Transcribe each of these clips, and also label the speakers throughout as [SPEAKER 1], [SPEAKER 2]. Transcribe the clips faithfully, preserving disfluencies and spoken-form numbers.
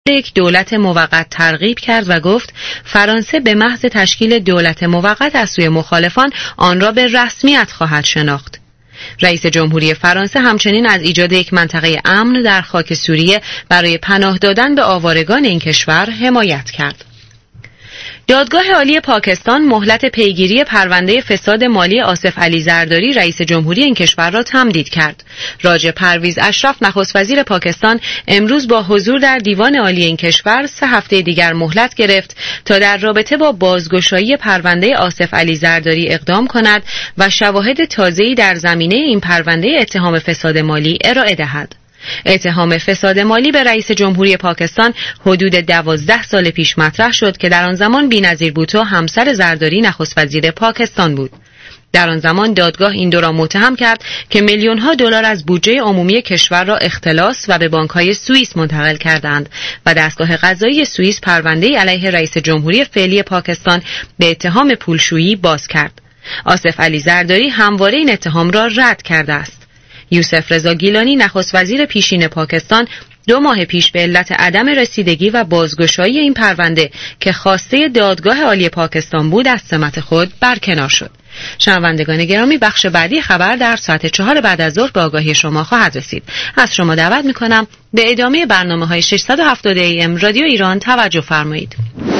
[SPEAKER 1] یک دولت موقت ترغیب کرد و گفت فرانسه به محض تشکیل دولت موقت از سوی مخالفان آن را به رسمیت خواهد شناخت. رئیس جمهوری فرانسه همچنین از ایجاد یک منطقه امن در خاک سوریه برای پناه دادن به آوارگان این کشور حمایت کرد. دادگاه عالی پاکستان مهلت پیگیری پرونده فساد مالی آصف علی زرداری رئیس جمهوری این کشور را تمدید کرد. راجع پرویز اشرف نخست وزیر پاکستان امروز با حضور در دیوان عالی این کشور سه هفته دیگر مهلت گرفت تا در رابطه با بازگشایی پرونده آصف علی زرداری اقدام کند و شواهد تازه‌ای در زمینه این پرونده اتهام فساد مالی ارائه دهد. اتهام فساد مالی به رئیس جمهوری پاکستان حدود دوازده سال پیش مطرح شد که در آن زمان بی‌نظیر بوتو همسر زرداری نخست وزیر پاکستان بود. در آن زمان دادگاه این دو را متهم کرد که میلیون ها دلار از بودجه عمومی کشور را اختلاس و به بانک‌های سوئیس منتقل کردند و دستگاه قضایی سوئیس پرونده‌ای علیه رئیس جمهوری فعلی پاکستان به اتهام پولشویی باز کرد. آصف علی زرداری همواره این اتهام را رد کرده است. یوسف رضا گیلانی نخست وزیر پیشین پاکستان دو ماه پیش به علت عدم رسیدگی و بازگشایی این پرونده که خواسته دادگاه عالی پاکستان بود از سمت خود برکنار شد. شنوندگان گرامی، بخش بعدی خبر در ساعت چهار بعد از ظهر به آگاهی شما خواهد رسید. از شما دعوت می‌کنم به ادامه برنامه‌های ششصد و هفتاد ای ام رادیو ایران توجه فرمایید.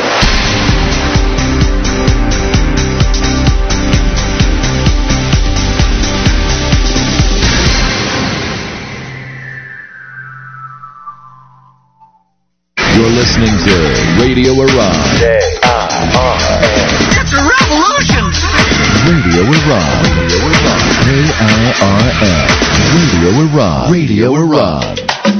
[SPEAKER 2] You're listening to Radio Iran. J I R N. It's a revolution! Radio Iran. Radio Iran. J I R N. Radio Iran. Radio Iran.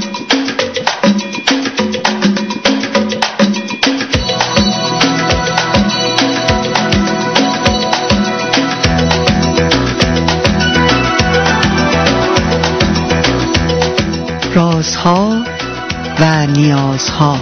[SPEAKER 3] رازها و نیازها.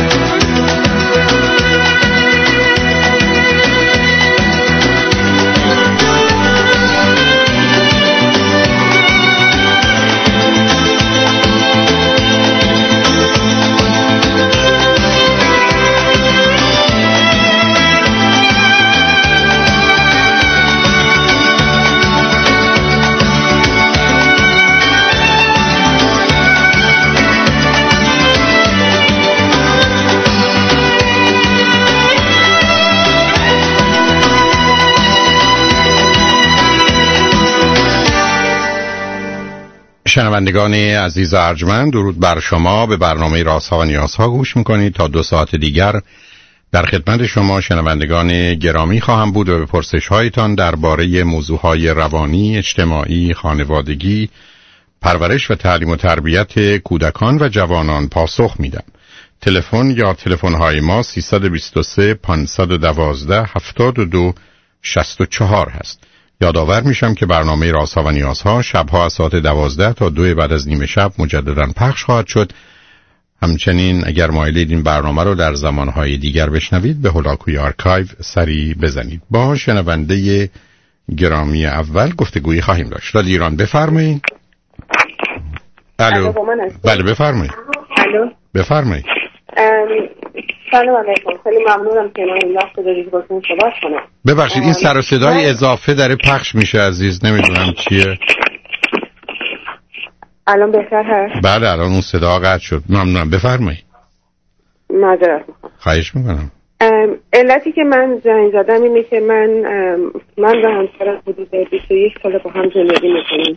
[SPEAKER 4] شنوندگان عزیز ارجمند، درود بر شما. به برنامه رازها و نیازها گوش میکنید. تا دو ساعت دیگر در خدمت شما شنوندگان گرامی خواهم بود و به پرسش هایتان درباره موضوعهای روانی، اجتماعی، خانوادگی، پرورش و تعلیم و تربیت کودکان و جوانان پاسخ میدم. تلفن یا تلفن های ما سیصد و بیست و سه پانصد و دوازده هفتاد و دو شصت و چهار هست. یادآور میشم که برنامه رازها و نیازها شبها از ساعت دوازده تا دو بعد از نیمه شب مجددا پخش خواهد شد. همچنین اگر مایلید این برنامه رو در زمانهای دیگر بشنوید به هولاکوی آرکایو سری بزنید. با شنونده گرامی اول گفتگویی خواهیم داشت. رادیو ایران، بفرمایید. الو. بله بفرمایید.
[SPEAKER 5] الو.
[SPEAKER 4] بفرمایید.
[SPEAKER 5] سلام علیکم. خیلی ممنونم که من وقت دارید باهاتون صحبت کنم.
[SPEAKER 4] ببخشید این سر و صدای اضافه داره پخش میشه عزیز، نمیدونم چیه.
[SPEAKER 5] الان بهتر هست؟
[SPEAKER 4] بله الان اون صدا قطع شد. ممنونم، بفرمایید.
[SPEAKER 5] معذرت میخوام.
[SPEAKER 4] خواهش میکنم.
[SPEAKER 5] علتی که من زنگ زدم اینه که من من و همسرم حدود بیست و یک سال با هم زندگی میکنیم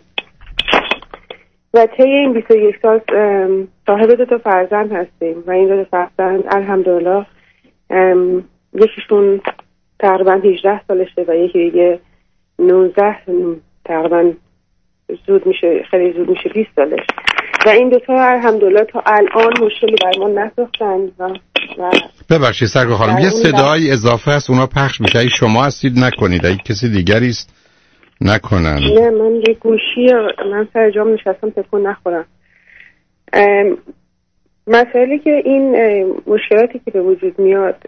[SPEAKER 5] و طی این بیست و یک سال صاحب دو تا فرزند هستیم و این دو تا فرزند الحمدلله یکیشون تقریبا هجده سالشه و یکی دیگه نوزده، تقریبا زود میشه، خیلی زود میشه بیست سالش و این دو تا الحمدلله تا الان مشکلی بر ما نساختن و
[SPEAKER 4] ببخشید سرکار خانم یه صدای اضافه هست اونا پخش میشه. ای شما هستید نکنید، ای کسی دیگری است نکنن.
[SPEAKER 5] نه من یه گوشی، من سر جام نشستم تکون نخورم. مسئله که این مشکلاتی که به وجود میاد،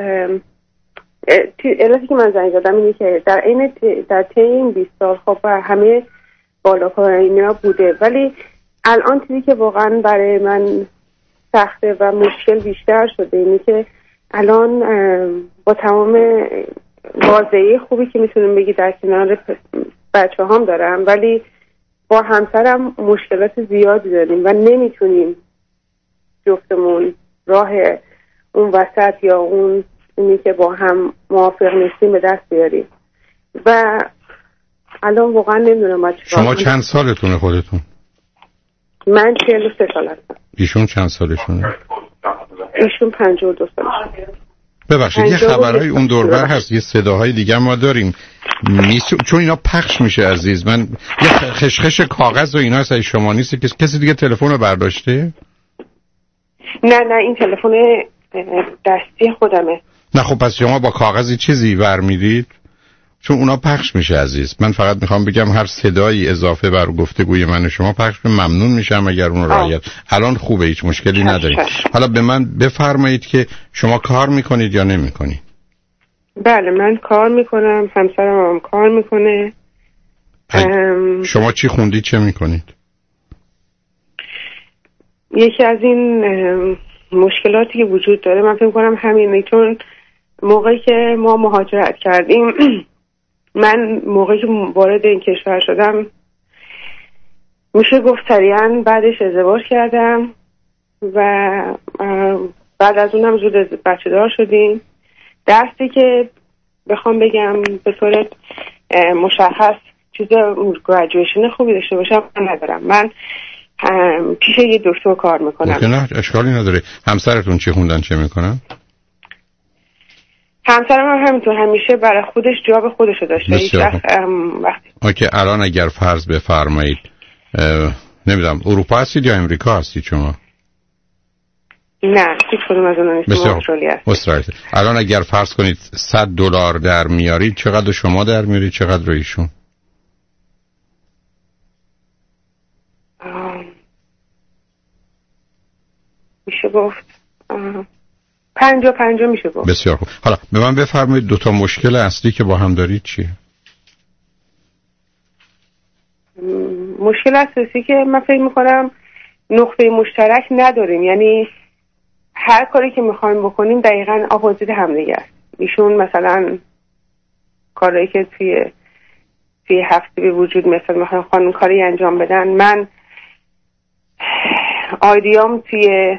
[SPEAKER 5] علتی که من زنگ زدم اینه که در این در طی این بیست سال خب همه بالا پایینا بوده، ولی الان چیزی که واقعا برای من سخته و مشکل بیشتر شده. اینی که الان با تمام واضحی خوبی که میتونم بگی در کنار بچه هم دارم، ولی با همسرم مشکلات زیادی داریم و نمیتونیم جفتمون راه اون وسط یا اون اونی که با هم موافق نیستیم به دست بیاریم و الان واقعا نمیدونم باید چیکار کنم.
[SPEAKER 4] شما چند سالتونه خودتون؟
[SPEAKER 5] من چهل و سه سال هستم.
[SPEAKER 4] ایشون چند سالشونه؟
[SPEAKER 5] ایشون پنجاه و دو سالشه.
[SPEAKER 4] ببخشید یه خبرهای اون دوربر هست، یه صداهای دیگه ما داریم نیست چون اینا پخش میشه عزیز من. یه خشخش کاغذ و اینا هست شما نیست که کسی دیگه تلفن رو برداشته؟
[SPEAKER 5] نه نه این تلفن دستی خودمه.
[SPEAKER 4] نه خب پس شما با کاغذی چیزی ورمیدید؟ چون اونا پخش میشه عزیز. من فقط میخوام بگم هر صدایی اضافه بر گفتگوی من و شما پخش به ممنون میشم اگر اون رعایت. الان خوبه، هیچ مشکلی ندارید. حالا به من بفرمایید که شما کار میکنید یا نمیکنید؟
[SPEAKER 5] بله من کار میکنم، همسرم هم کار میکنه. ام...
[SPEAKER 4] شما چی خوندید چه میکنید؟
[SPEAKER 5] یکی از این مشکلاتی که وجود داره من فکر کنم همینه، چون موقعی که ما مهاجرت کردیم من موقعی که وارد این کشور شدم میشه گفت سریعا بعدش ازدواج کردم و بعد از اونم زود بچه دار شدیم. درستی که بخوام بگم به طور مشخص چیز گریجویشن خوبی داشته باشم من ندارم. من پیش یه دکتر کار میکنم.
[SPEAKER 4] نه اشکالی نداره. همسرتون چی خوندن چه میکنن؟
[SPEAKER 5] همسرم هم همینطور همیشه برای خودش جاب خودش رو داشته. هیچ وقت وقتی
[SPEAKER 4] اوکی الان اگر فرض بفرمایید نمیدونم اروپا هستید یا امریکا هستید شما؟
[SPEAKER 5] نه هیچ کدوم از اونها نیستم، استرالیا هستم.
[SPEAKER 4] استرالیا. الان اگر فرض کنید صد دلار در میارید چقدر شما در میارید چقدر ایشون؟
[SPEAKER 5] میشه گفت پنجا پنجا میشه گفت.
[SPEAKER 4] بسیار خوب. حالا به من بفرمایید دو تا مشکل اصلی که با هم دارید چیه؟
[SPEAKER 5] مشکل اساسی که من فکر میکنم نقطه مشترک نداریم، یعنی هر کاری که میخوایم بکنیم دقیقاً اپوزیت هم دیگه است. ایشون مثلا کاری که توی توی هفته به وجود مثلا میخوام خانم کاری انجام بدن، من آیدیام توی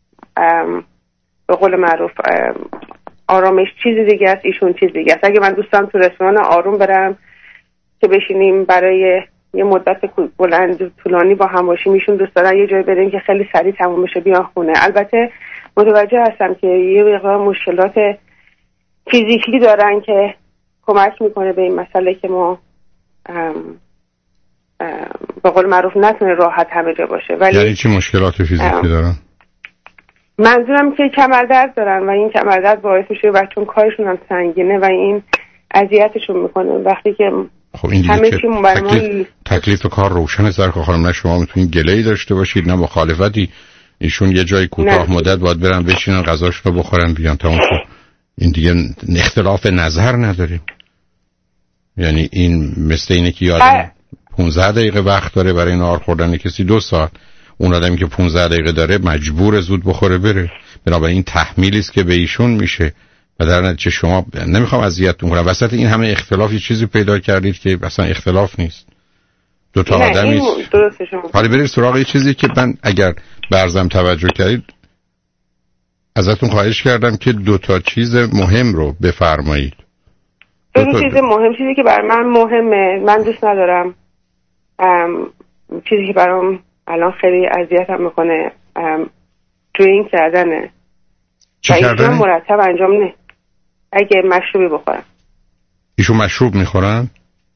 [SPEAKER 5] به قول معروف آرامش چیز دیگه است، ایشون چیز دیگه است. اگه من دوستم تو رستوران آروم برم که بشینیم برای یه مدت بلند طولانی با هم باشیم، ایشون دوست دارن یه جای بریم که خیلی سریع تموم بشه بیان خونه. البته متوجه هستم که یه مقدار مشکلات فیزیکی دارن که کمک میکنه به این مسئله که ما ام ام به قول معروف نتونه راحت همه جا باشه. ولی
[SPEAKER 4] یعنی چی مشکلات فیزیکی دارن؟
[SPEAKER 5] منظورم که کمردرد دارن و این کمردرد باعث میشه و چون کارشون هم سنگینه و این اذیتشون میکنه وقتی که
[SPEAKER 4] خب این دیگه تکلیف, تکلیف کار روشن زرکا خانم. نه شما میتونید گله‌ای داشته باشید نه مخالفتی. ایشون یه جای کوتاه مدت باید برن بشینن غذاشون رو بخورن بیان تموم شد. این دیگه اختلاف نظر نداریم. یعنی این مثل اینه که یادم پونزده دقیقه وقت داره برای نهار خوردن کسی دو ساعت. اون آدمی که پونزده دقیقه داره مجبور زود بخوره بره. بنابراین تحمیلی است که به ایشون میشه و در نتیجه شما نمیخوام اذیتتون کنم وسط این همه اختلاف یه چیزی پیدا کردید که اصلا اختلاف نیست. دو تا آدمی حالا برید سراغ یه چیزی که من اگر برزم توجه کردید ازتون خواهش کردم که دو تا چیز مهم رو بفرمایید.
[SPEAKER 5] دو تا چیز مهم، چیزی که بر من مهمه، من دوست ندارم چیزی که برام الان خیلی اذیتم میکنه درینک کردنه.
[SPEAKER 4] چی کردنه؟
[SPEAKER 5] مرتب انجام نه. اگه مشروبی بخورم.
[SPEAKER 4] ایشون مشروب میخورن؟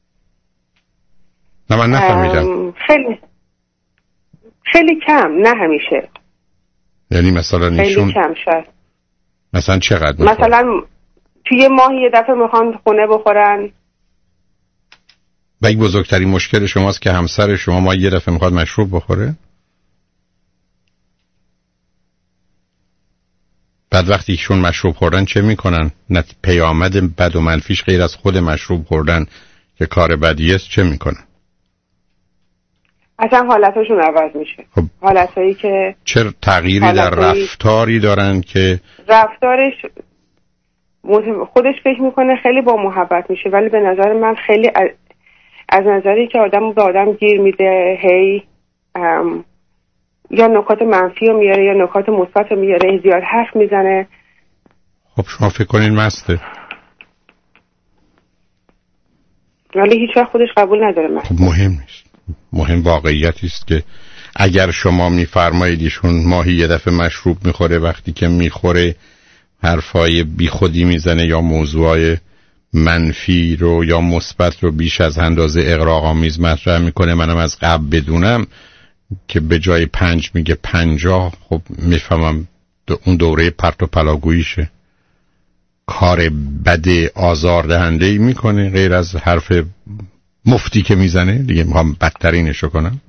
[SPEAKER 4] نه من نفهمیدم.
[SPEAKER 5] خیلی خیلی کم، نه همیشه.
[SPEAKER 4] یعنی مثلا ایشون
[SPEAKER 5] خیلی کم شد.
[SPEAKER 4] مثلا چقدر میخورن؟
[SPEAKER 5] مثلا توی ماه یه دفعه میخوان خونه بخورن.
[SPEAKER 4] و این بزرگترین مشکل شماست که همسر شما ما یه دفعه میخواد مشروب بخوره؟ بعد وقتی ایشون مشروب خوردن چه میکنن؟ نه پیامد بد و منفیش غیر از خود مشروب خوردن که کار بدی است چه میکنن؟
[SPEAKER 5] اصلا حالتاشون عوض میشه.
[SPEAKER 4] خب
[SPEAKER 5] حالتایی که
[SPEAKER 4] چه تغییری در رفتاری دارن که
[SPEAKER 5] رفتارش خودش فکر میکنه خیلی با محبت میشه، ولی به نظر من خیلی از, از نظری که آدم به آدم گیر میده، هی یا نکات منفی رو میاره یا نکات مثبت رو میاره، زیاد حرف میزنه.
[SPEAKER 4] خب شما فکر کنین مسته؟
[SPEAKER 5] ولی هیچ وقت خودش قبول نداره من.
[SPEAKER 4] خب مهم نیست. مهم واقعیتی است که اگر شما میفرمایید ایشون ماهی یه دفعه مشروب میخوره، وقتی که میخوره حرفای بیخودی میزنه یا موضوعای منفی رو یا مثبت رو بیش از اندازه اغراق‌آمیز مطرح میکنه، منم از قبل بدونم که به جای پنج میگه پنجاه، خب میفهمم اون دوره پرت و پلاگوییشه، کار بد آزاردهنده‌ای میکنه غیر از حرف مفتی که میزنه دیگه. میخوام بدترینشو کنم.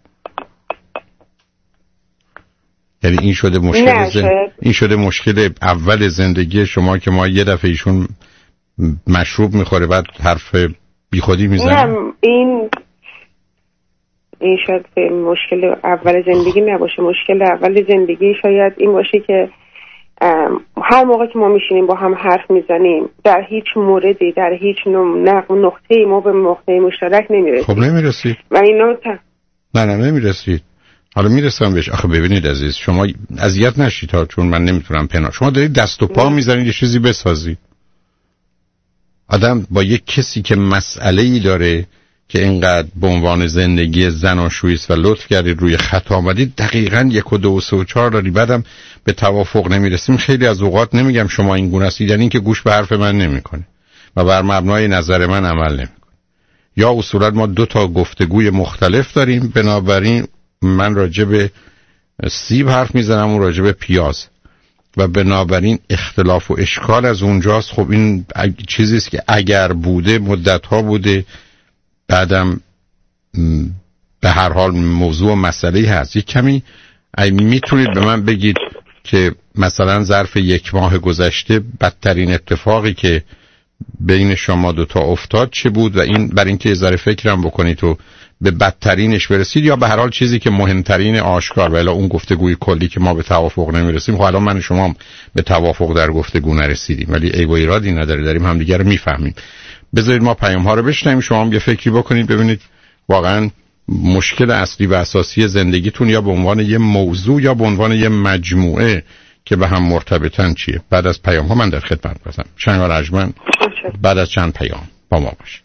[SPEAKER 4] یعنی این شده مشکل زن... این شده مشکل اول زندگی شما که ما یه دفعه ایشون مشروب میخوره بعد حرف بیخودی میزنه.
[SPEAKER 5] نه این این شاید مشکل اول زندگی نباشه. مشکل اول زندگی شاید این باشه که هر موقع که ما میشینیم با هم حرف میزنیم در هیچ موردی، در هیچ نقطه‌ای ما به نقطه مشترک نمیرسیم.
[SPEAKER 4] خب نمیرسید
[SPEAKER 5] و اینا ت...
[SPEAKER 4] نه نه نمیرسید. حالا میرسم بهش. آخه ببینید عزیز، شما اذیت نشید ها، چون من نمیتونم پنهان. شما دارید دست و پا میزنید یه چیزی بسازید. آدم با یک کسی که مسئله‌ای داره که اینقدر به عنوان زندگی زناشویی است و لطف کردید روی خط آمدید، دقیقاً یک و دو و سه و چهار داری، بعدم به توافق نمیرسیم. خیلی از اوقات نمیگم شما این گونه هستید، یعنی اینکه گوش به حرف من نمیکنه و بر مبنای نظر من عمل نمیکنه، یا اصولا ما دو تا گفتگوی مختلف داریم، بنابراین من راجع به سیب حرف میزنم و راجع به پیاز و بنابراین اختلاف و اشکال از اونجاست. خب این چیزی است که اگر بوده مدت‌ها بوده، بعدم به هر حال موضوع مسئله‌ای هست. یک کمی میتونید به من بگید که مثلا ظرف یک ماه گذشته بدترین اتفاقی که بین شما دوتا افتاد چه بود و این برای اینکه ذره فکرم بکنید و به بدترینش برسید، یا به هر حال چیزی که مهمترین آشکار و الا اون گفتگوی کلی که ما به توافق نمیرسیم. خب الان من و شما به توافق در گفتگو نرسیدیم ولی عیب و ایرادی نداره، داریم همدیگه رو میفهمیم. بذارید ما پیام ها رو بشنویم، شما هم یه فکری بکنید ببینید واقعا مشکل اصلی و اساسی زندگیتون یا به عنوان یه موضوع یا به عنوان یه مجموعه که به هم مرتبطن چیه. بعد از پیام ها من در خدمت هستم. شنوار ارجمند بعد از چند پیام با ما باشید.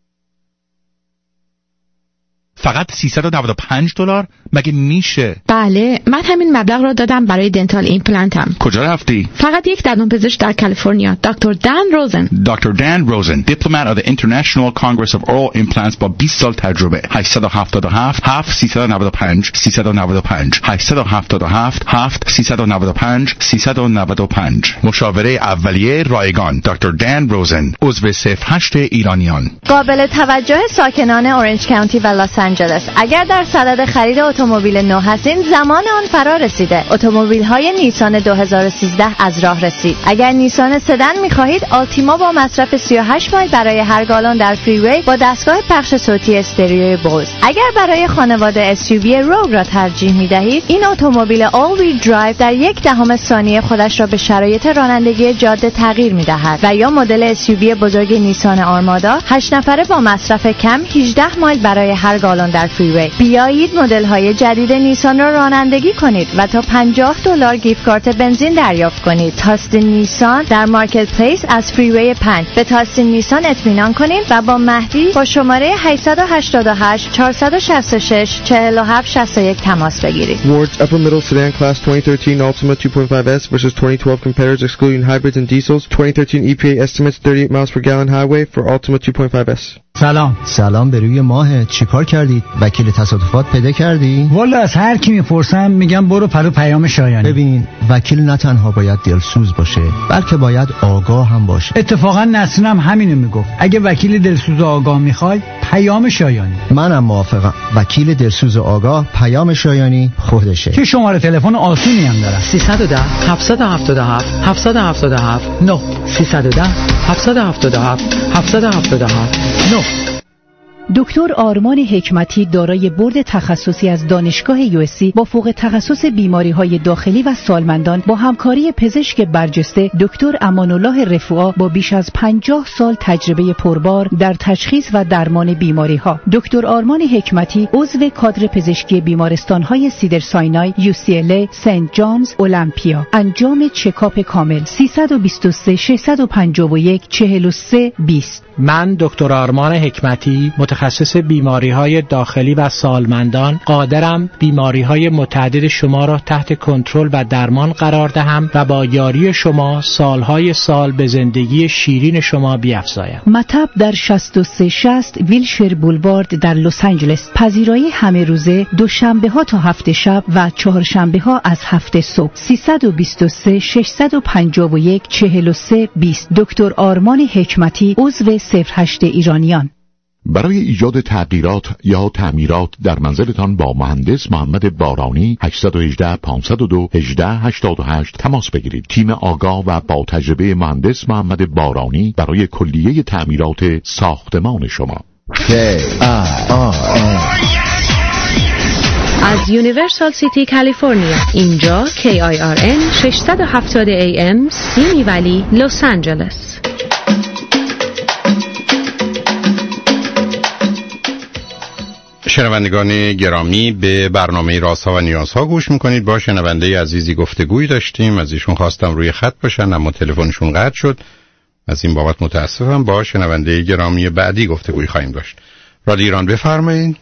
[SPEAKER 6] فقط سیصد و نود و پنج دلار؟ مگه میشه؟
[SPEAKER 7] بله، من همین مبلغ را دادم برای دنتال ایمپلنتم.
[SPEAKER 6] کجا رفتی؟
[SPEAKER 7] فقط یک دندانپزشک در کالیفرنیا، دکتر دان روزن.
[SPEAKER 6] دکتر دان روزن، دیپلمات of the International Congress of Oral Implants با بیست سال تجربه. هشت هفت هفت هفت سیصد و نود و پنج سیصد و نود و پنج هشت هفت هفت هفت سیصد و نود و پنج سیصد و نود و پنج. مشاوره اولیه رایگان. دکتر دان روزن، عضو صف هشت ایرانیان.
[SPEAKER 8] قابل توجه ساکنان اورنج کانتی و لاس آنجلس، اگر در صدد خرید اتومبیل نو هستین زمان آن فرا رسیده. اتومبیل‌های نیسان دو هزار و سیزده از راه رسید. اگر نیسان سدن می‌خواهید، آلتیما با مصرف سی و هشت مایل برای هر گالن در فریوی با دستگاه پخش صوتی استریوی بوز. اگر برای خانواده اس یو وی روگ را ترجیح می‌دهید، این اتومبیل آل ویل درایو در یک دهم ثانیه خودش را به شرایط رانندگی جاده تغییر می‌دهد. و یا مدل اس یو وی بزرگ نیسان آرمادا هشت نفره با مصرف کم هجده مایل برای هر گالن در فریوی. بیایید مدل های جدید نیسان را رانندگی کنید و تا پنجاه دلار گیفت کارت بنزین دریافت کنید. تاستین نیسان در مارکت پلیس از فریوی پنج. به تاستین نیسان اطمینان کنید و با مهدی با شماره هشت هشت هشت چهار شش شش چهار هفت شش یک تماس بگیرید.
[SPEAKER 9] Ward's upper middle sedan class twenty thirteen Altima two point five S versus twenty twelve competitors excluding hybrids and diesels. twenty thirteen E P A estimates thirty-eight miles per gallon highway for Altima two point five S.
[SPEAKER 10] سلام. سلام به روی ماهه. چیکار کردید؟ وکیل تصادفات پیدا کردی؟
[SPEAKER 11] والا از هر کی میپرسم میگم برو پرو پیام شایانی.
[SPEAKER 10] ببین، وکیل نه تنها باید دلسوز باشه بلکه باید آگاه هم باشه.
[SPEAKER 11] اتفاقا نسرینم همینو میگفت. اگه وکیل دلسوز و آگاه میخوای پیام شایانی.
[SPEAKER 10] منم موافقم. وکیل دلسوز و آگاه پیام شایانی خودشه.
[SPEAKER 11] که شماره تلفن آسونی هم داره.
[SPEAKER 3] سیصد و ده هفتصد و هفتاد و هفت هفتصد و هفتاد و هفت نه سیصد و ده هفتصد و هفتاد و هفت هفتصد و هفتاد و هفت نه.
[SPEAKER 12] دکتر آرمان حکمتی دارای برد تخصصی از دانشگاه یو اس سی با فوق تخصص بیماری‌های داخلی و سالمندان با همکاری پزشک برجسته دکتر امان‌الله رفوعا با بیش از پنجاه سال تجربه پربار در تشخیص و درمان بیماری‌ها. دکتر آرمان حکمتی عضو کادر پزشکی بیمارستان‌های سیدر ساینای، یو سی ال ای، سنت جانز، المپیا. انجام چکاپ کامل. سیصد و بیست و سه ششصد و پنجاه و یک چهل و سه بیست.
[SPEAKER 13] من دکتر آرمان حکمتی متخصص بیماری‌های داخلی و سالمندان قادرم بیماری‌های متعدد شما را تحت کنترل و درمان قرار دهم و با یاری شما سالهای سال به زندگی شیرین شما بیفزایم.
[SPEAKER 12] مطب در شصت و سه شصت ویلشر بولوارد در لس آنجلس. پذیرایی همه روزه دوشنبه ها تا هفته شب و چهارشنبه ها از هفته صبح. سیصد و بیست و سه ششصد و پنجاه و یک چهل و سه بیست. دکتر آرمان حکمتی عضو صفر هشت ایرانیان.
[SPEAKER 14] برای ایجاد تغییرات یا تعمیرات در منزلتان با مهندس محمد بارانی هشت یک هشت پانصد و دو هجده هشتاد و هشت تماس بگیرید. تیم آگاه و با تجربه مهندس محمد بارانی برای کلیه تعمیرات ساختمان شما.
[SPEAKER 1] از یونیورسال سیتی کالیفرنیا، اینجا کی آی آر ان ششصد و هفتاد ای ام سیمی ولی لس آنجلس.
[SPEAKER 4] شنوندگان گرامی، به برنامه رازها و نیازها گوش میکنید. با شنونده عزیزی گفتگویی داشتیم، از ایشون خواستم روی خط باشن اما تلفنشون قطع شد، از این بابت متاسفم. با شنونده گرامی بعدی گفتگویی خواهیم داشت. رادیو ایران بفرمایید.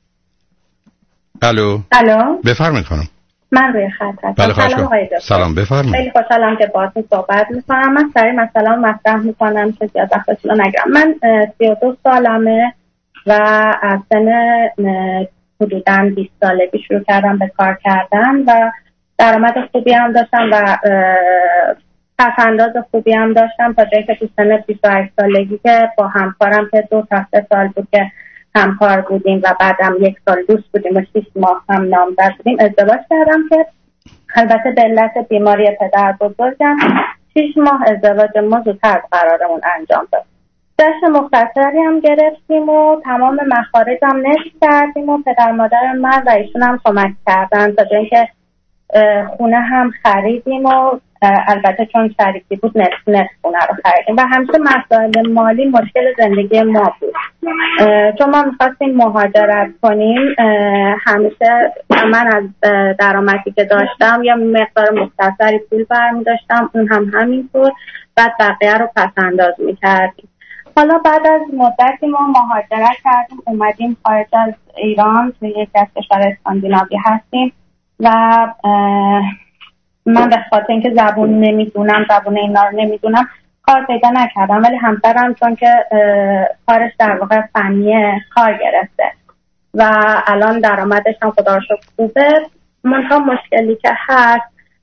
[SPEAKER 4] الو
[SPEAKER 15] الو
[SPEAKER 4] بفرمایید خانم.
[SPEAKER 15] من روی خط هستم.
[SPEAKER 4] بله سلام آقای دکتر. سلام بفرمایید.
[SPEAKER 15] خیلی خوشحالم که باهاتون صحبت میکنم. من سری مثلا مطرح میکنم که زیاد وقتتون رو نگیرم. من سی و دو سالمه و از سن حدوداً بیست سالگی شروع کردم به کار کردن و درآمد خوبی هم داشتم و پس‌انداز خوبی هم داشتم تا جایی که تو سن بیست و هشت سالگی که با همکارم که دو تا سه سال بود که همکار بودیم و بعدم یک سال دوست بودیم و شش ماه هم نامزد بودیم ازدواج کردم که البته به علت بیماری پدر بزرگم شش ماه ازدواج ما زودتر از قرارمون انجام داد. جشن مختصری هم گرفتیم و تمام مخارج هم نصف کردیم و پدر مادر من و ایشون هم کمک کردن تا جایی که خونه هم خریدیم و البته چون شریکی بود نصف نصف خونه رو خریدیم و همیشه مسائل مالی مشکل زندگی ما بود. چون ما میخواستیم مهاجرت کنیم همیشه من از درآمدی که داشتم یا مقدار مختصری پول برمی داشتم، اون هم همینطور، بعد بقیه رو پس انداز میکردیم. حالا بعد از مدتی ما مهاجرت کردیم، اومدیم خارج از ایران توی یکی از کشور اسکاندیناوی هستیم و من به خاطر اینکه زبون نمیدونم زبون اینا رو نمیدونم کار پیدا نکردم، ولی همسرم چون که کارش در واقع فنیه کار گرفته و الان درآمدش هم خدا رو شکر خوبه. منتها مشکلی که هست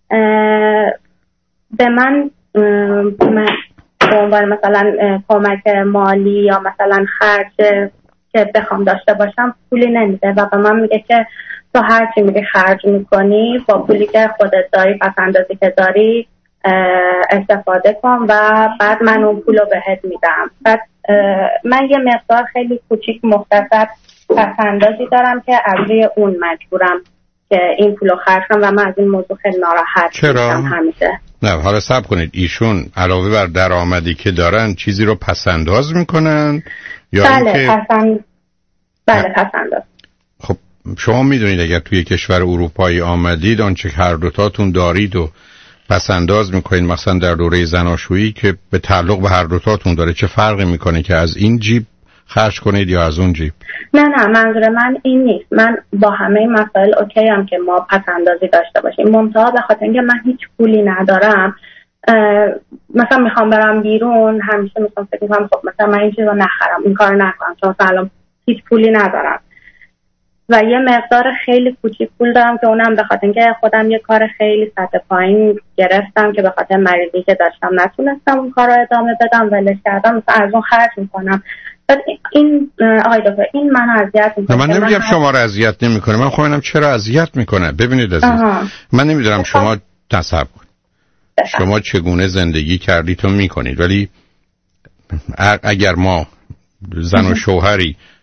[SPEAKER 15] به من به عنوان مثلا کمک مالی یا مثلا خرج که بخوام داشته باشم پولی نمیده و به من میگه که تو هر چی میگه خرج میکنی با پولی که خودت داری پس اندازی که داری استفاده کن و بعد من اون پولو بهت میدم. بعد من یه مقدار خیلی کوچیک مختصر پس اندازی دارم که از روی اون مجبورم که این پولو خرج کنم و من از این موضوع خیلی ناراحت میشم همیشه.
[SPEAKER 4] نه حالا صبر کنید، ایشون علاوه بر درآمدی که دارن چیزی رو پسنداز میکنن یا
[SPEAKER 15] بله
[SPEAKER 4] اینکه
[SPEAKER 15] پسند بله پسنداز.
[SPEAKER 4] خب شما میدونید اگر توی کشور اروپایی آمدید آنچه هر دوتاتون دارید و پسنداز میکنید، مثلا در دوره زناشویی که به تعلق به هر دوتاتون داره، چه فرقی میکنه که از این جیب خرج کنید یا از اون جیب؟
[SPEAKER 15] نه نه منظور من این نیست. من با همه مسائل اوکی هم که ما پس اندازی داشته باشیم، منتها به خاطر اینکه من هیچ پولی ندارم مثلا میخوام برم بیرون همیشه میخوام فکر میکنم خب مثلا من این چیز رو نخرم، این کار نکنم چون مثلا الان هیچ پولی ندارم و یه مقدار خیلی کوچیک پول دارم که اونم به خاطر اینکه خودم یه کار خیلی سطح پایین گرفتم که به خاطر مریضی که داشتم نتونستم اون کار رو ادامه بدم ولش کردم، مثلا از اون خرج میکنم. این آقای دکتر این من اذیت میکنه.
[SPEAKER 4] من نمیگم شما رو اذیت نمیکنه، من خودم چرا اذیت میکنه. ببینید عزیز آها. من نمیدونم شما تصور شما چگونه زندگی کردید تو میکنید، ولی اگر ما زن و شوهری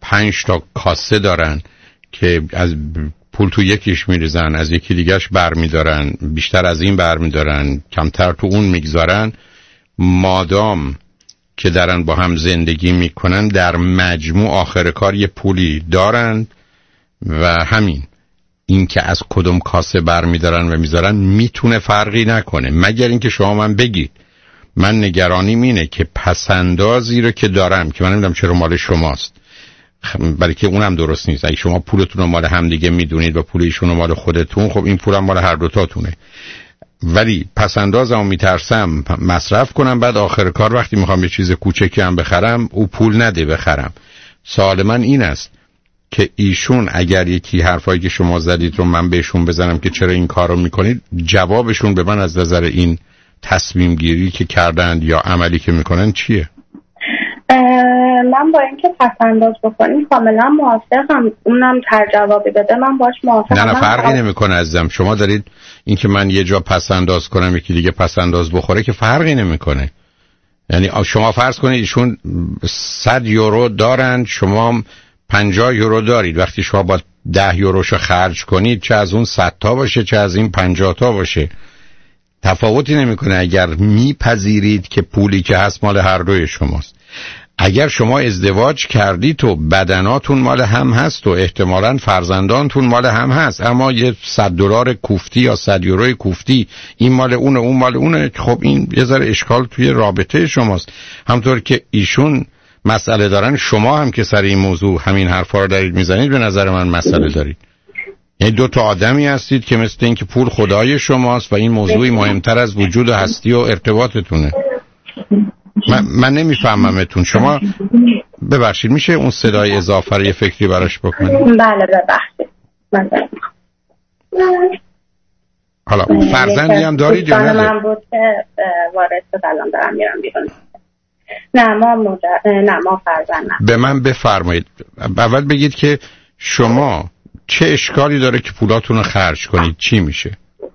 [SPEAKER 4] پنج تا کاسه دارن که از پول تو یکیش میریزن، از یکی دیگهش بر میدارن، بیشتر از این بر میدارن، کمتر تو اون میگذارن، مادام که دارن با هم زندگی میکنن در مجموع آخر کار یه پولی دارن و همین. این که از کدوم کاسه بر میدارن و میذارن میتونه فرقی نکنه، مگر اینکه شما من بگید من نگرانیم اینه که پسندازی رو که دارم که من نمیدونم چرا مال شماست، برای که اونم درست نیست. اگه شما پولتون رو مال هم دیگه میدونید و پول ایشون رو مال خودتون، خب این پولم مال هر دوتاتونه. ولی پسندازمو میترسم مصرف کنم، بعد آخر کار وقتی میخوام یه چیز کوچکی هم بخرم او پول نده بخرم. سوال من این است که ایشون اگر یکی حرفایی که شما زدید رو من بهشون بزنم که چرا این کار رو میکنید، جوابشون به من از نظر این تصمیم گیری که کردند یا عملی که میکنن چیه؟
[SPEAKER 15] من با اینکه پسنداز بکنیم کاملا موافقم، اونم تر جوابی بده من باش موافقم.
[SPEAKER 4] نه نه فرقی نمیکنه عزیزم. شما دارید اینکه من یه جا پسنداز کنم یکی دیگه پسنداز بخوره که فرقی نمیکنه. یعنی شما فرض کنید ایشون صد یورو دارن، شما پنجاه یورو دارید، وقتی شما با ده یوروشو خرج کنید چه از اون صد تا باشه چه از این پنجاه تا باشه تفاوتی نمیکنه اگر میپذیرید که پولی که هست مال هر دوی شماست. اگر شما ازدواج کردید و بدناتون مال هم هست و احتمالاً فرزندانتون مال هم هست، اما یه صد دلار کوفتی یا صد یورو کوفتی این مال اونه اون مال اونه، خب این یه ذره اشکال توی رابطه شماست. همطور که ایشون مسئله دارن، شما هم که سر این موضوع همین حرفا رو دارید میزنید به نظر من مسئله دارید. یعنی دو تا آدمی هستید که مثل این که پول خدای شماست و این موضوعی مهمتر از وجود و هستی و ارتباطتونه. من, من نمیفهممتون. شما ببخشید میشه اون صدای اضافه رو یه فکری براش بکنید؟
[SPEAKER 15] بله ببخشید. من
[SPEAKER 4] حالا فرزندی هم دارید یا نه؟
[SPEAKER 15] من بود که وارد سلام دارم میرم بیرون. نه ما مجر... نه ما فرزند نه.
[SPEAKER 4] به من بفرمایید اول بگید که شما چه اشکالی داره که پولاتون رو خرج کنید؟ چی میشه؟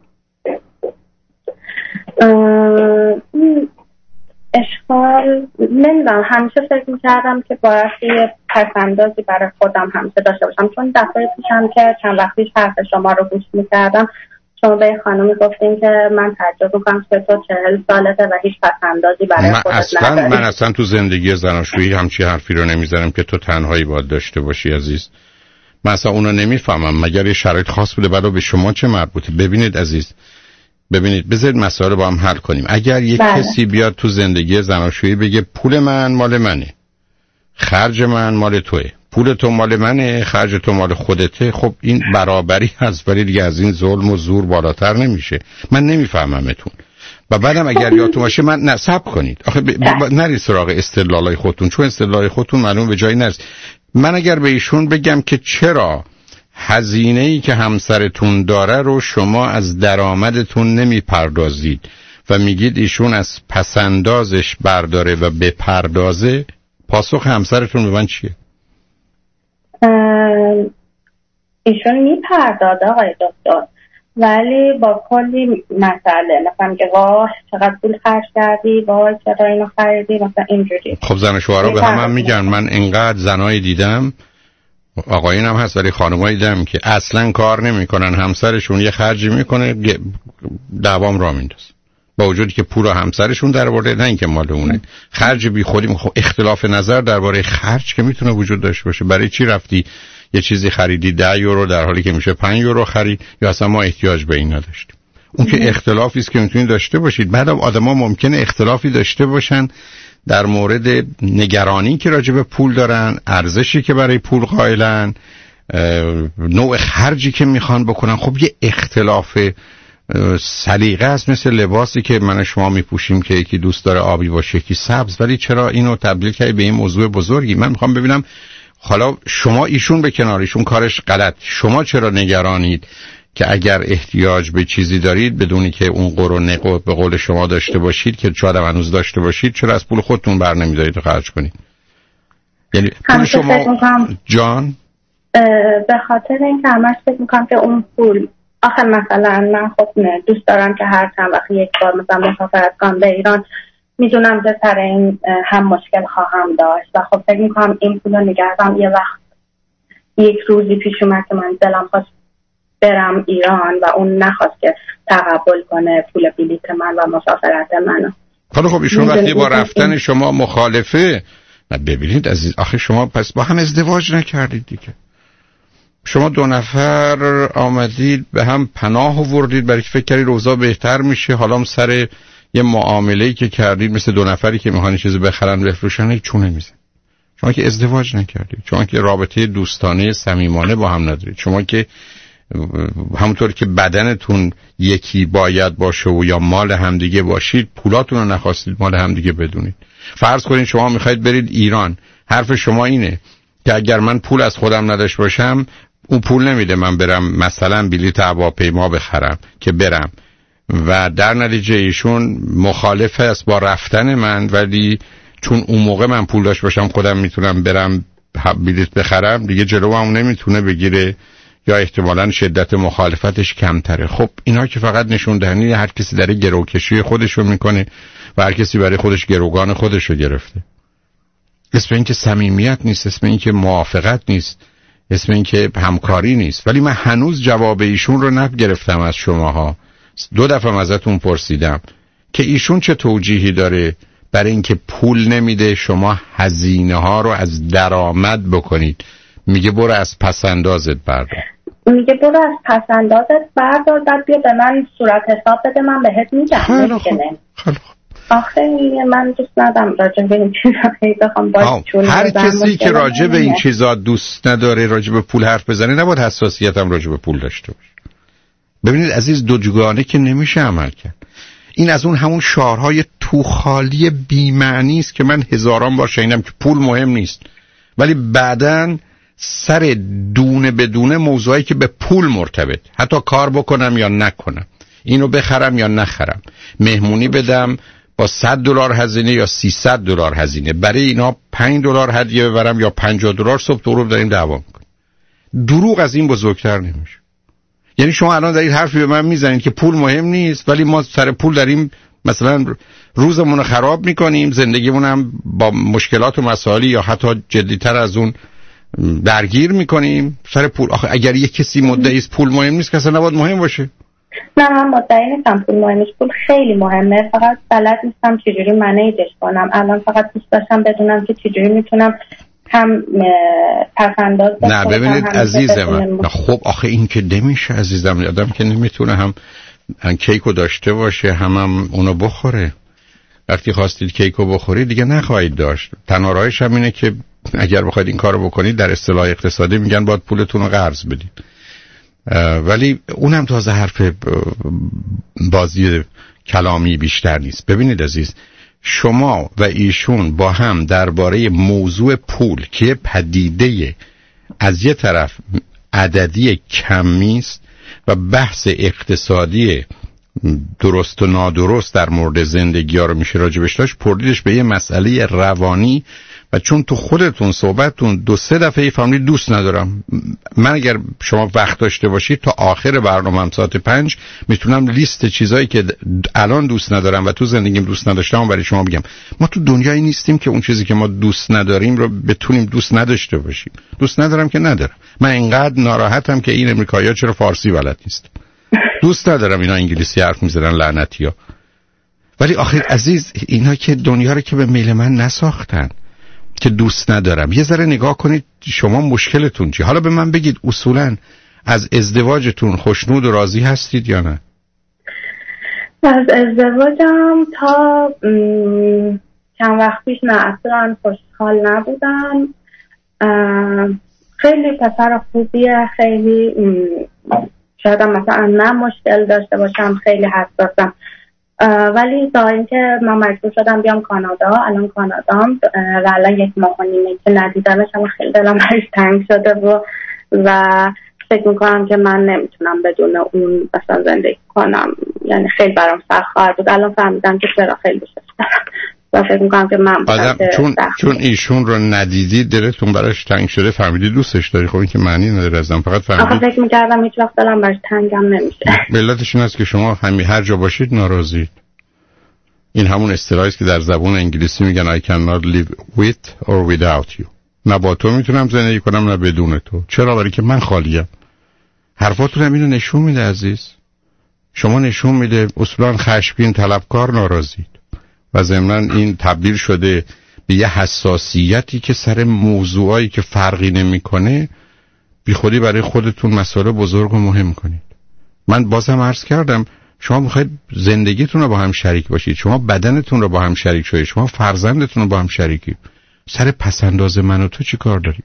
[SPEAKER 15] اشکال نمیدونم، همیشه فکر میکردم که باید یه پسندازی برای خودم همیشه داشته باشم، چون دفعه پیشم که چند وقتی حرف شما رو گوش میکردم شما به خانمی گفتین که من تعجب میکنم که تو چهل سالته و هیچ پسندازی برای
[SPEAKER 4] من
[SPEAKER 15] خودت
[SPEAKER 4] اصلا
[SPEAKER 15] نداری.
[SPEAKER 4] من اصلا تو زندگی زناشویی همچی حرفی رو نمیزنم که تو تنهایی باید داشته باشی عزیز. من اصلا اونو نمیفهمم، مگر یه شرایط خاص بوده برای به شما چه مربوطه؟ ببینید عزیز، ببینید بذارید مسائل رو با هم حل کنیم. اگر یک بله. کسی بیاد تو زندگی زناشویی بگه پول من مال منه، خرج من مال توئه، پول تو مال منه، خرج تو مال خودته، خب این برابری هست، ولی دیگه از این ظلم و زور بالاتر نمیشه. من نمیفهممتون. و بعدم اگر یادتون باشه من نصب کنید آخه ب... ب... نرید سراغ استدلالای خودتون، چون استدلالای خودتون معلوم به جایی نرسید. من اگر به ایشون بگم که چرا هزینه‌ای که همسرتون داره رو شما از درآمدتون نمیپردازید و میگید ایشون از پسندازش برداره و بپردازه، پاسخ همسرتون به من چیه؟
[SPEAKER 15] ایشون میپردازه آقای دکتر، ولی با کلی مسئله، مثلا که واه چقدر پول خرج کردی، واه چرا اینو خریدی، مثلا اینجوری.
[SPEAKER 4] خب زن و شوهرها به هم هم میگن. من اینقدر زنایی دیدم، آقایون هم هست ولی خانمایی دیدم که اصلا کار نمیکنن، همسرشون یه خرجی میکنه دوام را میندازه، با وجودی که پول همسرشون درآورده، نه اینکه مال اونه. خرج بی خودی. خب اختلاف نظر درباره خرج که میتونه وجود داشته باشه. برای چی رفتی یه چیزی خریدی ده یورو در حالی که میشه پنج یورو خرید، یا اصلا ما احتیاج به این نداشتیم؟ اون که اختلافی است که میتونید داشته باشید. بعدم آدما ممکنه اختلافی داشته باشن در مورد نگرانی که راجع به پول دارن، ارزشی که برای پول قائلن، نوع خرجی که میخوان بکنن. خب یه اختلاف سلیقه است، مثل لباسی که من و شما میپوشیم که یکی دوست داره آبی باشه یکی سبز، ولی چرا اینو تبدیل کردی به این موضوع بزرگی؟ من میخوام ببینم حالا شما ایشون به کنارشون کارش غلط، شما چرا نگرانید که اگر احتیاج به چیزی دارید بدونی که اون قر و نق به قول شما داشته باشید که شاید هنوز داشته باشید، چرا از پول خودتون بر نمیدارید و خرج کنید؟ یعنی پول شما جان
[SPEAKER 15] به خاطر اینکه همش فکر میکنم که اون پول آخه مثلا من خب دوست دارم که هر چند وقت یک بار مثلا مسافرت کنم به ایران، میدونم که سر این هم مشکل خواهم داشت و خب فکر میکنم این پول رو نگه دارم یه وقت یک روزی پیش اومد که من دلم خواست برم ایران و اون نخواست که تقبل کنه پول بلیط من و مسافرت منو.
[SPEAKER 4] حالا خب ایشون وقتی با رفتن شما مخالفه، نه ببینید عزیز، آخه شما پس با هم ازدواج نکردید دیگه. شما دو نفر آمدید به هم پناه آوردید برای که فکر کردید اوضاع بهتر میشه، حالا هم سر یه معامله‌ای که کردید مثل دو نفری که میخوان چیزی بخرن بفروشن یک چونه میزن. شما که ازدواج نکردید، شما که رابطه دوستانه صمیمانه با هم ندارید، شما که همونطور که بدنتون یکی باید باشه و یا مال همدیگه باشید، پولاتون رو نخواستید مال همدیگه بدونید. فرض کنید شما میخواید برید ایران، حرف شما اینه که اگر من پول از خودم نداشت باشم اون پول نمیده من برم مثلا بلیط هواپیما بخرم که برم، و در نتیجه ایشون مخالف است با رفتن من، ولی چون اون موقع من پول داشت باشم خودم میتونم برم بلیط بخرم، دیگه جلوم نمیتونه بگیره یا احتمالاً شدت مخالفتش کمتره. خب اینا که فقط نشون دهنی هر کسی داره گروکشی خودشو میکنه و هر کسی برای خودش گروگان خودشو گرفته. اسم این که صمیمیت نیست، اسم این که موافقت نیست، اسم این که همکاری نیست. ولی من هنوز جواب ایشون رو نگرفتم از شماها. دو دفعه ازتون پرسیدم که ایشون چه توجیهی داره برای اینکه پول نمیده شما هزینه ها رو از درآمد بکنید. میگه برو از پسندازت بردار.
[SPEAKER 15] میگه برو از پسندازت بردار، بعد بیا به من صورت حساب بده من بهت میدم.
[SPEAKER 4] خیلی خوب. خیلی خوب.
[SPEAKER 15] آخه من دوست ندارم راجع به این چیزا بخوام باز چون
[SPEAKER 4] هر کسی که راجع به این چیزا دوست نداره راجع به پول حرف بزنه نباید حساسیت هم راجع به پول داشته باشه. ببینید عزیز، دو جگانه که نمیشه عمل کرد. این از اون همون شعارهای تو خالی بی‌معنی است که من هزاران بار شنیدم که پول مهم نیست، ولی بعداً سر دونه بدونه موضوعی که به پول مرتبط، حتی کار بکنم یا نکنم، اینو بخرم یا نخرم، مهمونی بدم با صد دلار هزینه یا سیصد دلار هزینه، برای اینا پنج دلار هدیه ببرم یا پنجاه دلار، صبح تو رو داریم دعوا میکنیم. دروغ از این بزرگتر نمیشه. یعنی شما الان دارید حرفی به من میزنید که پول مهم نیست، ولی ما سر پول داریم مثلا روزمون رو خراب میکنیم، زندگیمون هم با مشکلات و مسائلی یا حتی جدیتر از اون درگیر میکنیم سر پول. آخه اگر یک کسی مدعی است پول مهم نیست که اصلا نباید مهم باشه.
[SPEAKER 15] نه من مدعی نیستم پول مهم نیست، پول خیلی مهمه، فقط بلد نیستم چجوری منیجش کنم. الان فقط دوست داشتم بدونم که چجوری میتونم هم پسنداز بکنم.
[SPEAKER 4] نه ببینید عزیز من، خب آخه این که نمیشه عزیزم، آدم که نمیتونه هم کیکو داشته باشه هم, هم اونو بخوره. وقتی خواستید کیکو بخورید دیگه نخواهید داشت. تنها راهش هم اینه که اگر بخواید این کارو بکنید در اصطلاح اقتصادی میگن باید پولتون رو قرض بدید، ولی اونم تازه حرف بازی کلامی بیشتر نیست. ببینید عزیز، شما و ایشون با هم درباره موضوع پول که پدیده از یه طرف عددی کمی است و بحث اقتصادی درست و نادرست در مورد زندگی ها رو میشه راجبش داشت، پردیدش به یه مسئله روانی و چون تو خودتون صحبتتون دو سه دفعه فهمیدید دوست ندارم. من اگر شما وقت داشته باشید تا آخر برنامه ساعت پنج میتونم لیست چیزایی که الان دوست ندارم و تو زندگیم دوست نداشتم برای شما بگم. ما تو دنیایی نیستیم که اون چیزی که ما دوست نداریم رو بتونیم دوست نداشته باشیم. دوست ندارم که ندارم. من اینقدر ناراحتم که این امریکایی‌ها چرا فارسی بلد نیست. دوست ندارم اینا انگلیسی حرف میزنن لعنتی‌ها. ولی آخر عزیز اینا که دنیا رو که به میل من نساختن که دوست ندارم. یه ذره نگاه کنید شما مشکلتون چی. حالا به من بگید اصولاً از ازدواجتون خوشنود و راضی هستید یا نه؟
[SPEAKER 15] از ازدواجم تا م... چند وقت پیش نه اصلا خوشحال نبودم. خیلی پسر خوبیه، خیلی م... شاید مثلا نه مشکل داشته باشم، خیلی حساسم، ولی تا اینکه من مجبور شدم بیام کانادا، الان کانادام و الان یک ماه و نیمه که ندیدمش اما خیلی دلم برش تنگ شده و و فکر میکنم که من نمیتونم بدون اون مثلا زندگی کنم، یعنی خیلی برام سخت خواهد بود. الان فهمیدم که چرا خیلی دوستش دارم و فکر میکنم که من
[SPEAKER 4] آدم چون چون ایشون رو ندیدید دلتون براش تنگ شده، فهمیدید دوستش داری. خب این که معنی نداره ازم، فقط فهمیدید.
[SPEAKER 15] آخه فکر میکردم هیچ وقت دلم براش تنگم نمیشه.
[SPEAKER 4] علتش این است که شما همین هر جا باشید ناراضید. این همون اصطلاحی است که در زبان انگلیسی میگن I cannot live with or without you. نه با تو میتونم زندگی کنم نه بدون تو. چرا؟ برای که من خالیم. حرفاتون هم اینو نشون میده عزیز. شما نشون میده اصولا خشمگین، طلبکار، ناراضید و ضمناً این تبدیل شده به یه حساسیتی که سر موضوعایی که فرقی نمیکنه بی خودی برای خودتون مسئله بزرگ و مهم کنید. من بازم عرض کردم شما میخواید زندگیتون رو با هم شریک باشید، شما بدنتون رو با هم شریک شوید، شما فرزندتون رو با هم شریکی. سر پسنداز من و تو چی کار داری؟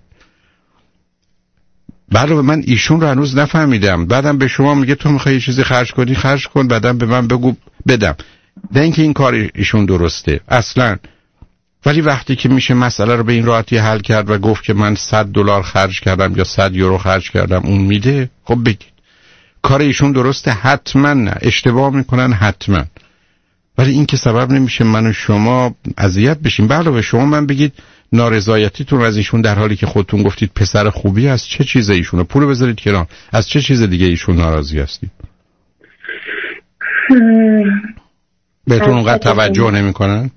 [SPEAKER 4] بله من ایشون رو هنوز نفهمیدم. بعدم به شما میگه تو میخوای یه چیزی خرج کنی خرج کن، بعدم به من بگو بدم. نه اینکه این کار ایشون درسته اصلا، ولی وقتی که میشه مسئله رو به این راحتی حل کرد و گفت که من صد دلار خرج کردم یا صد یورو خرج کردم اون میده، خب بگید کار ایشون درسته حتما، نه اشتباه میکنن حتما، ولی این که سبب نمیشه من و شما اذیت بشیم. علاوه شما من بگید نارضایتیتون از ایشون در حالی که خودتون گفتید پسر خوبی، از چه چیز ایشونه؟ پول بذارید کنار، از چه چیز دیگه ایشون ناراضی هستید؟ بهتون اونقدر توجه نمیکنن؟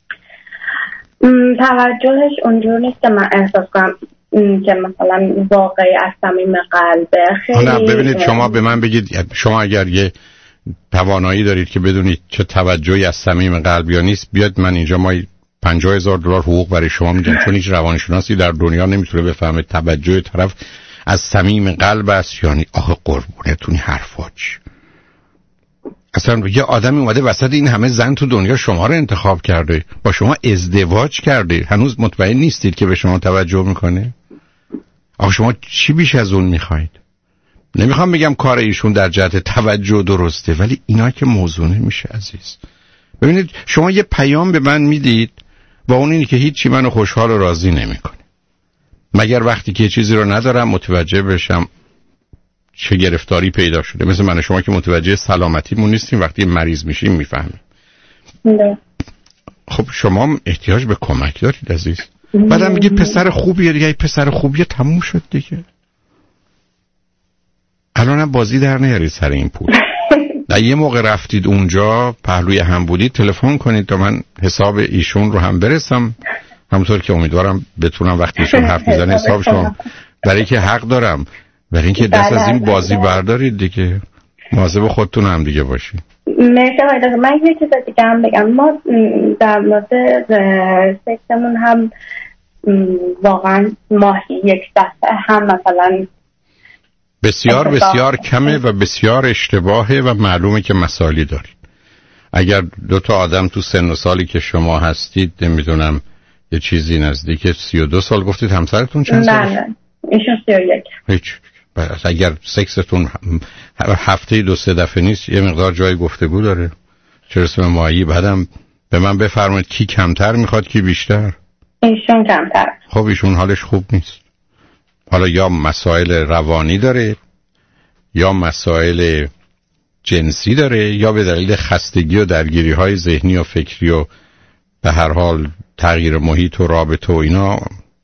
[SPEAKER 15] توجهش اونجور نیست که من احساس کنم که مثلا واقعی از صمیم قلبه. خیلی
[SPEAKER 4] نه ببینید شما به من بگید شما اگر یه توانایی دارید که بدونید چه توجهی از صمیم قلب یا نیست، بیاد من اینجا ما پنجاه هزار دلار حقوق برای شما میدم، چون هیچ روانشناسی در دنیا نمیتونه بفهمه توجه طرف از صمیم قلب است یا نیست. آخه قربونتون حرفا چی؟ اصلا یه آدمی اومده وسط این همه زن تو دنیا شما رو انتخاب کرده، با شما ازدواج کرده، هنوز مطمئن نیستید که به شما توجه میکنه؟ آخه شما چی بیش از اون میخواید؟ نمیخوام بگم کار ایشون در جهت توجه درسته، ولی اینا که موضوع نمیشه عزیز. ببینید شما یه پیام به من میدید و اون اینه که هیچی منو خوشحال و راضی نمیکنه، مگر وقتی که چیزی رو ندارم متوجه بشم چه گرفتاری پیدا شده. مثل من و شما که متوجه سلامتیمون نیستیم، وقتی مریض میشیم میفهمیم.
[SPEAKER 15] نه.
[SPEAKER 4] خب شما احتیاج به کمک دارید عزیز. بعدم میگید پسر خوبیه دیگه، پسر خوبیه تموم شد دیگه. الانم بازی در نیارید سر این پول. نه یه موقع رفتید اونجا پهلوی هم بودید تلفن کنید تا من حساب ایشون رو هم برسم، همونطور که امیدوارم بتونم وقتی ایشون حرف میزنه حساب شما، برای که حق دارم، برای اینکه دست از این بازی بردارید دیگه. مواظب خودتون هم دیگه باشید.
[SPEAKER 15] مرسی آقای. من یه چیز دیگه هم بگم، ما در مورد سکسمون هم واقعا ماهی یک دفعه هم مثلا
[SPEAKER 4] بسیار بسیار کمه و بسیار اشتباهه و معلومه که مسائلی دارید. اگر دو تا آدم تو سن و سالی که شما هستید، نمیدونم یه چیزی نزدیک سی و دو سال گفتید، همسرتون چند سالش؟
[SPEAKER 15] نه نه ایشون سی و یک.
[SPEAKER 4] هیچ. اگر سکستون هفته دو سه دفعه نیست یه مقدار جای گفتگو داره. چه رسم ماهی. بعدم به من بفرمایید کی کمتر میخواد کی بیشتر؟
[SPEAKER 15] ایشون کمتر.
[SPEAKER 4] خب ایشون حالش خوب نیست. حالا یا مسائل روانی داره یا مسائل جنسی داره یا به دلیل خستگی و درگیری های ذهنی و فکری و به هر حال تغییر محیط و رابطه و اینا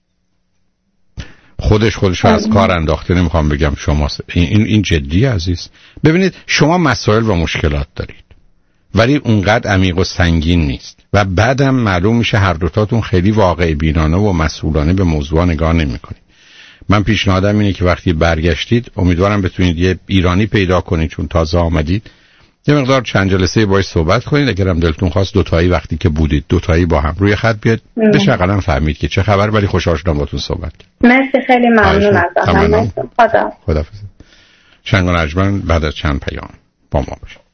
[SPEAKER 4] خودش خودش از کار انداخته. نمیخوام بگم شما این این جدی عزیز. ببینید شما مسائل و مشکلات دارید ولی اونقدر عمیق و سنگین نیست و بعدم معلوم میشه هر دوتاتون خیلی واقع بینانه و مسئولانه به موضوع نگاه نمیکنید. من پیشنهادم اینه که وقتی برگشتید امیدوارم بتونید یه ایرانی پیدا کنید، چون تازه آمدید، یه مقدار چند جلسه باهاش صحبت کنید. اگرم دلتون خواست دوتایی وقتی که بودید دوتایی با هم روی خط بیاد بشه حداقل فهمید که چه خبر، ولی خوشحال شدم باهاتون صحبت کردم.
[SPEAKER 15] مرسی خیلی ممنون ازتون. خدا
[SPEAKER 4] خداحافظ. شنگ و نجمن بعد از چند پیام با ما باشید.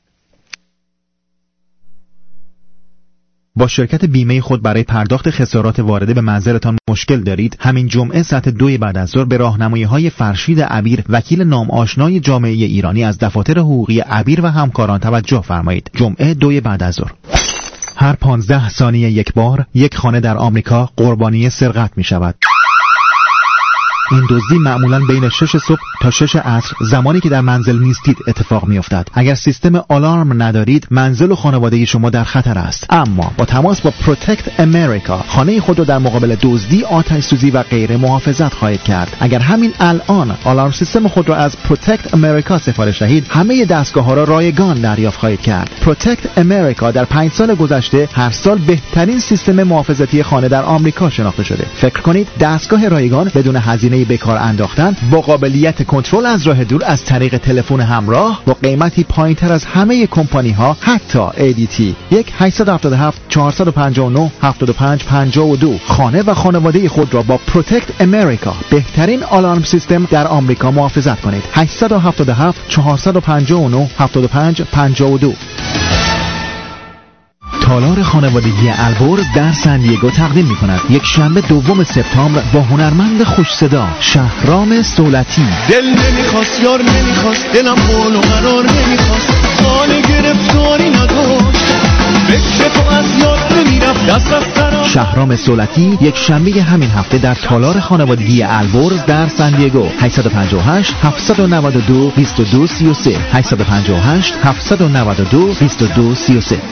[SPEAKER 16] با شرکت بیمه خود برای پرداخت خسارات وارده به منزلتان مشکل دارید؟ همین جمعه ساعت دوی بعد از ظهر به راهنمایی‌های فرشید عبیر، وکیل نام آشنای جامعه ایرانی از دفاتر حقوقی عبیر و همکاران توجه فرمایید. جمعه دوی بعد از ظهر. هر پانزده ثانیه یک بار یک خانه در آمریکا قربانی سرقت می شود. این دزدی معمولاً بین شش صبح تا شش عصر زمانی که در منزل نیستید اتفاق می‌افتد. اگر سیستم آلارم ندارید منزل و خانواده شما در خطر است. اما با تماس با پروتکت امریکا خانه خود را در مقابل دزدی، آتش سوزی و غیره محافظت خواهید کرد. اگر همین الان آلارم سیستم خود را از پروتکت امریکا سفارش دهید همه دستگاه‌ها را رایگان دریافت خواهید کرد. پروتکت امریکا در پنج سال گذشته هر سال بهترین سیستم محافظتی خانه در آمریکا شناخته شده. فکر کنید دستگاه رایگان بدون هزینه به کار انداختن با قابلیت کنترل از راه دور از طریق تلفن همراه با قیمتی پایینتر از همه کمپانی‌ها حتی ای دی تی. یک هشت هفت هفت چهار پنج نه هفت پنج پنج دو خانه و خانواده خود را با پروتکت امریکا بهترین آلارم سیستم در آمریکا محافظت کنید. هشت هفت هفت چهار پنج نه هفت پنج پنج دو. تالار خانوادگی البرز در سن دیگو تقدیم می‌کند یک شنبه دوم سپتامبر با هنرمند خوش صدا شهرام سولتی.
[SPEAKER 17] دل نمیخواست یار نمیخواست دلم قول و قرار نمیخواست حال گرفتاری نداشت فکر تو از یاد نمیرفت دست از سرم.
[SPEAKER 16] شهرام سولتی یک شنبه همین هفته در تالار خانوادگی البرز در سن دیگو. هشت پنج هشت هفت نه دو دو دو سه سه هشت پنج هشت هفت نه دو دو دو سه سه.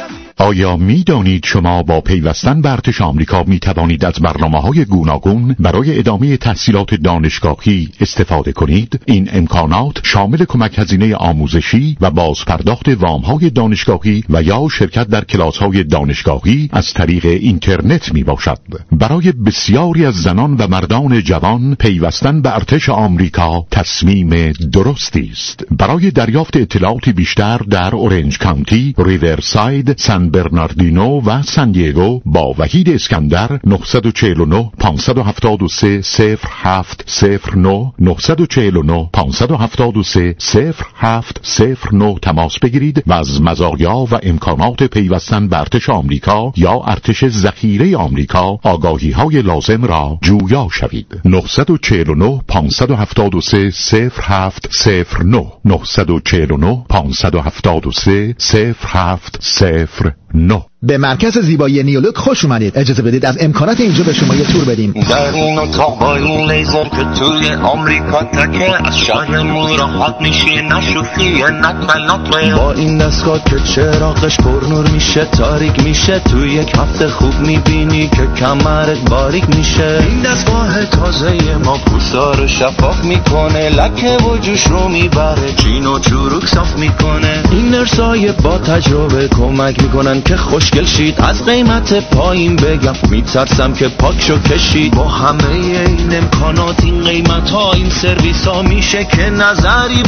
[SPEAKER 14] آیا می دانید شما با پیوستن به ارتش آمریکا می توانید از برنامه‌های گوناگون برای ادامه تحصیلات دانشگاهی استفاده کنید؟ این امکانات شامل کمک هزینه آموزشی و بازپرداخت وام‌های دانشگاهی و یا شرکت در کلاس‌های دانشگاهی از طریق اینترنت می باشد. برای بسیاری از زنان و مردان جوان پیوستن به ارتش آمریکا تصمیم درستی است. برای دریافت اطلاعاتی بیشتر در اورنج کانتی، ریورساید، سن برناردینو و سن دیگو با وحید اسکندر نه چهار نه پنج هفت سه صفر هفت صفر نه نه چهار نه پنج هفت سه صفر هفت صفر نه تماس بگیرید و از مزایا و امکانات پیوستن به ارتش آمریکا یا ارتش ذخیره آمریکا آگاهی های لازم را جویا شوید. نه چهار نه پنج هفت سه صفر هفت صفر نه نه چهار نه پنج هفت سه صفر هفت صفر نه.
[SPEAKER 16] به مرکز زیبایی نیولوک خوش اومدید. اجازه بدید از امکانات اینجا به شما یه تور بدیم.
[SPEAKER 17] در این اتاق با این لیزر که توی آمریکا تکه از شهرمون راحت میشی نشوخی نکنات با این دستگاه که چراغش پر نور میشه تاریک میشه تو یک هفته خوب میبینی که کمرت باریک میشه. این دستگاه تازه ما پوستا رو شفاف میکنه لکه و جوش رو میبره چین و چروک صاف میکنه. این نرسای با تجربه کمک میکنن که خوشگل شید. از قیمت پایین بگم میترسم که پاکشو کشید. با همه این امکانات این قیمت ها این سرویس ها میشه که نظری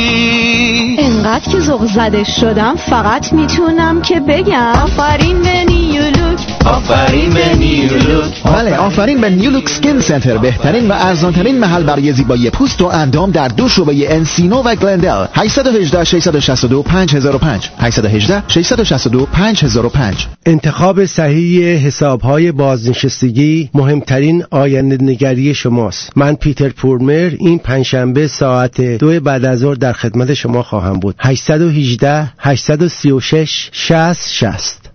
[SPEAKER 17] بدی.
[SPEAKER 18] انقدر که ذوق زده شدم فقط میتونم که بگم آفرین به نیولوک،
[SPEAKER 17] آفرین به نیولوک.
[SPEAKER 16] بله آفرین به نیولوک سکین سنتر، بهترین و ارزانترین محل برای زیبایی پوست و اندام در دو شعبه انسینو و گلندل. هشت یک هشت شش شش دو پنج صفر پنج هشت یک هشت شش شش دو پنج صفر پنج.
[SPEAKER 19] انتخاب صحیح حساب‌های بازنشستگی مهمترین آینده نگری شماست. من پیتر پورمر این پنجشنبه ساعت دو بعد از ظهر در خدمت شما خواهم بود. هشت یک هشت هشت سه شش شصت شصت.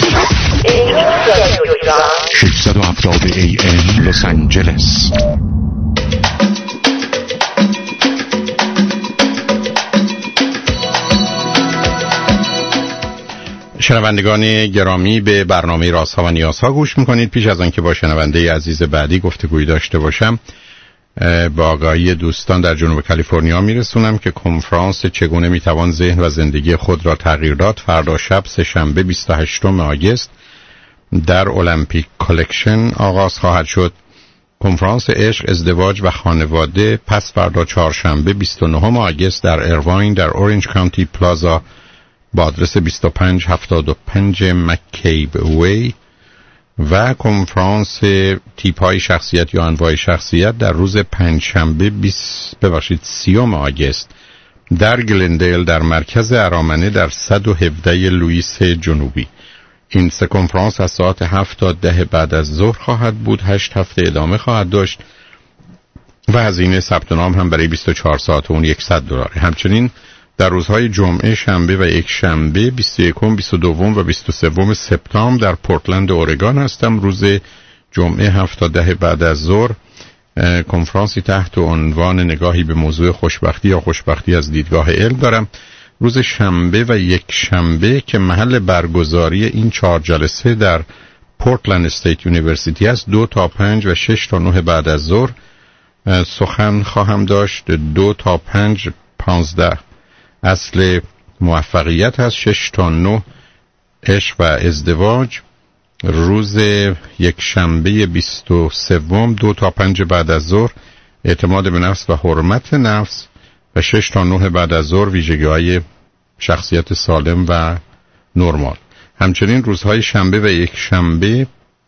[SPEAKER 14] ششصد و هفتاد ای ام لس آنجلس.
[SPEAKER 4] شنوندگان گرامی به برنامه رازها و نیازها گوش میکنید. پیش از آن که با شنونده عزیز بعدی گفتگویی داشته باشم با آگاهی دوستان در جنوب کالیفرنیا میرسونم که کنفرانس چگونه میتوان ذهن و زندگی خود را تغییر داد فردا شب سه شنبه بیست و هشتم آگوست در المپیک کالکشن آغاز خواهد شد. کنفرانس عشق، ازدواج و خانواده پس فردا چهارشنبه بیست و نهم آگوست در ایرواین در اورنج کانتی پلازا با آدرس بیست و پنج هفتاد و پنج مکیب وی و کنفرانس تیپ های شخصیت یا انواع شخصیت در روز پنجشنبه بیست ببخشید سیوم آگوست در گلندیل در مرکز ارامنه در صد و هفده لوئیس جنوبی. این سه کنفرانس از ساعت هفت تا ده بعد از ظهر خواهد بود. هشت هفته ادامه خواهد داشت و هزینه ثبت نام هم برای بیست و چهار ساعت اون صد دلار. همچنین در روزهای جمعه، شنبه و یک شنبه بیست و یکم، بیست و دوم و بیست و سوم سپتامبر در پورتلند اورگان هستم. روز جمعه هفت تا ده بعد از ظهر کنفرانسی تحت عنوان نگاهی به موضوع خوشبختی یا خوشبختی از دیدگاه علم دارم روز شنبه و یک شنبه که محل برگزاری این چهار جلسه در پورتلند استیت یونیورسیتی است. دو تا پنج و شش تا نه بعد از ظهر سخن خواهم داشت. دو تا پنج پانزده اصل موفقیت هست، شش تا نه عشق و ازدواج. روز یک شنبه بیست و سوم دو تا پنج بعد از ظهر اعتماد به نفس و حرمت نفس و شش تا نه بعد از ظهر ویژگی‌های شخصیت سالم و نرمال. همچنین روزهای شنبه و یک شنبه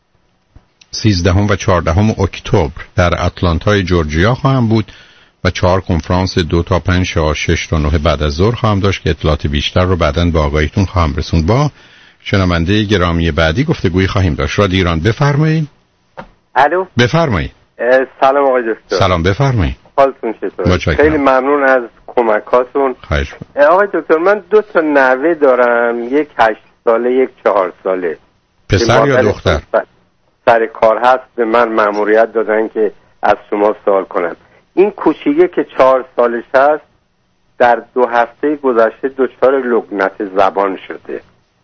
[SPEAKER 4] سیزدهم و چهاردهم اکتبر در آتلانتای جورجیا خواهم بود و چهار کنفرانس دو تا پنج و شش تا نه بعد از ظهر خواهم داشت که اطلاعات بیشتر رو بعداً به آگاهیتون خواهم رسوند. با شنونده گرامی بعدی گفتگویی خواهیم داشت. رادیو ایران بفرمایید.
[SPEAKER 20] الو
[SPEAKER 4] بفرمایید.
[SPEAKER 20] سلام آقای دکتر.
[SPEAKER 4] سلام بفرمایید.
[SPEAKER 20] حالتون چطوره؟ خیلی ممنون از کمکاتون.
[SPEAKER 4] خواهش
[SPEAKER 20] آقای دکتر من دو تا نوه دارم، یک هشت ساله یک چهار ساله.
[SPEAKER 4] پسر یا دختر؟
[SPEAKER 20] سر کار هست به من مأموریت دادن که از شما سوال کنم. این کوچیکه که چهار سالش هست در دو هفته گذشته دچار لکنت زبان شده.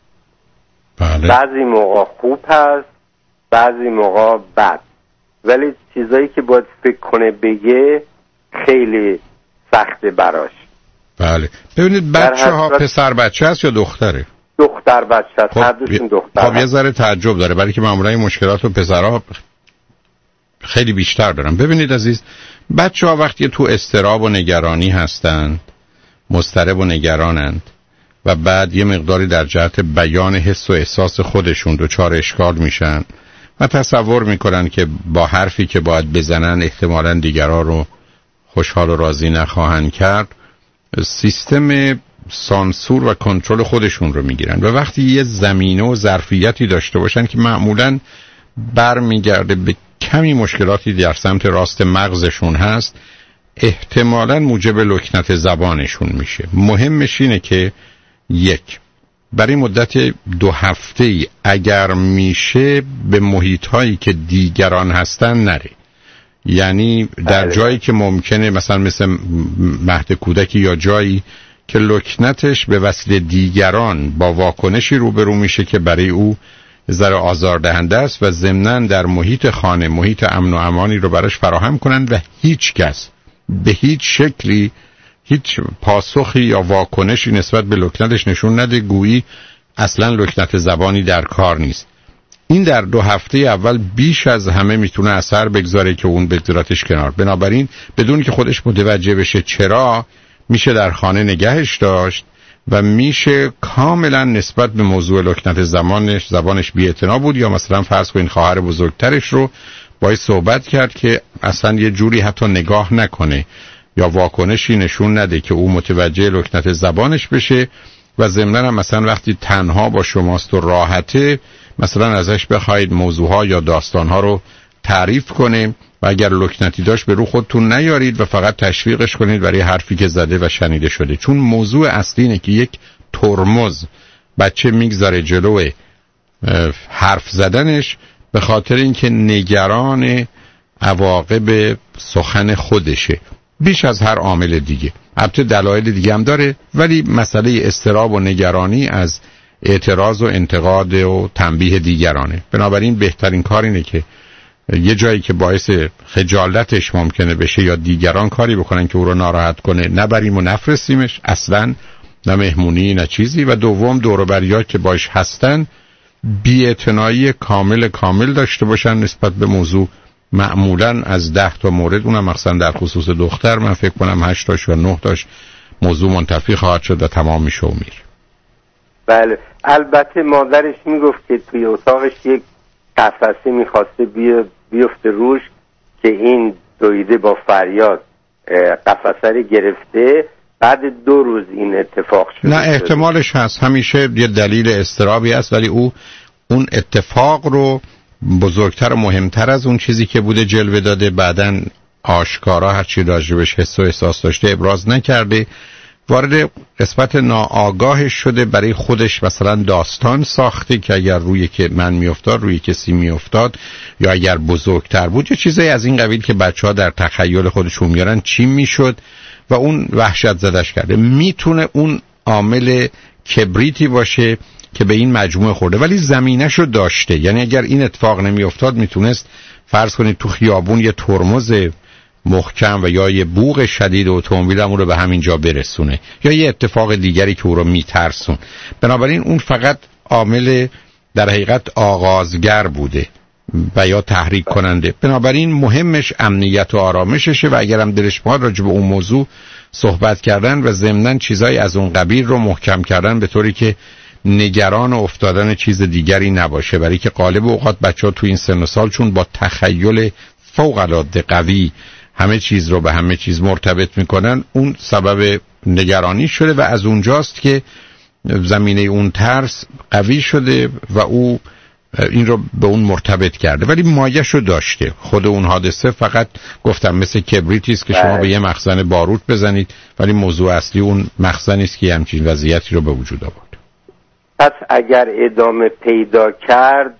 [SPEAKER 4] بله.
[SPEAKER 20] بعضی موقع خوب هست بعضی موقع بد، ولی چیزایی که باید فکر کنه بگه خیلی سخته براش.
[SPEAKER 4] بله. ببینید بچه ها پسر بچه هست یا دختره؟
[SPEAKER 20] دختر بچه هست.
[SPEAKER 4] خب
[SPEAKER 20] هر دوشون دختر
[SPEAKER 4] خب یه ذره تعجب داره برای که معمولا این مشکلات رو پسرها خیلی بیشتر دارن. ببینید عزیز، بچه ها وقتی تو اضطراب و نگرانی هستند، مضطرب و نگرانند و بعد یه مقداری در جهت بیان حس و احساس خودشون دچار اشکال میشن و تصور میکنن که با حرفی که باید بزنن احتمالاً دیگرها رو خوشحال و راضی نخواهند کرد، سیستم سانسور و کنترل خودشون رو میگیرن و وقتی یه زمینه و ظرفیتی داشته باشن که معمولاً برمیگرده به کمی مشکلاتی در سمت راست مغزشون هست، احتمالاً موجب لکنت زبانشون میشه. مهمش اینه که یک، برای مدت دو هفته ای اگر میشه به محیط هایی که دیگران هستن نره. یعنی در جایی که ممکنه مثلا مثل مهد کودکی یا جایی که لکنتش به وسیله دیگران با واکنشی روبرو میشه که برای او ذره آزاردهنده است و ضمناً در محیط خانه محیط امن و امانی رو براش فراهم کنند و هیچ کس به هیچ شکلی هیچ پاسخی یا واکنشی نسبت به لکنتش نشون نده، گویی اصلا لکنت زبانی در کار نیست. این در دو هفته اول بیش از همه میتونه اثر بگذاره که اون بگذارتش کنار. بنابراین بدون که خودش متوجه بشه چرا، میشه در خانه نگهش داشت و میشه کاملا نسبت به موضوع لکنت زبانش زبانش بی‌اعتنا بود، یا مثلا فرض کنین خواهر بزرگترش رو باید صحبت کرد که اصلا یه جوری حتی نگاه نکنه یا واکنشی نشون نده که او متوجه لکنت زبانش بشه و ضمناً هم مثلا وقتی تنها با شماست و راحته مثلا ازش بخواید موضوعها یا داستانها رو تعریف کنه و اگر لکنتی داشت به رو خودتون نیارید و فقط تشویقش کنید برای حرفی که زده و شنیده شده. چون موضوع اصلی اینه که یک ترمز بچه میگذاره جلوی حرف زدنش به خاطر اینکه نگران عواقب سخن خودشه بیش از هر عامل دیگه. البته دلایل دیگه هم داره، ولی مسئله اضطراب و نگرانی از اعتراض و انتقاد و تنبیه دیگرانه. بنابراین بهترین کار اینه که یه جایی که باعث خجالتش ممکنه بشه یا دیگران کاری بکنن که او رو ناراحت کنه نبریم و نفرستیمش اصلا، نه مهمونی نه چیزی. و دوم دور و بریا که باش هستن بی‌اعتنایی کامل کامل داشته باشن نسبت به موضوع. معمولا از ده تا مورد، اونم مثلا در خصوص دختر من فکر کنم هشت تاش یا نه تاش موضوع منتفی خواهد شد و تمام میشه و میره.
[SPEAKER 20] بله، البته مادرش میگفت که توی اتاقش یک قفسه میخواسته بیفته روش که این دویده با فریاد قفسه رو گرفته. بعد دو روز این اتفاق شده.
[SPEAKER 4] نه احتمالش هست، همیشه یه دلیل اضطرابی است، ولی او اون اتفاق رو بزرگتر و مهمتر از اون چیزی که بوده جلوه داده، بعدن آشکارا هرچی راجبش حس و احساس داشته ابراز نکرده وارد قسمت ناآگاهش شده، برای خودش مثلا داستان ساخته که اگر روی که من میافتاد روی کسی میافتاد، یا اگر بزرگتر بود یا چیزایی از این قبیل که بچه‌ها در تخیل خودشون میارن چی میشد و اون وحشت زدش کرده. میتونه اون عامل کبریتی باشه که به این مجموعه خورده، ولی زمینه‌شو داشته. یعنی اگر این اتفاق نمیافتاد میتونست فرض کنید تو خیابون یه ترمز محکم و یا یه بوق شدید اتومبیل رو به همین جا برسونه، یا یه اتفاق دیگری که او رو میترسون. بنابراین اون فقط عامل در حقیقت آغازگر بوده و یا تحریک کننده. بنابراین مهمش امنیت و آرامششه و اگرم دلش میاد راجع به اون موضوع صحبت کردن و ضمناً چیزای از اون قبیل رو محکم کردن به طوری که نگران افتادن چیز دیگری نباشه، برای که غالب اوقات بچه‌ها تو این سن و سال چون با تخیل فوق‌العاده قوی همه چیز رو به همه چیز مرتبط میکنن، اون سبب نگرانی شده و از اونجاست که زمینه اون ترس قوی شده و او این رو به اون مرتبط کرده. ولی مایه‌شو داشته. خود اون حادثه فقط گفتم مثل کبریتی است که شما به یه مخزن باروت بزنید، ولی موضوع اصلی اون مخزنی است که همچین وضعیتی رو به وجود آورد.
[SPEAKER 20] پس اگر ادامه پیدا کرد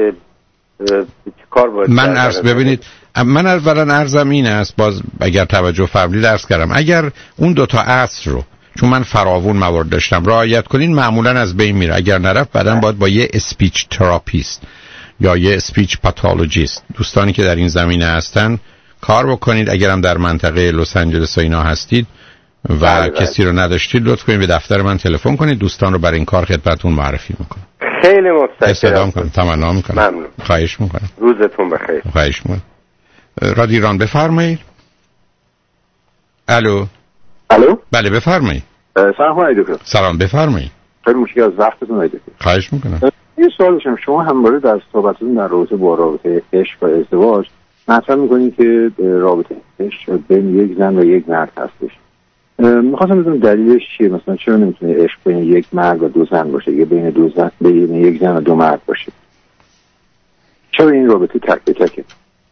[SPEAKER 20] چیکار باید
[SPEAKER 4] من عرض ببینید، من اولا عرضم این است، باز اگر توجه فرمودید عرض کردم، اگر اون دوتا اصل رو چون من فراوون موارد داشتم رعایت کنین معمولا از بین میره. اگر نرفت بعدن باید با یه اسپیچ تراپیست یا یه اسپیچ پاتولوژیست، دوستانی که در این زمینه هستن، کار بکنید. اگرم در منطقه لس آنجلس و اینا هستید و بله کسی بله. رو نداشتید لطف کنید به دفتر من تلفن کنید، دوستان رو برای این کار خدمتتون معرفی میکنم.
[SPEAKER 20] خیلی متشکرم.
[SPEAKER 4] تمنا میکنم.
[SPEAKER 20] ممنون.
[SPEAKER 4] خواهش میکنم.
[SPEAKER 20] روزتون بخیر.
[SPEAKER 4] خواهش میکنم. رادیو ایران بفرمایید. الو.
[SPEAKER 21] الو.
[SPEAKER 4] بله بفرمایید.
[SPEAKER 21] سلام علیکم دکتر.
[SPEAKER 4] سلام بفرمایید.
[SPEAKER 21] خیلی مشکل از وقتتون دکتر.
[SPEAKER 4] خواهش میکنم.
[SPEAKER 21] یه سوال داشتم. شما همواره در صحبتتون در رابطه با رابطه عشق و ازدواج مطرح میکنید که رابطه عشق بین یک زن و یک مرد هستش. میخواستم بدونم دلیلش چیه؟ مثلا چرا نمیتونه عشق بین یک مرد و دو زن باشه یا بین دو زن بین یک زن و دو مرد باشه؟ چرا این رابطه تک به تکه؟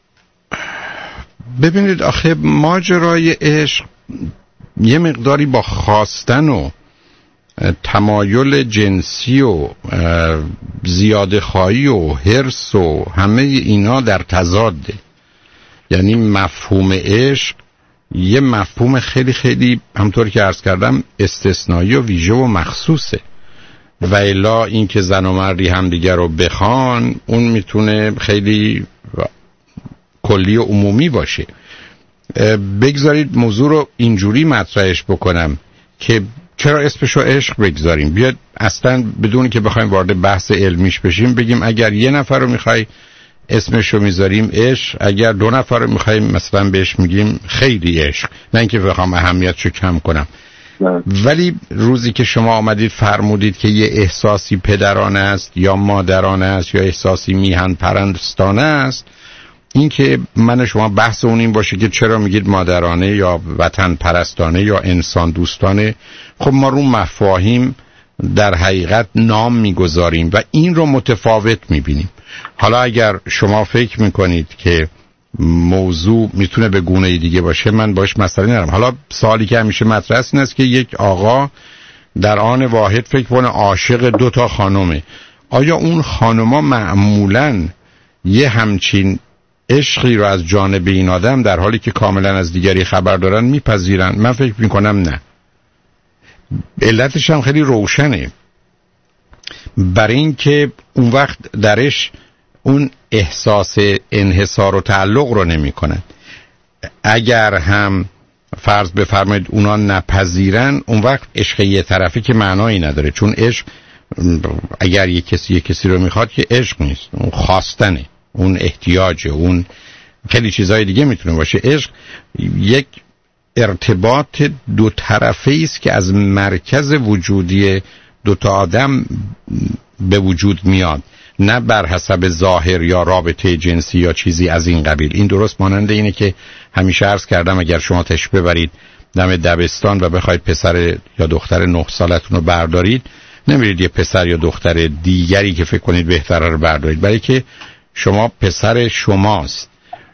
[SPEAKER 4] ببینید آخه ماجرای عشق یه مقداری با خواستن و تمایل جنسی و زیاده خواهی و حرص و همه اینا در تضاده. یعنی مفهوم عشق یه مفهوم خیلی خیلی همطور که عرض کردم استثنایی و ویژه و مخصوصه، و الا این که زن و مردی هم دیگر رو بخوان اون میتونه خیلی کلی و عمومی باشه. بگذارید موضوع رو اینجوری مطرحش بکنم که چرا اسمشو عشق بگذاریم. بیاد اصلا بدون که بخوایم وارد بحث علمیش بشیم بگیم اگر یه نفر رو میخوای اسمشو میذاریم عشق، اگر دو نفر رو میخوایم مثلا بهش میگیم خیلی عشق، نه اینکه بخوام اهمیتشو کم کنم. ولی روزی که شما آمدید فرمودید که یه احساسی پدرانه است یا مادرانه است یا احساسی میهن پرستانه است، این که من شما بحث اون این باشه که چرا میگید مادرانه یا وطن پرستانه یا انسان دوستانه، خب ما رو مفاهیم در حقیقت نام میگذاریم و این رو متفاوت میبینیم. حالا اگر شما فکر میکنید که موضوع میتونه به گونه دیگه باشه من باش مسئله ندارم. حالا سوالی که همیشه مطرح است این است که یک آقا در آن واحد فکر کنه عاشق دو تا خانمه، آیا اون خانما معمولاً یه همچین عشقی رو از جانب این آدم در حالی که کاملا از دیگری خبر دارن میپذیرن؟ من فکر میکنم نه. علتش هم خیلی روشنه، برای این که اون وقت درش اون احساس انحصار و تعلق رو نمی کنن. اگر هم فرض بفرمایید اونا نپذیرن اون وقت عشق یه طرفی که معنایی نداره، چون عشق اگر یک کسی یک کسی رو میخواد که عشق نیست، اون خواستنه، اون احتیاجه، اون خیلی چیزای دیگه میتونه باشه. عشق یک ارتباط دو طرفه است که از مرکز وجودی دو تا آدم به وجود میاد، نه بر حسب ظاهر یا رابطه جنسی یا چیزی از این قبیل. این درست مانند اینه که همیشه عرض کردم اگر شما تشریف ببرید دم دبستان و بخواید پسر یا دختر نه سالتون رو بردارید، نمیرید یه پسر یا دختر دیگری که فکر کنید بهتره رو بردارید، برای که شما پسر شماست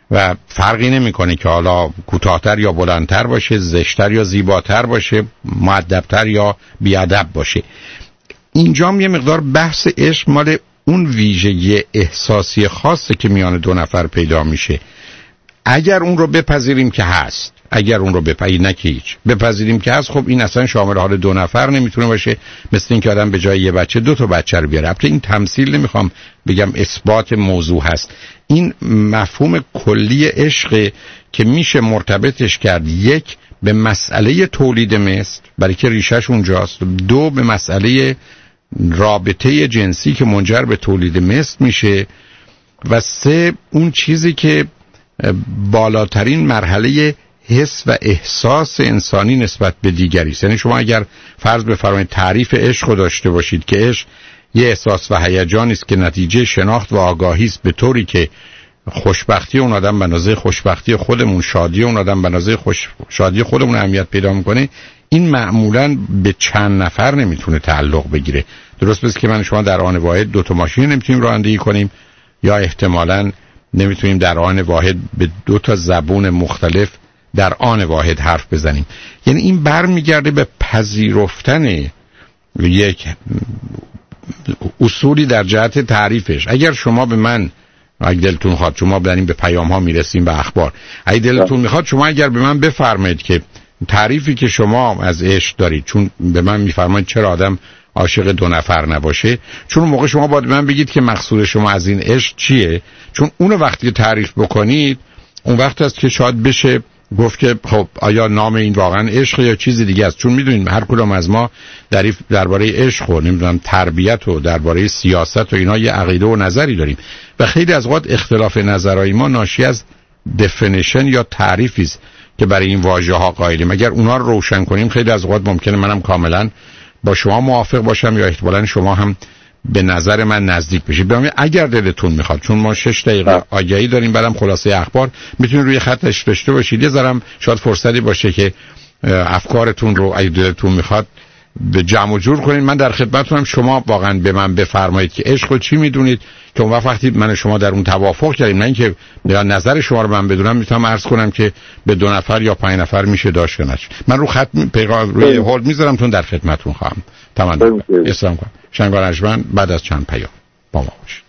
[SPEAKER 4] و فرقی نمیکنه که حالا کوتاه‌تر یا بلندتر باشه، زشتر یا زیباتر باشه، مؤدب‌تر یا بی‌ادب باشه. اینجا یه مقدار بحث عشق مال اون ویژگی احساسی خاصه که میان دو نفر پیدا میشه. اگر اون رو بپذیریم که هست، اگر اون رو بپذیریم نه که هیچ، بپذیریم که هست، خب این اصلا شامل حال دو نفر نمیتونه باشه. مثل این که آدم به جای یه بچه دو تا بچه رو بیاره. البته این تمثیل نمیخوام بگم، اثبات موضوع هست. این مفهوم کلی عشق که میشه مرتبطش کرد، یک به مسئله تولید مثل برای که ریشش اونجاست، دو به مسئله رابطه جنسی که منجر به تولید مثل میشه، و سه اون چیزی که بالاترین مرحله حس و احساس انسانی نسبت به دیگری است. یعنی شما اگر فرض بفرمایید تعریف عشق رو داشته باشید که عشق یه احساس و هیجانی است که نتیجه شناخت و آگاهی است، به طوری که خوشبختی اون آدم به اندازه خوشبختی خودمون، شادی اون آدم به اندازه خوش شادی خودمون اهمیت پیدا میکنه، این معمولاً به چند نفر نمیتونه تعلق بگیره. درست مثل که من شما در آن واحد دو تا ماشین نمیتونیم رانندگی کنیم، یا احتمالاً نمیتونیم در آن واحد به دو تا زبون مختلف در آن واحد حرف بزنیم. یعنی این برمیگرده به پذیرفتن یک اصولی در جهت تعریفش. اگر شما به من، اگه دلتون خواهد، شما بریم به پیام ها میرسیم، به اخبار، اگه دلتون میخواد شما اگر به من بفرمایید که تعریفی که شما از عشق دارید، چون به من میفرمایید چرا آدم عاشق دو نفر نباشه، چون اون موقع شما باید به من بگید که مقصود شما از این عشق چیه، چون اونو وقتی تعریف بکنید اون وقت است که شاید بشه گفت که خب آیا نام این واقعا عشق یا چیز دیگه است. چون میدونید هر کدوم از ما در درباره عشق و نمیدونم تربیت و درباره سیاست و اینا یه عقیده و نظری داریم، و خیلی از اوقات اختلاف نظرهای ما ناشی از دفینیشن یا تعریفی است که برای این واژه ها قائلیم. اگر اونا رو روشن کنیم خیلی از اوقات ممکنه منم کاملا با شما موافق باشم یا احتمالاً شما هم به نظر من نزدیک بشید. ببینید اگر دلتون میخواد، چون ما شش دقیقه آگهی داریم، بعدم خلاصه اخبار، میتونید روی خطش داشته باشید، یه ذرم شاید فرصتی باشه که افکارتون رو اگه دلتون میخواد به جمع و جور کنید. من در خدمتتونم، شما واقعا به من بفرمایید که عشق رو چی میدونید، که اون وقتی من و شما در اون توافق کردیم، نه اینکه نظر شما رو من بدونم، میتونم عرض کنم که به دو نفر یا پنج نفر میشه داشت کنه. من رو خط پیغام روی هولد میذارم، تون در خدمتتون خواهم. تمام. اسلام کنم. شنگان اجمن بعد از چند پیام با ما باشید.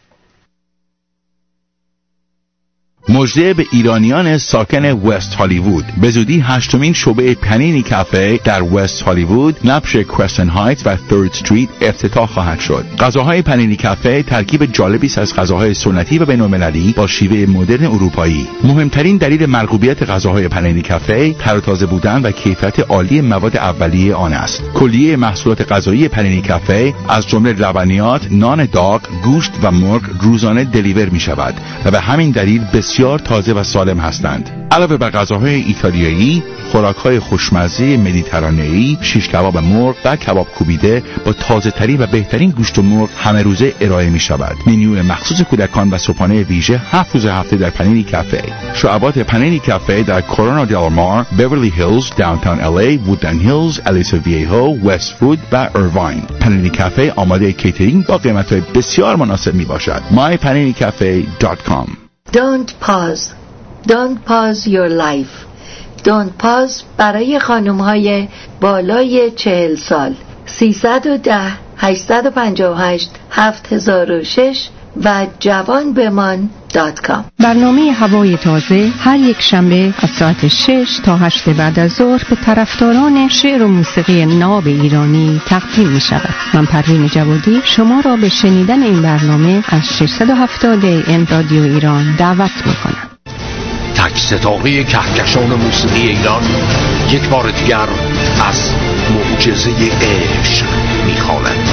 [SPEAKER 6] مژده به ایرانیان ساکن وست هالیوود. به زودی هشتمین شعبه پنینی کافه در وست هالیوود، نبش کرستن هایتس و ثرد استریت افتتاح خواهد شد. غذاهای پنینی کافه ترکیب جالبی است از غذاهای سنتی و بین‌المللی با شیوه مدرن اروپایی. مهمترین دلیل مرغوبیت غذاهای پنینی کافه تر و تازه بودن و کیفیت عالی مواد اولیه آن است. کلیه محصولات غذایی پنینی کافه از جمله لبنیات، نان داغ، گوشت و مرغ روزانه دلیور می شود و به همین دلیل بسیار تازه و سالم هستند. علاوه بر غذاهای ایتالیایی، خوراک‌های خوشمزه مدیترانه‌ای، شیش کباب مرغ و کباب کوبیده با تازه‌ترین و بهترین گوشت و مرغ همه روزه ارائه می‌شود. منیو مخصوص کودکان و صبحانه ویژه هفت روز هفته در پنینی کافه. شعبات پنینی کافه در کورونا دل مار، بیورلی هیلز، داونتاون ال ای، وودلند هیلز، الیسا ویهو، وست‌فود و ایرواین. پنینی کافه آماده کیترینگ با قیمت‌های بسیار مناسب میباشد. my panini cafe dot com.
[SPEAKER 2] Don't pause. Don't pause your life. Don't pause برای خانم‌های بالای چهل سال. سیصد و ده هشتصد و پنجاه و هشت هفت هزار و شش و جوان بمان دات کام.
[SPEAKER 12] برنامه هوای تازه هر یک شنبه از ساعت شش تا هشت بعد از ظهر به طرفداران شعر و موسیقی ناب ایرانی تقدیم می شود. من پروین جوادی شما را به شنیدن این برنامه از ششصد و هفتاد ای ام رادیو ایران دعوت می کنم.
[SPEAKER 22] تک ستاره کهکشان موسیقی ایران یک بار دیگر از معجزه عشق می‌خواند.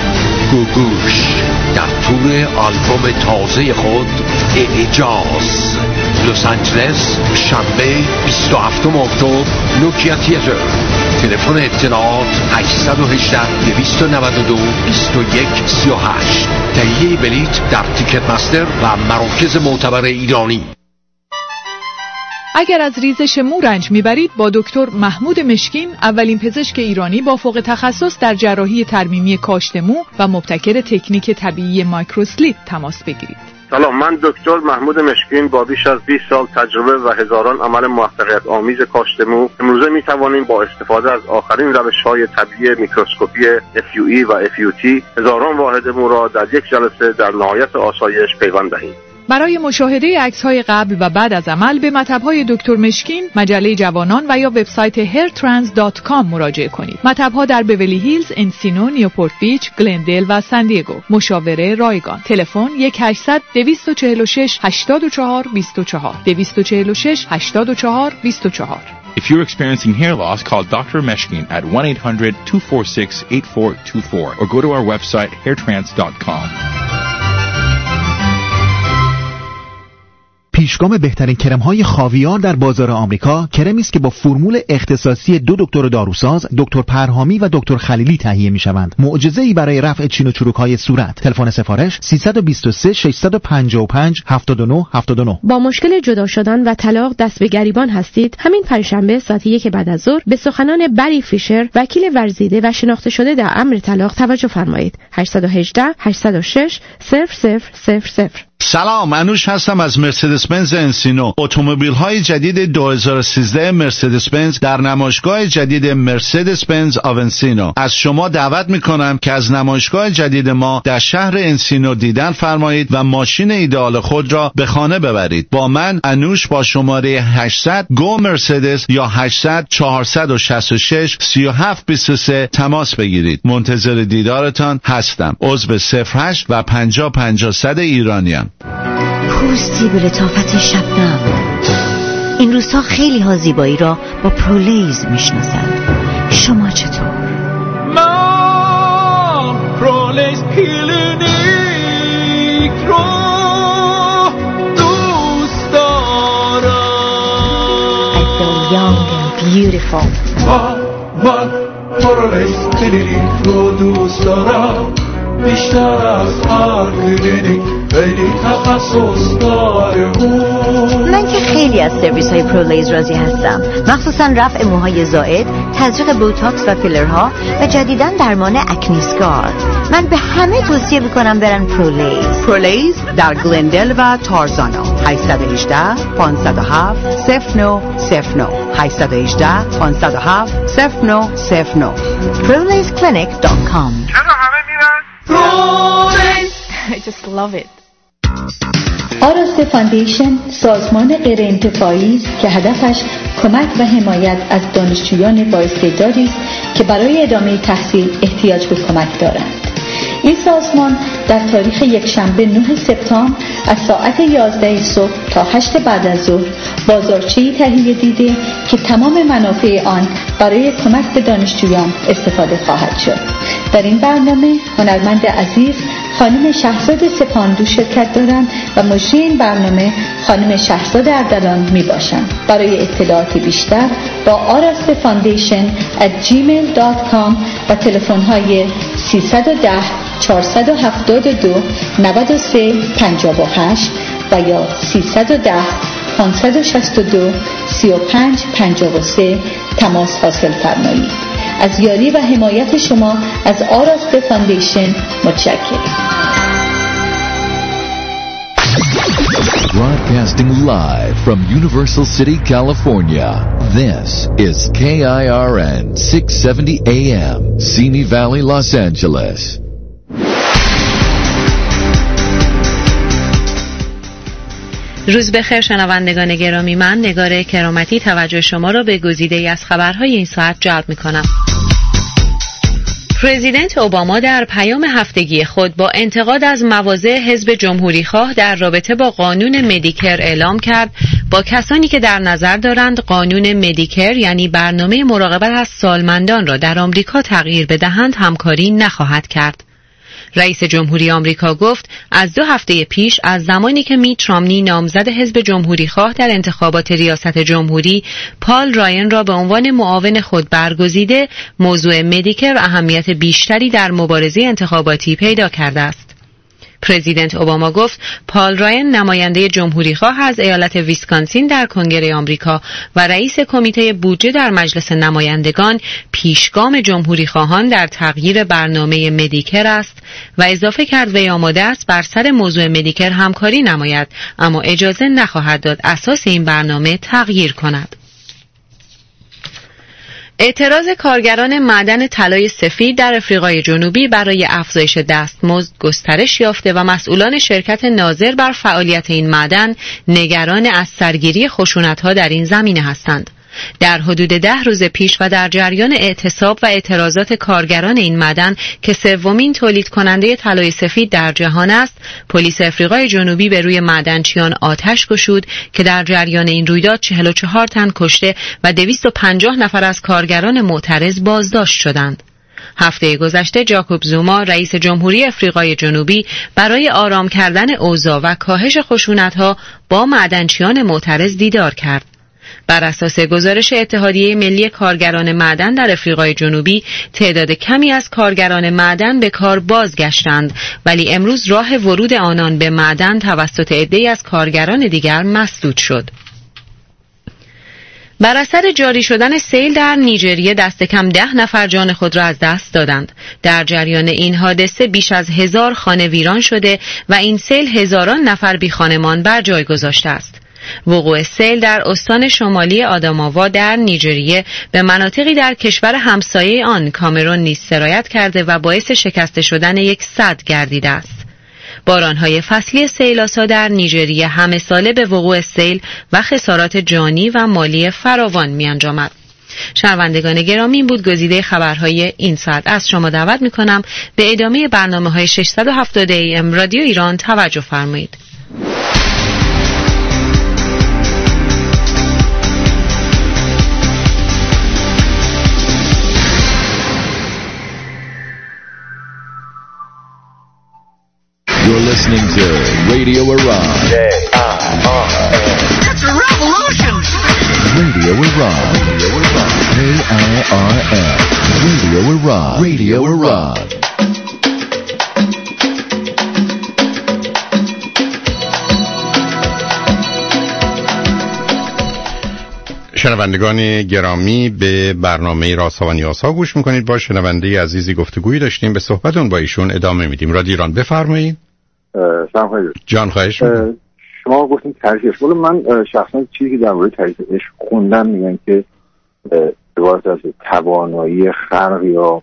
[SPEAKER 22] گوگوش در تور آلبوم تازه خود اعجاز، لس آنجلس، شنبه بیست و هفتم اکتبر، نوکیا تیاتر. تلفن اطلاعات هشت یک هشت دو نه دو دو یک سه هشت. تهیه بلیط در تیکت مستر و مراکز معتبر ایرانی.
[SPEAKER 5] اگر از ریزش مو رنج میبرید با دکتر محمود مشکین، اولین پزشک ایرانی با فوق تخصص در جراحی ترمیمی کاشت مو و مبتکر تکنیک طبیعی مایکروسلیت تماس بگیرید.
[SPEAKER 7] سلام، من دکتر محمود مشکین با بیش از بیست سال تجربه و هزاران عمل موفقیت آمیز کاشت مو امروزه می توانیم با استفاده از آخرین روش‌های طبیعی میکروسکوپی اف یو ای و اف یو تی هزاران واحد مو را در یک جلسه در نهایت آسایش پیوند دهیم.
[SPEAKER 5] برای مشاهده عکس‌های قبل و بعد از عمل به مطب‌های دکتر مشکین، مجله جوانان و یا وبسایت هیر ترانس دات کام مراجعه کنید. مطب‌ها در بیولی هیلز، انسینو، نیوپورت بیچ، گلندل و سان دیگو. مشاوره رایگان. تلفن یک هشتصد دویست و چهل و شش هشتاد و چهار بیست و چهار دویست و چهل و شش هشتاد و چهار بیست و چهار.
[SPEAKER 6] If you're experiencing hair loss, call Doctor Meshkin at one eight hundred two four six eight four two four or go to our website hair trance dot com.
[SPEAKER 16] پیشگام بهترین کرم‌های خاویار در بازار آمریکا، کرمی است که با فرمول اختصاصی دو دکتر داروساز، دکتر پرهامی و دکتر خلیلی تهیه می‌شوند. معجزه‌ای برای رفع چین و چروک‌های صورت. تلفن سفارش سه دو سه شش پنج پنج هفت نه هفت نه.
[SPEAKER 23] با مشکل جدا شدن و طلاق دست به گریبان هستید؟ همین پنجشنبه ساعت یک بعد از ظهر به سخنان بری فیشر، وکیل ورزیده و شناخته شده در امر طلاق توجه فرمایید. هشت یک هشت هشت صفر شش صفر صفر صفر صفر.
[SPEAKER 24] سلام، انوش هستم از مرسدس بنز انسینو. اتومبیل های جدید دو هزار و سیزده مرسدس بنز در نمایشگاه جدید مرسدس بنز آونسینو. از شما دعوت میکنم که از نمایشگاه جدید ما در شهر انسینو دیدن فرمایید و ماشین ایدئال خود را به خانه ببرید. با من انوش با شماره هشتصد گو مرسدس یا هشتصد چهارصد و شصت و شش سی و هفت بیست و سه تماس بگیرید. منتظر دیدارتان هستم. عضو صفر هشت و پنجاه پنجاه صد ایرانیام.
[SPEAKER 25] پوستی به لطافت شبنم. این روزها خیلی ها زیبایی را با پرولیز میشناسند. شما چطور؟
[SPEAKER 26] من پرولیز کلینیک رو دوست دارم.
[SPEAKER 25] I feel young and beautiful.
[SPEAKER 26] من من پرولیز کلینیک رو دوست دارم. بیشتر از هر کلینیک خیلی تخصص داره.
[SPEAKER 25] من که خیلی از سرویس های پرولیز راضی هستم، مخصوصا رفع موهای زائد، تزریق بوتاکس و فیلرها و جدیداً درمان اکنی اسکار. من به همه توصیه میکنم برن پرولیز.
[SPEAKER 27] پرولیز در گلندل و تارزانا. هشت یک هشت پنج صفر هفت صفر نه صفر نه هشت یک هشت پنج صفر هفت صفر نه صفر نه
[SPEAKER 25] پرولیز کلینیک دات کام.
[SPEAKER 26] چرا همه میرن؟ پرولیز.
[SPEAKER 23] I just love it.
[SPEAKER 28] آراسته فاندیشن سازمان غیر انتفاعی است که هدفش کمک و حمایت از دانشجویان با استعدادی است که برای ادامه تحصیل احتیاج به کمک دارند. این سازمان در تاریخ یکشنبه نه سپتامبر از ساعت یازده صبح تا هشت بعد از ظهر بازارچه‌ای تهیه دیده که تمام منافع آن برای کمک به دانشجویان استفاده خواهد شد. در این برنامه هنرمند عزیز خانم شهرزاد سپاندو شرکت دارند و مجری این برنامه خانم شهرزاد اردلان می باشند. برای اطلاعات بیشتر با آراسته فاندیشن ات جیمیل دات کام و تلفن های سیصد و ده چهارصد و هفتاد و دو نود و سه پنجاه و هشت و یا سیصد و ده پانصد و شصت و دو سی و پنج پنجاه و سه تماس حاصل فرمایید. از یاری و حمایت شما از آراسته فاندیشن متشکرم.
[SPEAKER 29] Broadcasting live from Universal City, California. This is K I R N six seventy A M, Simi Valley, Los Angeles.
[SPEAKER 1] روز بخیر شنوندگان گرامی، من نگار کرامتی توجه شما را به گزیده‌ای از خبرهای این ساعت جلب می‌کنم. پرزیدنت اوباما در پیام هفتگی خود با انتقاد از مواضع حزب جمهوریخواه در رابطه با قانون مدیکر اعلام کرد با کسانی که در نظر دارند قانون مدیکر یعنی برنامه مراقبت از سالمندان را در آمریکا تغییر بدهند همکاری نخواهد کرد. رئیس جمهوری آمریکا گفت از دو هفته پیش از زمانی که میت رامنی نامزد حزب جمهوریخواه در انتخابات ریاست جمهوری پال راین را به عنوان معاون خود برگزیده، موضوع مدیکر اهمیت بیشتری در مبارزه انتخاباتی پیدا کرده است. پرزیدنت اوباما گفت پال راین نماینده جمهوریخواه از ایالت ویسکانسین در کنگره آمریکا و رئیس کمیته بودجه در مجلس نمایندگان پیشگام جمهوریخواهان در تغییر برنامه مدیکر است و اضافه کرد وی آماده است بر سر موضوع مدیکر همکاری نماید، اما اجازه نخواهد داد اساس این برنامه تغییر کند. اعتراض کارگران معدن طلای سفید در آفریقای جنوبی برای افزایش دستمزد گسترش یافته و مسئولان شرکت ناظر بر فعالیت این معدن نگران از سرگیری خشونت‌ها در این زمینه هستند. در حدود ده روز پیش و در جریان اعتصاب و اعتراضات کارگران این معدن که سومین تولید کننده طلای سفید در جهان است، پلیس آفریقای جنوبی به روی معدنچیان آتش گشود که در جریان این رویداد چهل و چهار تن کشته و دویست و پنجاه نفر از کارگران معترض بازداشت شدند. هفته گذشته جاکوب زوما رئیس جمهوری آفریقای جنوبی برای آرام کردن اوضاع و کاهش خشونت‌ها با معدنچیان معترض دیدار کرد. بر اساس گزارش اتحادیه ملی کارگران معدن در آفریقای جنوبی، تعداد کمی از کارگران معدن به کار بازگشتند، ولی امروز راه ورود آنان به معدن توسط عده‌ای از کارگران دیگر مسدود شد. بر اثر جاری شدن سیل در نیجریه دست کم ده نفر جان خود را از دست دادند. در جریان این حادثه بیش از هزار خانه ویران شده و این سیل هزاران نفر بی خانمان بر جای گذاشته است. وقوع سیل در استان شمالی آداماوا در نیجریه به مناطقی در کشور همسایه آن کامرون نیز سرایت کرده و باعث شکسته شدن یک سد گردیده است. بارانهای فصلی سیل‌آسا در نیجریه همه ساله به وقوع سیل و خسارات جانی و مالی فراوان می‌انجامد. شنوندگان گرامی، این بود گزیده خبرهای این ساعت. از شما دعوت می‌کنم به ادامه برنامه‌های ششصد و هفتاد ای ام رادیو ایران توجه فرمایید.
[SPEAKER 29] You're listening to Radio Iran.
[SPEAKER 26] J I R N. It's a revolution!
[SPEAKER 29] Radio Iran. Radio Iran. K I R N. Radio Iran. Radio Iran.
[SPEAKER 4] شنوندگان گرامی، به برنامه رازها و نیازها گوش میکنید. با شنونده عزیزی گفتگویی داشتیم، به صحبتون با ایشون ادامه میدیم. رادیو ایران، بفرمایید.
[SPEAKER 21] سلام خیلی
[SPEAKER 4] جان، خواهش میکنم.
[SPEAKER 21] شما گفتین تعریف عشق. من شخصا چیزی که در مورد تعریف عشق خوندم میگن که عبارت از توانایی خلق یا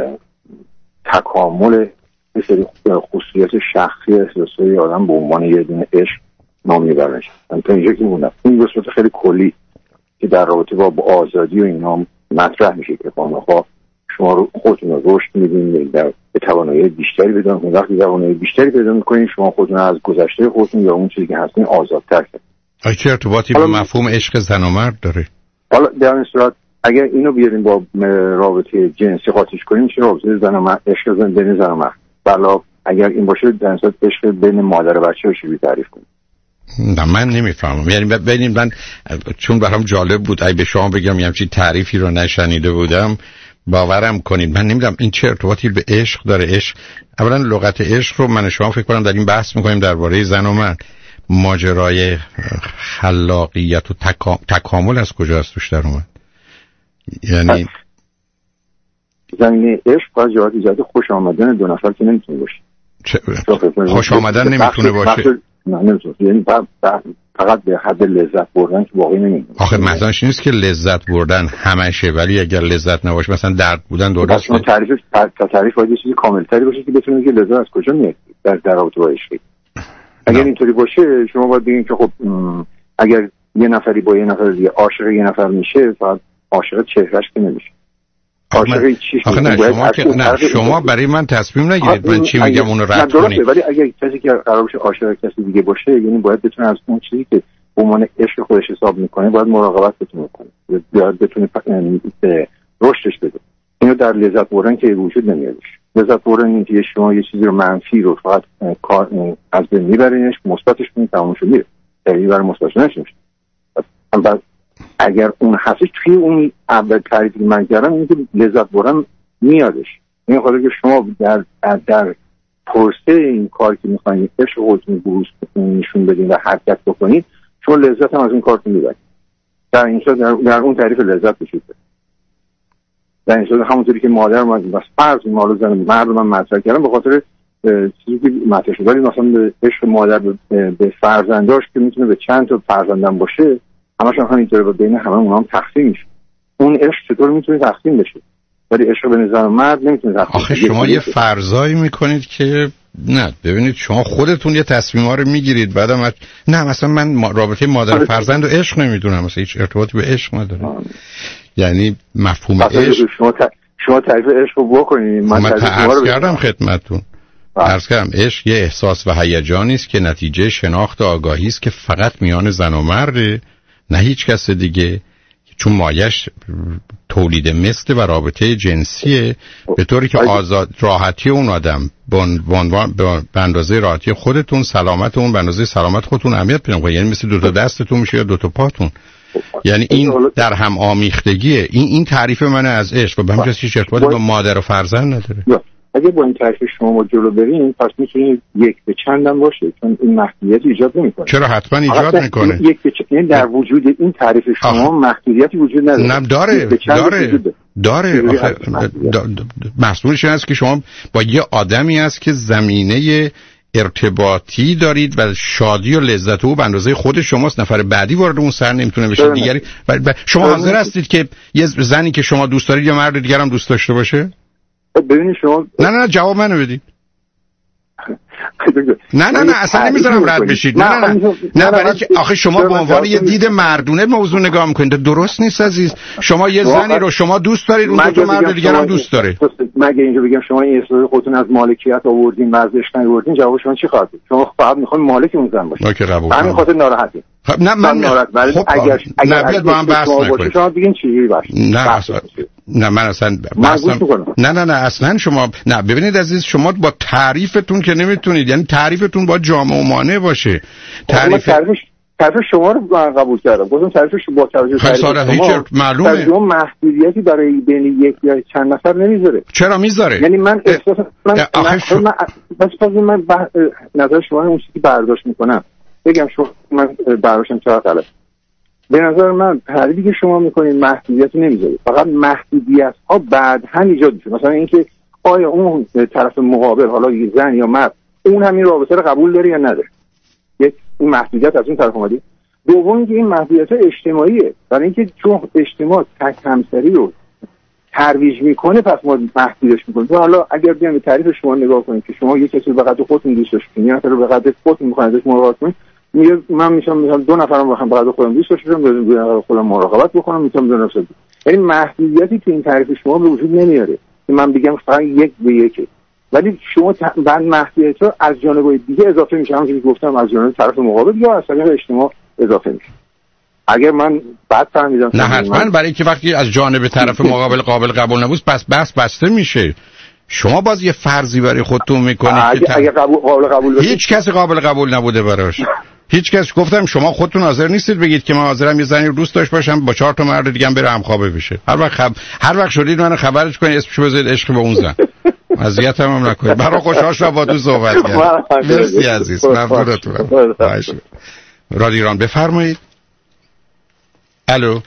[SPEAKER 21] تکامل یه سری خصوصیات شخصی احساسی آدم به عنوان یه دونه عشق نام میبرنش. من تا اینجا که موندم این به صورت خیلی کلی که در رابطه با, با آزادی و اینا مطرح میشه که خانم‌ها شما رو خودتون رو رشد میدین، در به توانایی بیشتری پیدا میکنید. وقتی توانایی بیشتری پیدا میکنید شما خودتون از گذشته خودتون یا اون چیزی که هستین آزادتر کنید.
[SPEAKER 4] آیا چه ارتباطی به مفهوم عشق زن و مرد داره؟
[SPEAKER 21] حالا در این صورت اگر اینو بیاریم با رابطه جنسی قاطیش کنیم میشه رابطه زن و مرد، عشق زن بین زن و مرد. بلا اگر این باشه در این صورت عشق بین مادر و بچه رو چجوری تعریف کنیم؟
[SPEAKER 4] نه من نمیفهمم. یعنی ببینید، من چون برام جالب بود اگه به شما بگم یه همچین تعریفی رو نشنیده بودم باورم کنید. من نمیدونم این چه ارتباطی به عشق داره. عشق اولا لغت عشق رو من و شما فکر کنم در این بحث میکنیم درباره زن و مرد. ماجرای خلاقیت و تکا... تکامل از کجا از توش در اومد؟ یعنی
[SPEAKER 21] زمینه عشق باید جهات ایجاد خوش آمدن دو نفر که نمیتونه باشه.
[SPEAKER 4] چه... خوش آمدن نمیتونه باشه؟
[SPEAKER 21] نه نمیتونه. یعنی فقط به حد لذت بردن که واقعی نمیتونه.
[SPEAKER 4] آخه مثلاش نیست که لذت بردن همشه، ولی اگر لذت نباشه مثلا درد بودن درسته.
[SPEAKER 21] اصلا تعریف تا تعریف باید چیزی کاملتری باشه که بتونیم که لذت از کجا میاد در در رابطه با عشق. اگر اینطوری باشه شما باید بگین که خب اگر یه نفری با یه نفر دیگه عاشق یه نفر میشه، فقط عاشق چهرهش که نمیشه. عاشق چیش
[SPEAKER 4] آخه نه شما که نه شما برای من تصمیم نگیرید من چی میگم اونو رد کنید.
[SPEAKER 21] ولی اگر کسی که قرار باشه عاشق کسی دیگه باشه، یعنی باید بتونه از اون چیزی که به عنوان عشق خودش حساب میکنه باید مراقبت بتونه کنه، باید بتونه رشدش بده. اینو در لذت بردن که وجود نمیادش. لذت بردن این که شما یه چیزی رو منفی رو فقط کار از بین میبرینش، مثبتش کنید تمام شد میره. دلیلی برای مثبتش نشه. بعد اگر اون هستش توی اون اول تعریفی من کردم این که لذت بردن میادش. این خاطر که شما در در پرسه این کار که میخواین عشق خودتون بروز نشون بدین و حرکت بکنین، شما لذت هم از اون کارتون میبرید. در این صورت در, در اون تعریف لذت وجود داره. در این صورت همونطوری که مادر من بس فرض مالو زن مرد من مطرح کردم به خاطر چیزی که مطرح شد، ولی مثلا به عشق مادر به فرزنداش که میتونه به چند تا فرزندم باشه همش هم همینطوره و بین همه اونها هم تقسیم میشه. اون عشق چطور میتونه تقسیم بشه؟ ولی عشق به نظر مرد نمیتونه تقسیم.
[SPEAKER 4] آخه شما یه فرضایی میکنید که نه، ببینید شما خودتون یه تصمیما رو میگیرید بعدم از... نه مثلا من رابطه مادر فرزند و عشق نمیدونم، مثلا هیچ ارتباطی به عشق نداره. یعنی مفهوم عشق
[SPEAKER 21] شما ت... شما تعریف عشق رو بکنید. من
[SPEAKER 4] تعریف کردم خدمتتون. عرض کردم عشق یه احساس و هیجانی است که نتیجه شناخت و آگاهی است که فقط میان زن و مرد، نه هیچ کس دیگه، چون مایش تولید مثل و رابطه جنسیه، به طوری که آزاد راحتی اون آدم به اندازه راحتی خودتون، سلامت اون به اندازه سلامت خودتون اهمیت پیدا کنه. یعنی مثل دو تا دستتون میشه یا دو تا پاتون. یعنی این در هم آمیختگیه. این این تعریف من از عشق و به همین هیچ ارتباطی با مادر و فرزند نداره.
[SPEAKER 21] اگه با این تعریف شما ما جلو بریم پس میتونید یک به چندم باشه، چون این محدودیت ایجاد نمیکنه.
[SPEAKER 4] چرا حتما ایجاد میکنه؟
[SPEAKER 21] یک به چند، یعنی در وجود این تعریف شما محدودیتی وجود نداره.
[SPEAKER 4] نه داره داره داره. مسئولش این است که شما با یه آدمی است که زمینه ارتباطی دارید و شادی و لذت او به اندازه خود شماست، نفر بعدی وارد اون سر نمیتونه بشه دیگری. شما حاضر هستید که یه زنی که شما دوست دارید یا مرد دیگر هم دوست داشته باشه؟
[SPEAKER 21] ببینید شما
[SPEAKER 4] نه نه جواب منو بدید. نه نه نه اصلا نمیذارم رد بشید. نه نه نه نه برای که آخه شما به عنوان یه دید مردونه موضوع نگاه میکنید، درست نیست عزیز. شما یه زنی رو شما دوست دارید، اون دو مرد دیگه هم دوست داره.
[SPEAKER 21] مگه اینجا بگم شما این احساس خودتون از مالکیت آوردین، ورزش نیاوردین، جواب شما چی خواهد بود؟ شما فقط میخواین مالک اون زن باشید.
[SPEAKER 4] اوکی قبول.
[SPEAKER 21] همین خاطر ناراحتی.
[SPEAKER 4] خب نه من
[SPEAKER 21] ناراحت ولی
[SPEAKER 4] خب
[SPEAKER 21] اگر اگر
[SPEAKER 4] بیاد با هم بحث نکنید.
[SPEAKER 21] شما بگین چیزی باشه.
[SPEAKER 4] نه اصلا نه من اصلا نه نه نه اصلا شما نه. ببینید عزیز، شما با تعریفتون که نمیتونید، یعنی تعریفتون با جامع و مانع باشه. تعریف
[SPEAKER 21] تعریف شما رو قبول کردم، گفتم تعریف شما با توجه تعریف شما
[SPEAKER 4] معلومه
[SPEAKER 21] تعریف محدودیتی برای بین یک یا چند نفر نمیذاره.
[SPEAKER 4] چرا میذاره؟
[SPEAKER 21] یعنی من احساس من
[SPEAKER 4] آخه
[SPEAKER 21] من بس من نظر شما اون چیزی که برداشت میکنم بگم شما من برداشتم چقدر غلط. به نظر من تعریفی که شما میکنید محدودیتی نمیذاره، فقط محدودیت ها بعد هم ایجاد میشه. مثلا اینکه آیا اون طرف مقابل، حالا یه زن یا مرد، اون همین رابطه رو قبول داره یا نداره. یک این محدودیت از اون طرف اومده. دوم اینکه این محدودیت اجتماعیه، برای اینکه چون اجتماع تک همسری رو ترویج میکنه پس ما محدودش میکنیم. حالا اگر بیان به تعریف شما نگاه کنید که شما یک کسی رو به قدر خودتون دوست داشتید، یا نفر رو به قدر خودتون میخواید ازش مراقبت کنید، میگه من میشم مثلا دو نفرم بخوام به قدر خودم دوست داشتم، دو نفر خودم مراقبت بکنم، میتونم دو نفر. یعنی محدودیتی که این تعریف شما به وجود نمیاره که من بگم فقط یک به یکه، ولی شما بعد محدودیت رو از جانب دیگه اضافه میشه، همونجوری که گفتم از جانب طرف مقابل یا از طریق اجتماع اضافه میشه. اگر من بعد فهمیدم
[SPEAKER 4] نه حتما من... برای اینکه وقتی از جانب طرف مقابل قابل قبول نبود پس بس بسته میشه. شما باز یه فرضی برای خودتون میکنید
[SPEAKER 21] اگه
[SPEAKER 4] که
[SPEAKER 21] اگه قبول قابل قبول باشید
[SPEAKER 4] هیچ کسی قابل قبول نبوده براش. هیچ کس. گفتم شما خودتون حاضر نیستید بگید که من حاضرم یه زنی رو دوست داشته باشم با چهار تا مرد دیگه هم بره همخوابه بشه. هر وقت خب... هر وقت شدید منو خبرش کنید، اسمشو بذارید عشق به اون زن. اذیتم هم نکنید. برای خوشحال شدم با تو صحبت کردم. مرسی عزیز. ممنونتونم. رادیو ایران بفرمایید. الو.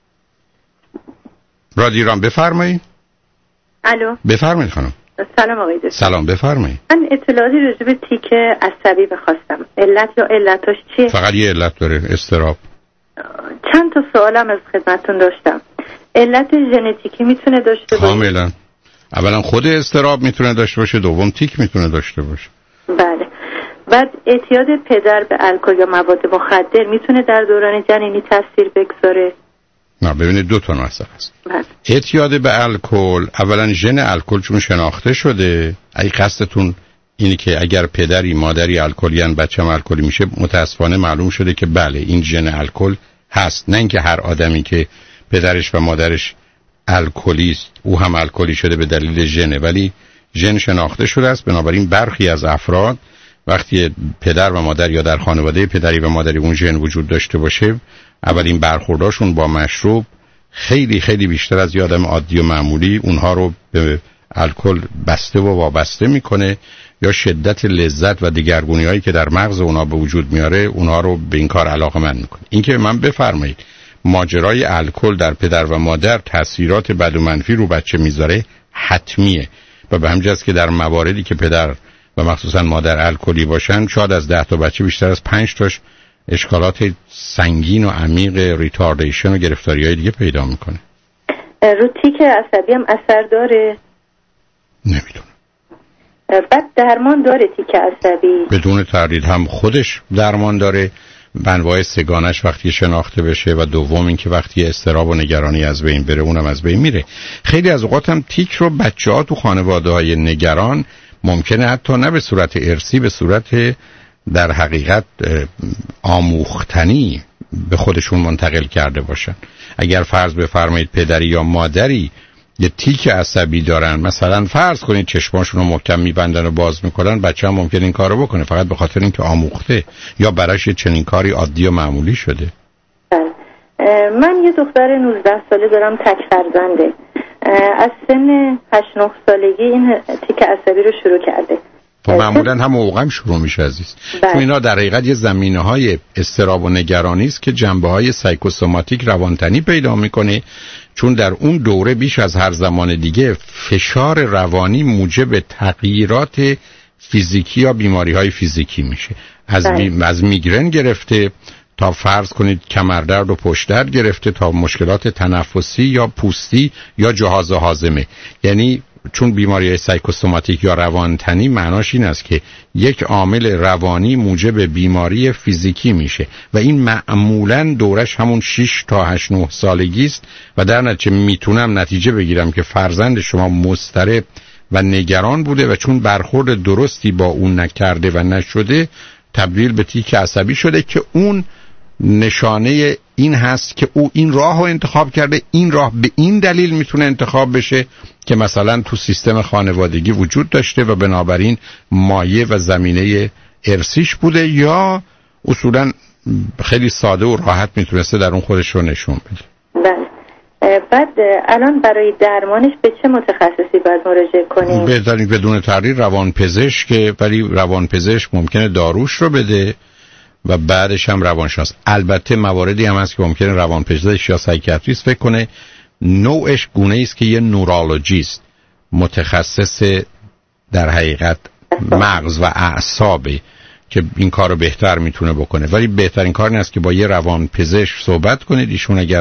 [SPEAKER 4] رادیو ایران بفرمایید.
[SPEAKER 3] الو.
[SPEAKER 4] بفرمایید خانم.
[SPEAKER 3] سلام آقای دکتر.
[SPEAKER 4] سلام بفرمایید.
[SPEAKER 3] من اطلاعاتی راجع به تیک عصبی بخواستم. علت یا علتاش چیه؟
[SPEAKER 4] فقط یه علت داره، اضطراب.
[SPEAKER 3] چند تا سوالم از خدمتتون داشتم. علت ژنتیکی میتونه داشته باشه؟
[SPEAKER 4] کاملا. اولا خود اضطراب میتونه داشته باشه، دوم تیک میتونه داشته باشه.
[SPEAKER 3] بله. بعد اعتیاد پدر به الکل یا مواد مخدر میتونه در دوران جنینی تاثیر بگذاره؟
[SPEAKER 4] نه ببینید دو تا مسئله است. اعتیاد به الکل، اولا ژن الکل چون شناخته شده، اگه قصدتون اینی که اگر پدری مادری الکلیان بچه‌م الکلی میشه، متاسفانه معلوم شده که بله این ژن الکل هست. نه اینکه هر آدمی که پدرش و مادرش الکلی است او هم الکلی شده به دلیل ژن، ولی ژن شناخته شده است. بنابراین برخی از افراد وقتی پدر و مادر یا در خانواده پدری و مادری اون ژن وجود داشته باشه، اولین برخورداشون با مشروب خیلی خیلی بیشتر از یه آدم عادی و معمولی اونها رو به الکل بسته و وابسته میکنه یا شدت لذت و دگرگونی‌هایی که در مغز اونا به وجود میاره اونا رو به این کار علاقه‌مند میکنه. این که من بفرمایید ماجرای الکل در پدر و مادر تاثیرات بد و منفی رو بچه میذاره حتمیه و به همین جاست که در مواردی که پدر و مخصوصا مادر الکلی باشن شاید از ده تا بچه بیشتر از پنج تاش اشکالات سنگین و عمیق ریتاردیشن و گرفتاری‌های دیگه پیدا میکنه.
[SPEAKER 3] رو تیک عصبی هم اثر داره؟
[SPEAKER 4] نمیدونم.
[SPEAKER 3] بعد درمان داره تیک عصبی؟
[SPEAKER 4] بدون تردید هم خودش درمان داره، انواع سگانش وقتی شناخته بشه و دوم این که وقتی اضطراب و نگرانی از بین بره اونم از بین میره. خیلی از اوقات هم تیک رو بچه‌ها تو خانواده‌های نگران ممکنه حتی نه به صورت ارثی به صورت در حقیقت آموختنی به خودشون منتقل کرده باشن. اگر فرض بفرمایید پدری یا مادری یه تیک عصبی دارن، مثلا فرض کنید چشماشون رو محکم میبندن و باز میکنن، بچه هم ممکن این کارو بکنه فقط به خاطر اینکه آموخته یا براش چنین کاری عادی و معمولی شده.
[SPEAKER 3] من یه دختر نوزده ساله دارم، تک فرزنده. از سن هشت نه سالگی این تیک عصبی رو شروع کرده.
[SPEAKER 4] و معمولا هم موقعم شروع میشه عزیز. چون اینا در حقیقت یه زمینه‌های اضطراب و نگرانی است که جنبه‌های سایکوسوماتیک روانتنی پیدا میکنه، چون در اون دوره بیش از هر زمان دیگه فشار روانی موجب تغییرات فیزیکی یا بیماری‌های فیزیکی میشه. از می... از میگرن گرفته تا فرض کنید کمردرد و پشت درد گرفته تا مشکلات تنفسی یا پوستی یا جهاز هاضمه. یعنی چون بیماری سایکوسوماتیک یا روانتنی معناش این است که یک عامل روانی موجب بیماری فیزیکی میشه و این معمولاً دورش همون شش تا هشت نه سالگی است و در نتیجه میتونم نتیجه بگیرم که فرزند شما مضطرب و نگران بوده و چون برخورد درستی با اون نکرده و نشده تبدیل به تیک عصبی شده که اون نشانه این هست که او این راه رو انتخاب کرده. این راه به این دلیل میتونه انتخاب بشه که مثلا تو سیستم خانوادگی وجود داشته و بنابراین مایه و زمینه ارثیش بوده یا اصولا خیلی ساده و راحت میتونسته در اون خودش رو نشون بده.
[SPEAKER 3] بله. بعد الان برای درمانش به چه متخصصی باید مراجعه کنیم؟
[SPEAKER 4] بهترین بدون تردید روانپزشک، ولی روانپزشک ممکنه داروش رو بده و بعدش هم روانشناس. البته مواردی هم هست که ممکنه روانپزشک یا سایکیاتریست فکر کنه نوعش گونه است که یه نورولوژیست متخصص در حقیقت مغز و اعصابه که این کار رو بهتر میتونه بکنه، ولی بهترین کار این است که با یه روانپزشک صحبت کنید. ایشون اگر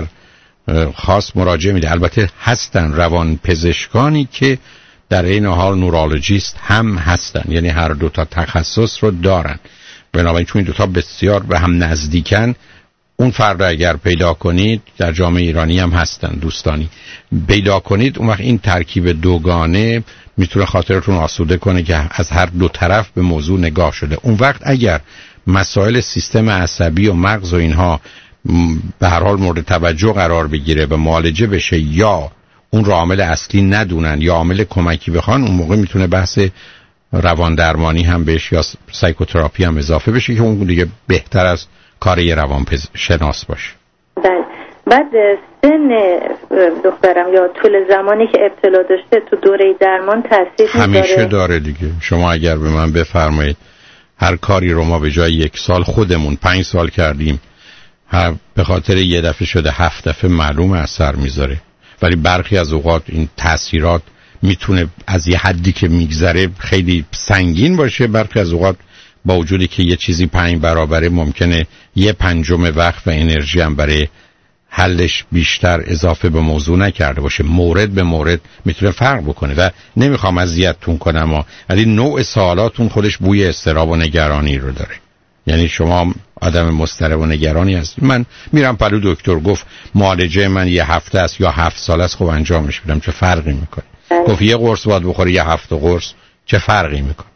[SPEAKER 4] خاص مراجعه میده. البته هستن روانپزشکانی که در این حال نورولوژیست هم هستن، یعنی هر دو تا تخصص رو دارن. بنابراین چون این دوتا بسیار به هم نزدیکن، اون فرد اگر پیدا کنید در جامعه ایرانی هم هستن دوستانی پیدا کنید، اون وقت این ترکیب دوگانه میتونه خاطرتون آسوده کنه که از هر دو طرف به موضوع نگاه شده. اون وقت اگر مسائل سیستم عصبی و مغز و اینها به هر حال مورد توجه قرار بگیره و معالجه بشه یا اون رو عامل اصلی ندونن یا عامل کمکی بخوان، اون موقع میتونه بحث روان درمانی هم بهش یا سایکوتراپی هم اضافه بشه که اون دیگه بهتر از کار یه روانشناس باشه.
[SPEAKER 3] بله. بعد سن دخترم یا طول زمانی که ابتلا داشته تو دوره درمان تاثیر میذاره؟
[SPEAKER 4] همیشه داره دیگه. شما اگر به من بفرمایید هر کاری رو ما به جای یک سال خودمون پنج سال کردیم، هر به خاطر یه دفعه شده هفت دفعه معلوم اثر میذاره. ولی برخی از اوقات این تاثیرات میتونه از یه حدی که میگذره خیلی سنگین باشه، برخی از اوقات با وجودی که یه چیزی پنج برابره ممکنه یه پنجم وقت و انرژی هم برای حلش بیشتر اضافه به موضوع نکرده باشه. مورد به مورد میتونه فرق بکنه و نمیخوام اذیتتون کنم، ولی نوع سوالاتون خودش بوی اضطراب و نگرانی رو داره. یعنی شما آدم مضطرب و نگرانی هست. من میرم پلو دکتر گفت معالجه من یه هفته است یا هفت سال است، خب انجامش بدم، چه فرقی میکنه؟ گفت یه قرص باید بخوره یه هفته قرص، چه فرقی میکنه؟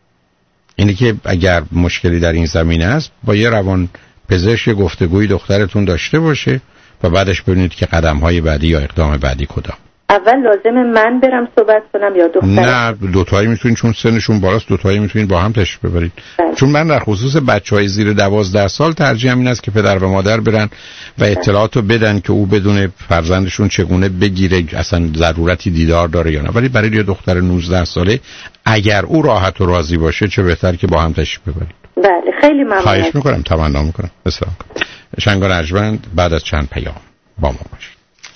[SPEAKER 4] اینی که اگر مشکلی در این زمینه است با یه روان پزشک گفتگوی دخترتون داشته باشه و بعدش ببینید که قدم‌های بعدی یا اقدام بعدی کدام.
[SPEAKER 3] اول لازمه من برم صحبت کنم یا دختر؟
[SPEAKER 4] نه دوتایی میتونین، چون سنشون بالاست دوتایی میتونین با هم تشریف ببرید. بله. چون من در خصوص بچهای زیر دوازده سال ترجیحم این است که پدر و مادر برن و اطلاعاتو بدن که او بدون فرزندشون چگونه بگیره، اصلا ضرورتی دیدار داره یا نه. ولی برای یه دختر نوزده ساله اگر او راحت و راضی باشه چه بهتر که با هم تشریف ببرید.
[SPEAKER 3] بله خیلی ممنون.
[SPEAKER 4] خواهش میکنم، تمنا میکنم. بسیار شنگ و نجوند بعد از چند پیام با ما باشید.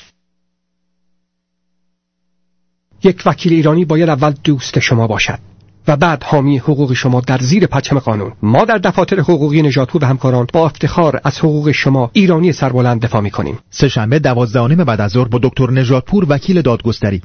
[SPEAKER 8] یک وکیل ایرانی باید اول دوست شما باشد و بعد حامی حقوق شما در زیر پرچم قانون. ما در دفاتر حقوقی نژادپور و همکاران با افتخار از حقوق شما ایرانی سربلند دفاع می‌کنیم.
[SPEAKER 16] سه‌شنبه دوازده و نیم بعد از ظهر با دکتر نژادپور وکیل دادگستری.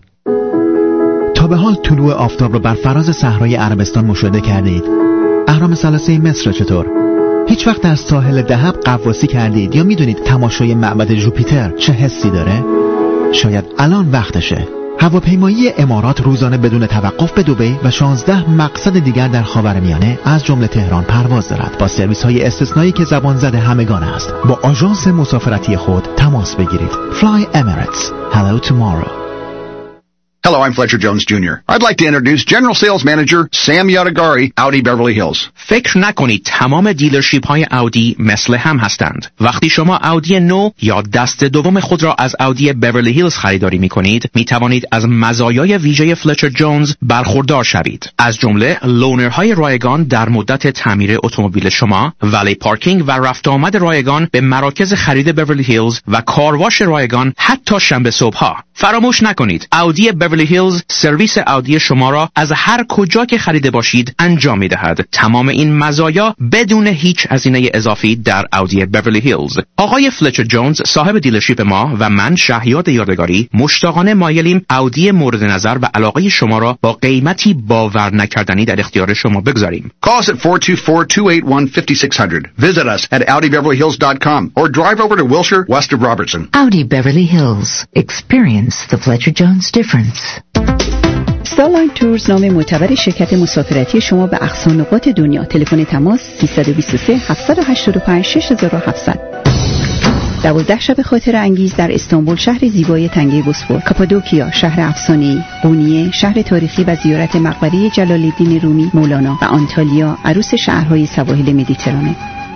[SPEAKER 16] تا به حال طلوع آفتاب رو بر فراز صحرای عربستان مشاهده کردید؟ اهرام ثلاثه مصر چطور؟ هیچ وقت در ساحل دهب غواصی کردید یا میدونید تماشای معبد جوپیتر چه حسی داره؟ شاید الان وقتشه. هواپیمایی امارات روزانه بدون توقف به دبی و شانزده مقصد دیگر در خاورمیانه از جمله تهران پرواز دارد با سرویس‌های استثنایی که زبان زده همگان است. با آژانس مسافرتی خود تماس بگیرید. Fly Emirates. Hello tomorrow.
[SPEAKER 9] Hello, I'm Fletcher Jones Junior I'd like to introduce General Sales Manager Sam Yadagari, Audi Beverly Hills.
[SPEAKER 10] فکر نکنید تمام دیلرشیپ های اودی مثل هم هستند. وقتی شما اودی نو یا دست دوم خود را از اودی بیورلی هیلز خریداری می کنید، می توانید از مزایای ویژه فلچر جونز برخوردار شوید. از جمله لونرهای رایگان در مدت تعمیر اتومبیل شما، ولی پارکینگ و رفت آمد رایگان به مراکز خرید بیورلی هیلز و کارواش رایگان حتی شنبه صبحها. فراموش نکنید اودی بیورلی هیلز سرویس اودی شما را از هر کجا که خریده باشید انجام می دهد. تمام این مزایا بدون هیچ هزینه اضافی در اودی بیورلی هیلز. آقای فلچر جونز صاحب دیلرشیپ ما و من شهیاد یادگاری مشتاقانه مایلیم اودی مورد نظر و علاقه شما را با قیمتی باور نکردنی در اختیار شما بگذاریم.
[SPEAKER 9] Call us at four two four, two eight one, five six zero zero. Visit us at audi beverly hills dot com or drive over to Wilshire west of Robertson.
[SPEAKER 11] Audi Beverly Hills. Experience the Fletcher Jones difference.
[SPEAKER 12] ستارلاین تورز نام معتبر شرکت مسافرتی شما به اقصا نقاط دنیا. تلفن تماس سه دو سه، هفت هشت پنج، شش هفت صفر صفر. دوازده شب خاطر انگیز در استانبول، شهر زیبای تنگه بوسفور، کاپادوکیا شهر افسانه‌ای، قونیه شهر تاریخی و زیارت مقبره جلال الدین رومی مولانا و آنتالیا عروس شهرهای سواحل مدیترانه.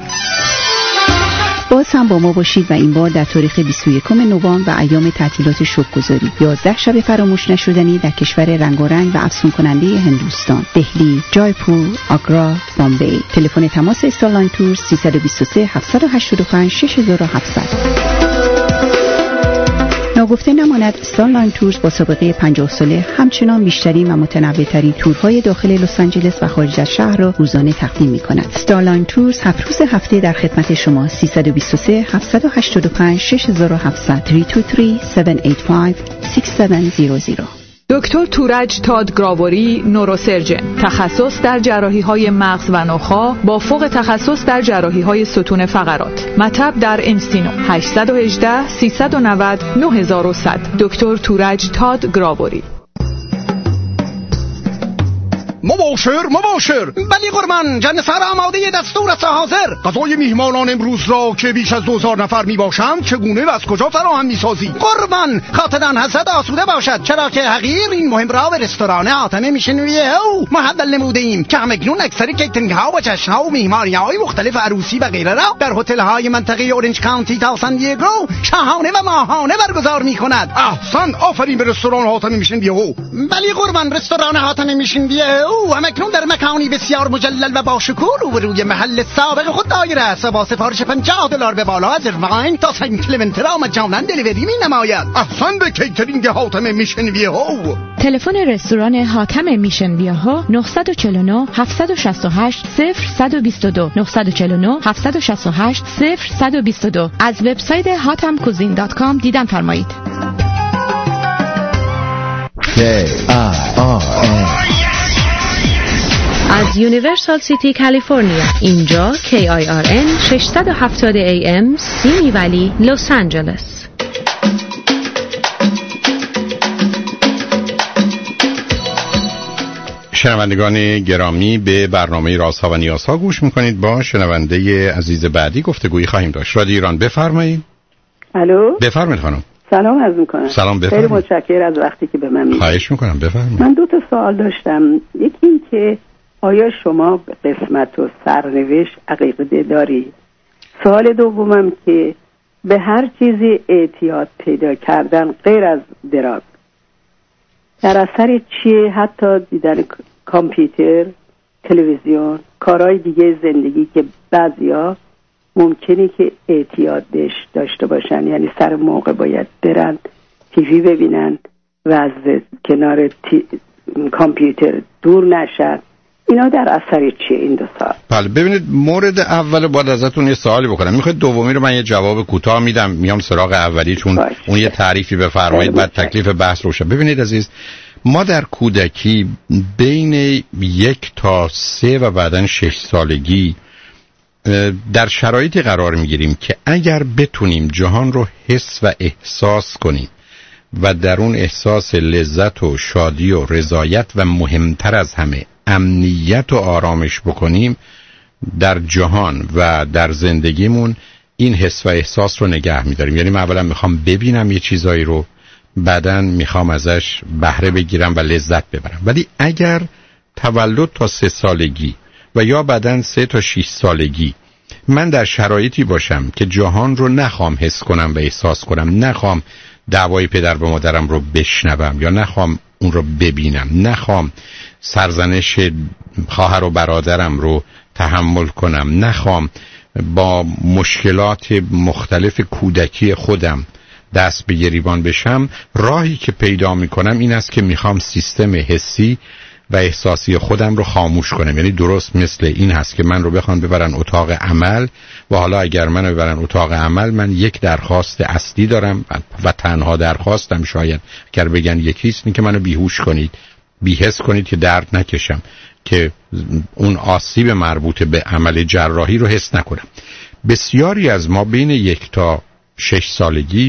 [SPEAKER 12] باز هم با ما باشید و این بار در تاریخ بیست و یکم نوامبر و ایام تعطیلات شکرگزاری یازده شب فراموش نشدنی در کشور رنگارنگ و افسون کننده هندوستان، دهلی، جایپور، آگرا، بامبی. تلفن تماس استارلاین تورز سه دو سه، هفت هشت پنج، شش هفت صفر صفر. ناگفته نماند استارلاین تورز با سابقه پنجاه ساله همچنان بیشترین و متنوع‌ترین تورهای داخل لس آنجلس و خارج از شهر را روزانه تقدیم می‌کند. استارلاین تورز هفت روز هفته در خدمت شما. سه دو سه، هفت هشت پنج، شش هفت صفر صفر سه دو سه، هفت هشت پنج، شش هفت صفر صفر.
[SPEAKER 5] دکتر تورج تاد گراوری، نوروسرجن، تخصص در جراحی‌های مغز و نخاع با فوق تخصص در جراحی‌های ستون فقرات. مطب در انسینو. هشت یک هشت، سه نه صفر، نه صفر صفر. دکتر تورج تاد گراوری.
[SPEAKER 13] مباشر مباشر.
[SPEAKER 15] بلی قربان، جنسر آماده دستور است حاضر.
[SPEAKER 13] غذای میهمانان امروز را که بیش از دوزار نفر می باشند چگونه و از کجا فراهم می سازی؟
[SPEAKER 15] قربان، خاطران حضرت آسوده باشد، چرا که حقیر این مهم را به رستوران حاتم میشنویه او محول نموده ایم که همکنون اکثر کیترینگ ها و جشن ها و میهمانی های مختلف عروسی و غیره را در هتل های منطقه اورنج کانتی تا سان دیگو شاهانه و ماهانه برگزار می کند.
[SPEAKER 13] احسن، آفرین به رستوران حاتم میشنویه او.
[SPEAKER 15] بلی قربان، رستوران حاتم میشنویه او همکنون در مکانی بسیار مجلل و با شکوه روبروی محل سابق خود دایر است و با سفارش پنجاه دلار به بالا از ارواین تا سنت کلمنت را مجانا دلیوری می نماید.
[SPEAKER 13] احسن به کیترینگ حاتم میشن ویه ها.
[SPEAKER 23] تلفن رستوران حاتم میشن ویه ها نه چهار نه، هفت شش هشت، صفر یک دو دو نه چهار نه، هفت شش هشت، صفر یک دو دو. از وبسایت هاتم کوزین دات کام دیدن فرمایید.
[SPEAKER 29] K I R N
[SPEAKER 1] از یونیورسال سیتی کالیفرنیا. اینجا کی آی آر ان ششصد و هفتاد ای ام سیمی ولی لس آنجلس.
[SPEAKER 4] شنوندگان گرامی، به برنامه رازها و نیازها گوش میکنید. با شنونده عزیز بعدی گفتگویی خواهیم داشت. رادیو ایران، بفرمایید.
[SPEAKER 17] الو،
[SPEAKER 4] بفرمایید خانم.
[SPEAKER 2] سلام عرض میکنم.
[SPEAKER 4] سلام، بفرمایید.
[SPEAKER 2] خیلی متشکرم از وقتی که به من میدید.
[SPEAKER 4] خواهش میکنم، بفرمایید.
[SPEAKER 2] من دو تا سوال داشتم. یکی این که آیا شما به قسمت و سرنوشت عقیده دارید؟ سوال دومم که به هر چیزی اعتیاد پیدا کردن غیر از دراگ در اثر چیه؟ حتی دیدن کامپیوتر، تلویزیون، کارهای دیگه زندگی که بعضیا ممکنه که اعتیاد داشته باشن، یعنی سر موقع باید برن تیوی ببینن و از کنار تی... کامپیوتر دور نشن. اینا در اثر چیه این دو سال؟
[SPEAKER 4] بله، ببینید مورد اول باید ازتون یه سوالی بکنم. میخواید دومی رو من یه جواب کوتاه میدم، میام سراغ اولی چون باش. اون یه تعریفی بفرمایید بعد تکلیف بحث روشه. ببینید عزیز، ما در کودکی بین یک تا سه و بعدن شش سالگی در شرایطی قرار میگیریم که اگر بتونیم جهان رو حس و احساس کنیم و در اون احساس لذت و شادی و رضایت و مهمتر از همه امنیت و آرامش بکنیم در جهان و در زندگیمون، این حس و احساس رو نگه میداریم. یعنی من اولا میخوام ببینم یه چیزایی رو، بعدن میخوام ازش بهره بگیرم و لذت ببرم. ولی اگر تولد تا سه سالگی و یا بعدن سه تا شش سالگی من در شرایطی باشم که جهان رو نخوام حس کنم و احساس کنم، نخوام دعوای پدر و مادرم رو بشنوم یا نخوام اون رو ببینم، نخوام سرزنش خواهر و برادرم رو تحمل کنم، نخوام با مشکلات مختلف کودکی خودم دست به گریبان بشم، راهی که پیدا میکنم این است که میخوام سیستم حسی و احساسی خودم رو خاموش کنم. یعنی درست مثل این هست که من رو بخوان ببرن اتاق عمل و حالا اگر من رو ببرن اتاق عمل من یک درخواست اصلی دارم و تنها درخواستم شاید اگر بگن یکیست، این که منو بیهوش کنید، بی‌حس کنید که درد نکشم، که اون آسیب مربوط به عمل جراحی رو حس نکنم. بسیاری از ما بین یک تا شش سالگی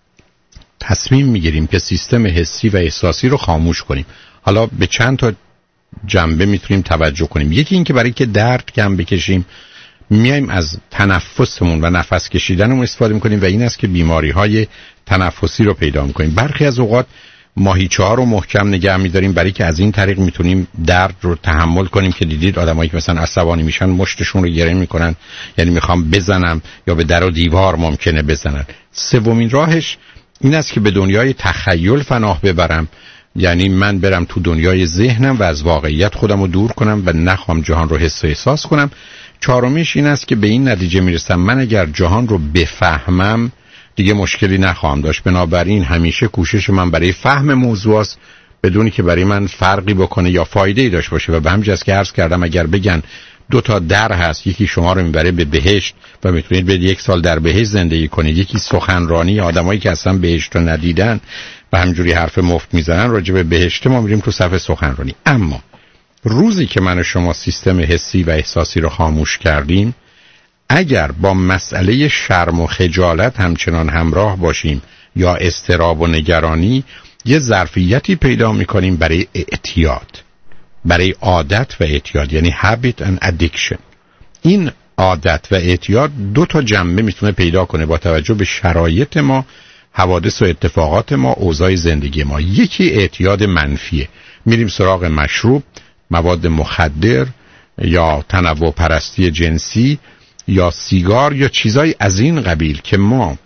[SPEAKER 4] تصمیم میگیریم که سیستم حسی و احساسی رو خاموش کنیم. حالا به چند تا جنبه میتونیم توجه کنیم. یکی این که برای که درد کم بکشیم میایم از تنفسمون و نفس کشیدنمون استفاده میکنیم و این است که بیماری های تنفسی رو پیدا میکنیم. برخی از اوقات ماهیچه ها رو محکم نگه میداریم برای که از این طریق میتونیم درد رو تحمل کنیم، که دیدید آدمایی که مثلا عصبانی میشن مشتشون رو گره میکنن، یعنی میخوام بزنم یا به در و دیوار ممکنه بزنن. سومین راهش این است که به دنیای تخیل پناه ببرم، یعنی من برم تو دنیای ذهنم و از واقعیت خودم رو دور کنم و نخوام جهان رو حس و احساس کنم. چهارمیش این است که به این نتیجه میرسم من اگر جهان رو بفهمم دیگه مشکلی نخواهم داشت. بنابراین همیشه کوشش من برای فهم موضوع است بدونی که برای من فرقی بکنه یا فایده‌ای داشته باشه. و به همین جاست که عرض کردم اگر بگن دو تا در هست، یکی شما رو میبره به بهشت و میتونید برید یک سال در بهشت زندگی کنید، یکی سخنرانی آدمایی که اصلا بهشت رو ندیدن و همینجوری حرف مفت میزنن راجع به بهشت، ما میریم تو صف سخنرانی. اما روزی که من و شما سیستم حسی و احساسی رو خاموش کردیم، اگر با مسئله شرم و خجالت همچنان همراه باشیم یا اضطراب و نگرانی، یه ظرفیتی پیدا میکنیم برای اعتیاد، برای عادت و اعتیاد، یعنی habit and addiction. این عادت و اعتیاد دو تا جنبه میتونه پیدا کنه با توجه به شرایط ما، حوادث و اتفاقات ما، اوضاع زندگی ما. یکی اعتیاد منفیه، میریم سراغ مشروب، مواد مخدر یا تنوع پرستی جنسی یا سیگار یا چیزای از این قبیل که ما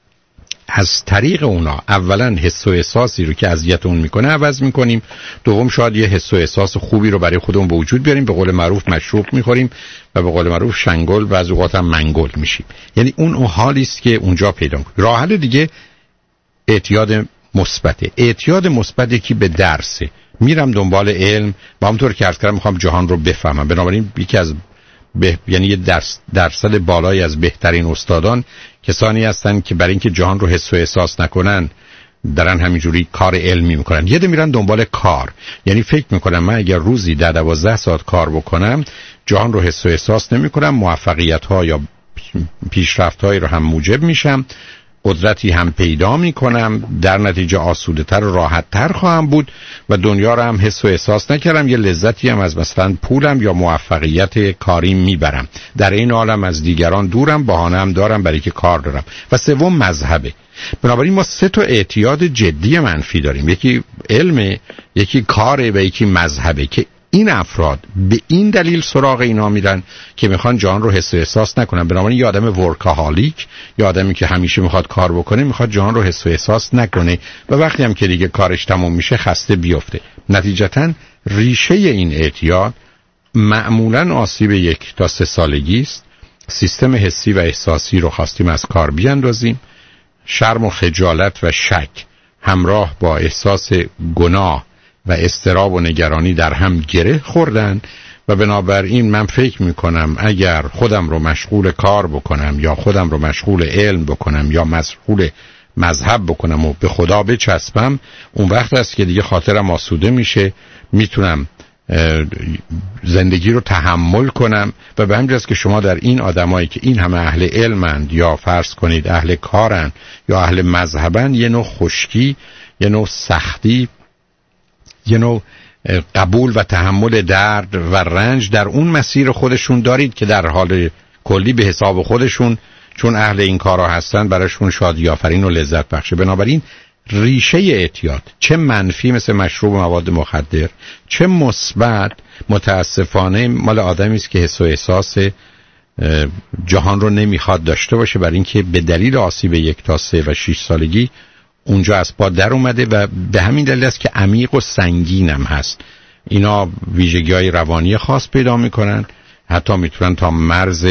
[SPEAKER 4] از طریق اونا اولا حس و احساسی رو که اذیتمون میکنه عوض میکنیم، دوم شاید یه حس و احساس خوبی رو برای خودمون به وجود بیاریم، به قول معروف مشروب میخوریم و به قول معروف شنگل و از اوقات هم منگل میشیم. یعنی اون اون حالی است که اونجا پیدا میکنه. راه حل دیگه اعتیاد مثبته. اعتیاد مثبتی که به درسه، میرم دنبال علم و همونطور که عرض کردم میخوام جهان رو بفهمم. بنابراین یکی از به... یعنی یه درس... درصد بالایی از بهترین استادان کسانی هستن که برای اینکه جهان رو حس و احساس نکنن دارن همینجوری کار علمی میکنن. یه ده میرن دنبال کار، یعنی فکر میکنن من اگر روزی در دوازده ساعت کار بکنم جهان رو حس و احساس نمیکنم، موفقیت ها یا پیشرفت هایی رو هم موجب میشم. قدرتی هم پیدا می کنم، در نتیجه آسوده تر و راحت تر خواهم بود و دنیا رو هم حس و احساس نکردم، یه لذتی هم از مثلا پولم یا موفقیت کاری میبرم، در این عالم از دیگران دورم، بهانه هم دارم برای که کار دارم. و سوم مذهبه. بنابراین ما سه تا اعتیاد جدی منفی داریم، یکی علم، یکی کاره و یکی مذهبه، که این افراد به این دلیل سراغ اینا میرن که میخوان جان رو حس و احساس نکنن. بنابراین یه آدم ورکاهالیک، یه آدمی که همیشه میخواد کار بکنه، میخواد جان رو حس و احساس نکنه و وقتی هم که دیگه کارش تموم میشه خسته بیفته. نتیجتاً ریشه این اعتیاد معمولاً آسیب یک تا سه سالگی است. سیستم حسی و احساسی رو خواستیم از کار بیاندازیم. شرم و خجالت و شک همراه با احساس گناه و اضطراب و نگرانی در هم گره خوردن و بنابراین من فکر میکنم اگر خودم رو مشغول کار بکنم یا خودم رو مشغول علم بکنم یا مشغول مذهب بکنم و به خدا بچسبم، اون وقت است که دیگه خاطرم آسوده میشه، میتونم زندگی رو تحمل کنم. و به همین جاست که شما در این آدمایی که این همه اهل علمند یا فرض کنید اهل کارن یا اهل مذهبن، یه نوع خشکی، یه نوع سختی، یه نوع قبول و تحمل درد و رنج در اون مسیر خودشون دارید که در حال کلی به حساب خودشون، چون اهل این کارها هستن، براشون شادی آفرین و لذت بخشه. بنابراین ریشه اعتیاد، چه منفی مثل مشروب و مواد مخدر، چه مثبت، متاسفانه مال آدمی است که حس و احساس جهان رو نمیخواد داشته باشه، برای اینکه به دلیل آسیب یک تا سه و شش سالگی اونجا از پا در اومده و به همین دلیل است که عمیق و سنگینم هست. اینا ویژگی‌های روانی خاص پیدا میکنن، حتی میتونن تا مرز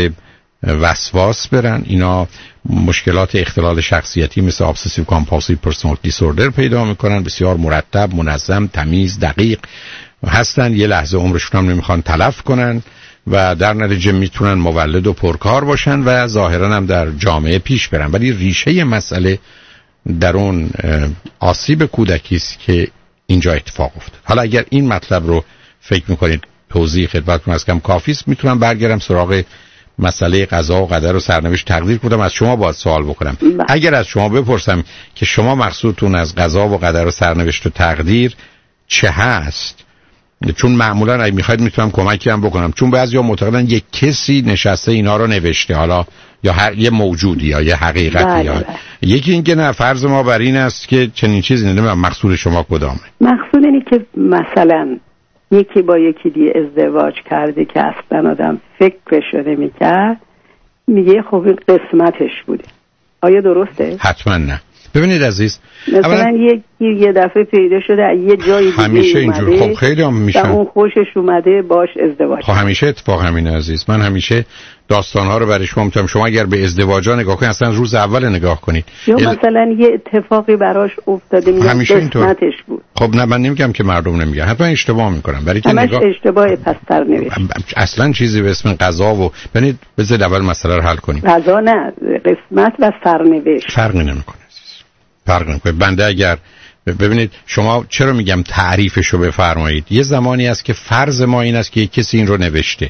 [SPEAKER 4] وسواس برن. اینا مشکلات اختلال شخصیتی مثل obsessive compulsive personality disorder پیدا میکنن، بسیار مرتب، منظم، تمیز، دقیق هستن، یه لحظه عمرشون هم نمیخوان تلف کنن و در نتیجه میتونن مولد و پرکار باشن و ظاهرا هم در جامعه پیش برن. ولی ریشه مسئله در اون آسیب کودکی است که اینجا اتفاق افتاد. حالا اگر این مطلب رو فکر میکنید توضیح خدمتتون از کم کافی است، میتونم برگردم سراغ مسئله قضا و قدر و سرنوشت تقدیر کنم. از شما باید سوال بکنم. اگر از شما بپرسم که شما مقصودتون از قضا و قدر و سرنوشت و تقدیر چه هست، چون معمولا اگه میخواید میتونم کمکی هم بکنم، چون بعضیا معتقدن یک کسی نشسته اینا رو نوشته، حالا یا هر یه موجودی یا یه حقیقتی. بله یا بله. یکی اینکه نه، فرض ما بر این است که چنین چیزی نمیدونم مقصود شما کدامه.
[SPEAKER 2] مقصود اینه که مثلا یکی با یکی دیگه ازدواج کرده که اصلا آدم فکرشو نمی‌کرد، میگه خب این قسمتش بوده. آیا درسته؟
[SPEAKER 4] حتما نه. ببینید عزیز،
[SPEAKER 2] مثلا اولا... یکی یه دفعه پیدا شده یه جایی دیگه
[SPEAKER 4] همیشه اینجور. خب خیلی هم میشن
[SPEAKER 2] اون خوشش اومده باش ازدواج.
[SPEAKER 4] خب همیشه اتفاق همینه عزیز. من همیشه داستان‌ها رو برای شما میگم. شما اگر به ازدواجا نگاه کنید، اصلا روز اول نگاه کنید،
[SPEAKER 2] یا ال... مثلا یه اتفاقی براش افتاده میگن قسمتش بود.
[SPEAKER 4] خب نه، من نمیگم که مردم نمیگن، حتما اشتباه میکنن، برای که
[SPEAKER 2] نگاه اشتباه پستر نوشت.
[SPEAKER 4] اصلا چیزی به اسم قضا و ببینید، بذارید اول مسئله رو حل کنیم.
[SPEAKER 2] قضا نه، قسمت و سرنوشت
[SPEAKER 4] فرقی نمیکنه. فرق نمیکنه. بنده اگر ببینید، شما چرا میگم تعریفشو بفرمایید. یه زمانی است که فرض ما این است که یک کسی این رو نوشته،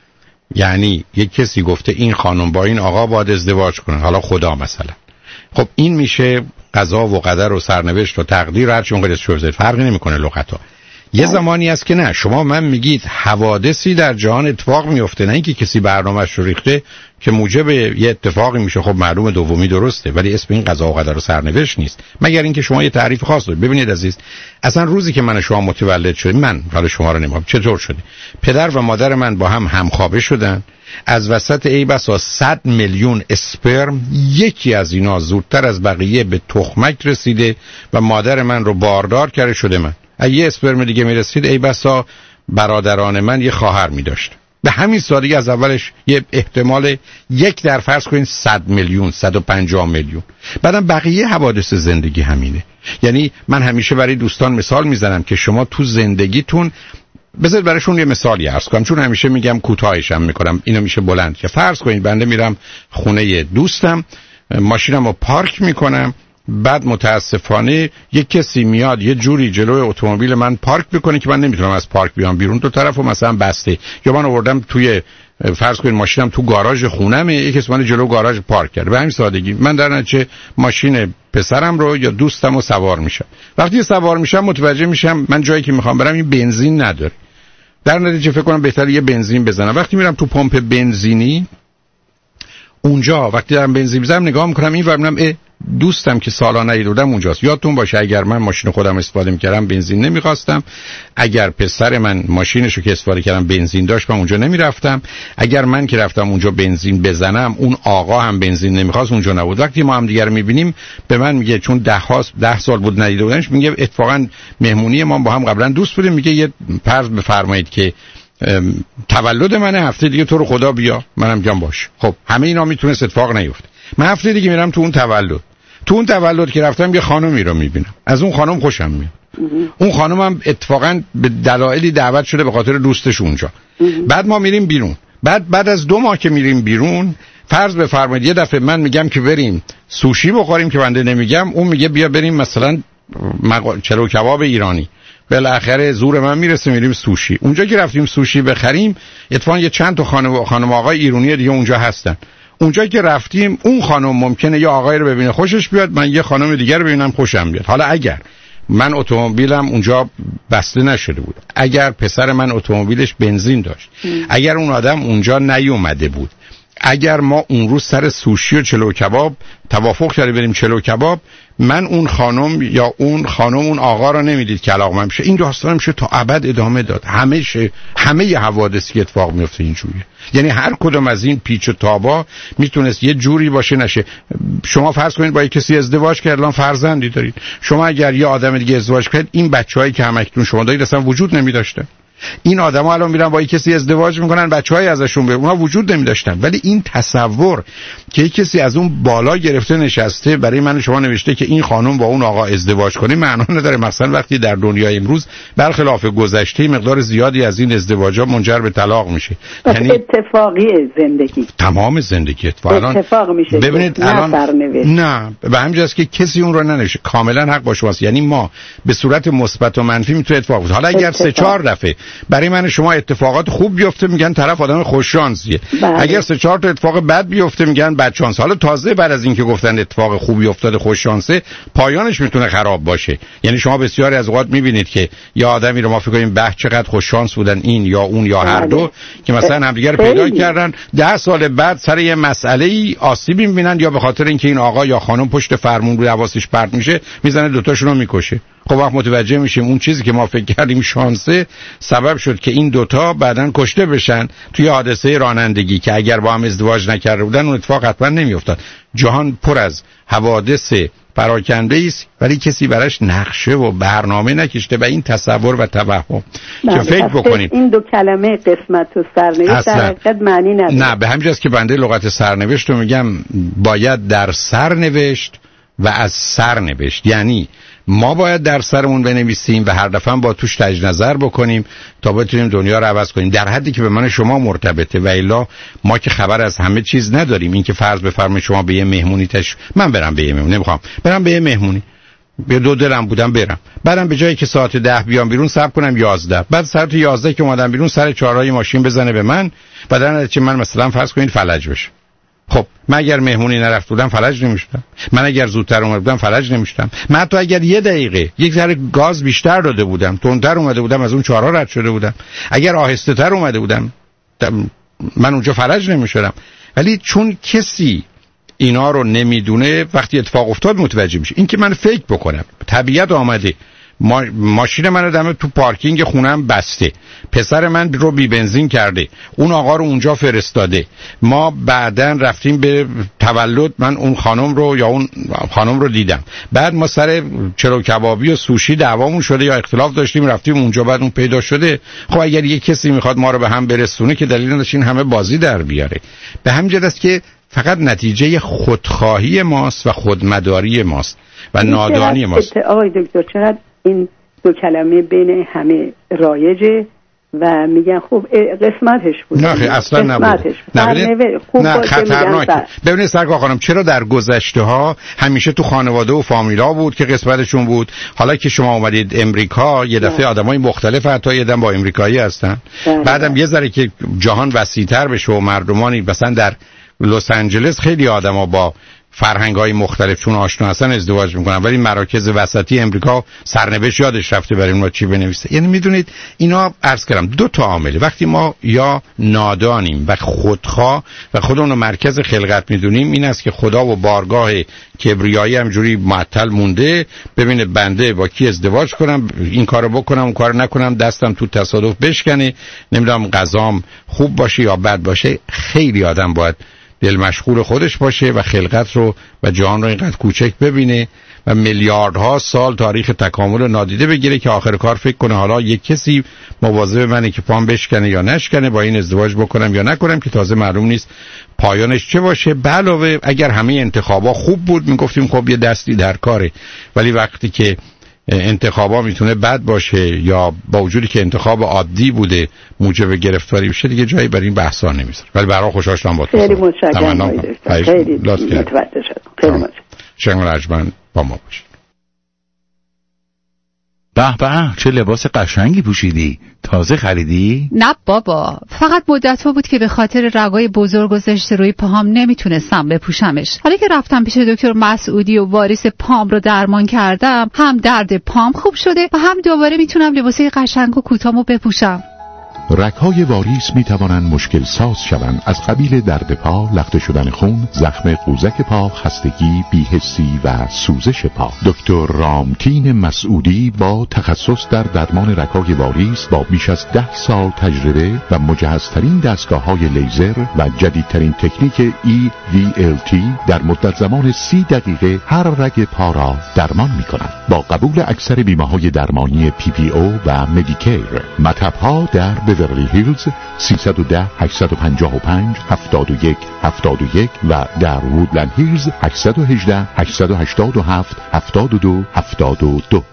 [SPEAKER 4] یعنی یک کسی گفته این خانم با این آقا باید ازدواج کنه، حالا خدا مثلا. خب این میشه قضا و قدر و سرنوشت و تقدیر، هر چی اونقدر شوزه، فرقی نمیکنه لغت‌ها. یه زمانی است که نه، شما من میگید حوادثی در جهان اتفاق میفته، نه اینکه کسی برنامه‌اش رو ریخته که موجب یه اتفاقی میشه. خب معلومه دومی درسته، ولی اسم این قضا و قدر و سرنوشت نیست، مگر اینکه شما یه تعریف خاص دارید. ببینید عزیز، اصلا روزی که من و شما متولد شدیم، من حالا شما رو نمی‌دونم چطور شده، پدر و مادر من با هم همخوابه شدن، از وسط ای بسا صد میلیون اسپرم یکی از اینا زودتر از بقیه به تخمک رسیده و مادر من رو باردار کرده شده من. یه اسپرم دیگه میرسید، ای بسا برادران من یه خواهر میداشت. به همین سادگی از اولش یه احتمال یک در فرض کنین صد میلیون، صد و پنجاه میلیون. بعدم بقیه حوادث زندگی همینه. یعنی من همیشه برای دوستان مثال میزنم که شما تو زندگیتون، بذارید برایشون یه مثالی عرض کنم، چون همیشه میگم کوتاهش هم میکنم، اینو میشه بلند که فرض کنید بنده میرم خونه دوستم، ماشینم رو پارک میکنم، بعد متاسفانه یک کسی میاد یه جوری جلوی اتومبیل من پارک میکنه که من نمیتونم از پارک بیام بیرون، دو طرفو مثلا بسته، یا من آوردم توی فرض کنید ماشینم تو گاراژ خونمه، یک کسی من جلو گاراژ پارک کرده، به همین سادگی من در نتیجه ماشین پسرم رو یا دوستم رو سوار میشم. وقتی سوار میشم متوجه میشم من جایی که میخوام برم این بنزین نداره، در نتیجه فکر کنم بهتره یه بنزین بزنم. وقتی میرم تو پمپ بنزینی، اونجا وقتی دارم بنزین میزنم نگاه میکنم این ور، میبینم دوستم که سالا ندیدم اونجاست. یادتون باشه اگر من ماشین خودم استفاده میکردم بنزین نمیخواستم، اگر پسر من ماشینشو که استفاده کردم بنزین داشت من اونجا نمیرفتم، اگر من که رفتم اونجا بنزین بزنم اون آقا هم بنزین نمیخواست اونجا نبود. وقتی ما هم دیگه رو میبینیم به من میگه، چون ده هاست ده سال بود ندیده بودنش، میگه اتفاقا مهمونی ما با هم قبلا دوست بودیم، میگه یه فرض بفرمایید که تولد منه، هفته دیگه تو رو خدا بیا. منم میگم باش. خب همه اینا میتونست اتفاق نیفته. من هفته دیگه میرم تو اون تولد، تو اون تولد که رفتم یه خانومی رو میبینم، از اون خانم خوشم میاد. اون خانم هم اتفاقا به دلایلی دعوت شده به خاطر دوستش اونجا. بعد ما میریم بیرون، بعد بعد از دو ماه که میریم بیرون، فرض بفرمایید یه دفعه من میگم که بریم سوشی بخوریم که بنده نمیگم، اون میگه بیا بریم مثلا مق... چلو کباب ایرانی. بالاخره زور من میرسه میریم سوشی. اونجا که رفتیم سوشی بخریم، اتفاقا یه چند تا خانم خانم آقای ایرانی دیگه اونجا هستن. اونجا که رفتیم اون خانم ممکنه یه آقای رو ببینه خوشش بیاد، من یه خانم دیگر رو ببینم خوشم بیاد. حالا اگر من اتومبیلم اونجا بسته نشده بود، اگر پسر من اتومبیلش بنزین داشت، اگر اون آدم اونجا نیومده بود، اگر ما اون روز سر سوشی و چلو کباب توافق کردیم بریم چلو کباب، من اون خانم یا اون خانم اون آقا رو نمیدید که علاقه‌مند بشه. این داستان میشه تا ابد ادامه داد. همه شه همه ی حوادثی که اتفاق میفته اینجوریه. یعنی هر کدوم از این پیچ و تابا میتونست یه جوری باشه نشه. شما فرض کنید با کسی ازدواج کردید، الان فرزندی دارید. شما اگر یه آدم دیگه ازدواج کردید، این بچه‌هایی که همکنون شما دارید اصلا وجود نمی‌داشتن. این آدما الان میرن با کسی ازدواج میکنن، بچه‌های ازشون به اونا وجود نمی‌داشتن. ولی این تصور که کسی از اون بالا گرفته نشسته برای من شما نوشته که این خانم با اون آقا ازدواج کنه، معنا نداره. مثلا وقتی در دنیای امروز برخلاف گذشته مقدار زیادی از این ازدواج‌ها منجر به طلاق میشه.
[SPEAKER 2] یعنی اتفاقی زندگی،
[SPEAKER 4] تمام زندگی اتفاق,
[SPEAKER 2] اتفاق میشه.
[SPEAKER 4] ببینید الان نه به همین جاست که کسی اون رو ننوشته. کاملا حق با شماست. یعنی ما به صورت مثبت و منفی میتونه اتفاق بیفته. حالا اگر سه چهار دفعه برای من شما اتفاقات خوب بیفته میگن طرف آدم خوش شانسیه، اگر سه چهار تا اتفاق بد بیفته میگن بد شانس. حالا تازه بعد از اینکه گفتن اتفاق خوبی افتاده خوش شانسه، پایانش میتونه خراب باشه. یعنی شما بسیاری از اوقات میبینید که یا آدمی رو ما فکر کنیم به چقدر خوش شانس بودن این یا اون یا هر دو، که مثلا همدیگه رو پیدا کردن، ده سال بعد سر یه مسئله آسیبی میبینن، یا به خاطر اینکه این آقا یا خانم پشت فرمون روی حواسش پرت میشه میزنه دوتاشون رو میکشه. خب وقت متوجه میشیم اون چیزی که ما فکر کردیم شانسه سبب شد که این دوتا بعدن کشته بشن توی حادثه رانندگی، که اگر با هم ازدواج نکرده بودن اون اتفاق حتما نمیافتاد. جهان پر از حوادث پراکنده است ولی کسی براش نقشه و برنامه نکشته، و این تصور و توهم که فکر بکنید
[SPEAKER 2] این دو کلمه قسمت و سرنوشت در حقیقت معنی نداره.
[SPEAKER 4] نه به همین جاست که بنده لغت سرنوشت رو میگم باید در سر نوشت و از سر نوشت. یعنی ما باید در سرمون بنویسیم و هر دفعه با توش تجدید نظر بکنیم تا بتونیم دنیا رو عوض کنیم، در حدی که به من شما مرتبطه. و الا ما که خبر از همه چیز نداریم. این که فرض بفرمایید شما به یه مهمونی تش من برم به یه مهمونی، نمیخوام برم به یه مهمونی، به دو دلم بودم برم، بعدم به جایی که ساعت ده بیام بیرون صبر کنم یازده، بعد ساعت یازده که اومدم بیرون سر چهارراه ماشین بزنه به من، بعدن چه من مثلا فرض کنید فلج بشه. خب من اگر مهمونی نرفت بودم فلج نمیشدم، من اگر زودتر اومده بودم فلج نمیشدم، من حتی اگر یه دقیقه یک ذره گاز بیشتر داده بودم، تندتر اومده بودم، از اون چهارراه رد شده بودم، اگر آهسته تر اومده بودم من اونجا فلج نمیشدم. ولی چون کسی اینا رو نمیدونه وقتی اتفاق افتاد متوجه میشه. این که من فکر بکنم طبیعت آمده ما... ماشین منو دم تو پارکینگ خونم بسته، پسر من رو بی بنزین کرده، اون آقا رو اونجا فرستاده، ما بعدن رفتیم به تولد، من اون خانم رو یا اون خانم رو دیدم، بعد ما سر چلو کبابی و سوشی دعوامون شده یا اختلاف داشتیم رفتیم اونجا، بعد اون پیدا شده. خب اگر یک کسی میخواد ما رو به هم برسونه که دلیل نداشت این همه بازی در بیاره. به همین جهت است که فقط نتیجه خودخواهی ماست و خودمداری ماست و نادانی ماست.
[SPEAKER 2] آقای دکتر چقدر این دو کلمه بین همه رایجه و میگن خب قسمتش بود.
[SPEAKER 4] نه اصلا نبود. نه خطرناکه. ببینید سرکار خانم، چرا در گذشته ها همیشه تو خانواده و فامیلا بود که قسمتشون بود، حالا که شما اومدید امریکا یه دفعه آدمای مختلف حتی یه دم با امریکایی هستن، بعدم یه ذره که جهان وسیع‌تر بشه و مردمانی مثلا در لس آنجلس خیلی آدما با فرهنگ‌های مختلف چون آشنا هستن ازدواج میکنن، ولی مراکز وسطی امریکا سرنوشت یادش رفته برای اونها چی بنویسه. یعنی میدونید اینا عرض کردم دو تا عامله، وقتی ما یا نادانیم و خودخواه و خودمون رو مرکز خلقت میدونیم، این است که خدا و بارگاه کبریایی همجوری معطل مونده، ببینه بنده با کی ازدواج کنم، این کارو بکنم اون کارو نکنم، دستم تو تصادف بشکنه، نمیدونم غذام خوب باشه یا بد باشه. خیلی آدم باید دل مشغول خودش باشه و خلقت رو و جهان رو اینقدر کوچک ببینه و میلیاردها سال تاریخ تکامل رو نادیده بگیره که آخر کار فکر کنه حالا یک کسی مواظب منه که پام بشکنه یا نشکنه، با این ازدواج بکنم یا نکنم، که تازه معلوم نیست پایانش چه باشه. به علاوه اگر همه انتخابا خوب بود میگفتیم خب یه دستی در کاره، ولی وقتی که انتخابا میتونه بد باشه یا با وجودی که انتخاب عادی بوده موجب گرفتاری بشه، دیگه جایی برای این بحثا نمیذاره. ولی برای خوشحال شدم با تو.
[SPEAKER 2] خیلی متشکرم. خیلی متوجه شدم. خیلی متشکرم.
[SPEAKER 4] شنگ رجمن با ما باشید.
[SPEAKER 6] به به چه لباس قشنگی پوشیدی، تازه خریدی؟
[SPEAKER 7] نه بابا، فقط مدت‌ها بود که به خاطر رگای بزرگ گذاشته روی پاهام نمیتونستم بپوشمش. حالا که رفتم پیش دکتر مسعودی و واریس پام رو درمان کردم، هم درد پام خوب شده و هم دوباره میتونم لباسای قشنگ و کوتاه‌مو بپوشم.
[SPEAKER 14] رگ‌های واریس می توانند مشکل ساز شوند، از قبیل درد پا، لخته شدن خون، زخم قوزک پا، خستگی، بی‌حسی و سوزش پا. دکتر رامتین مسعودی با تخصص در درمان رگ‌های واریس با بیش از ده سال تجربه و مجهزترین دستگاه‌های لیزر و جدیدترین تکنیک ای وی ال تی در مدت زمان سی دقیقه هر رگ پا را درمان می‌کند. با قبول اکثر بیمه‌های درمانی پی پی او و مدیکیر. مطب‌ها در بیورلی هیلز سیصد و ده هشتصد و پنجاه و پنج هفتاد و یک هفتاد و یک و در وودلند هیلز هشتصد و هجده هشتصد و هشتاد و هفت هفتاد و دو هفتاد و دو.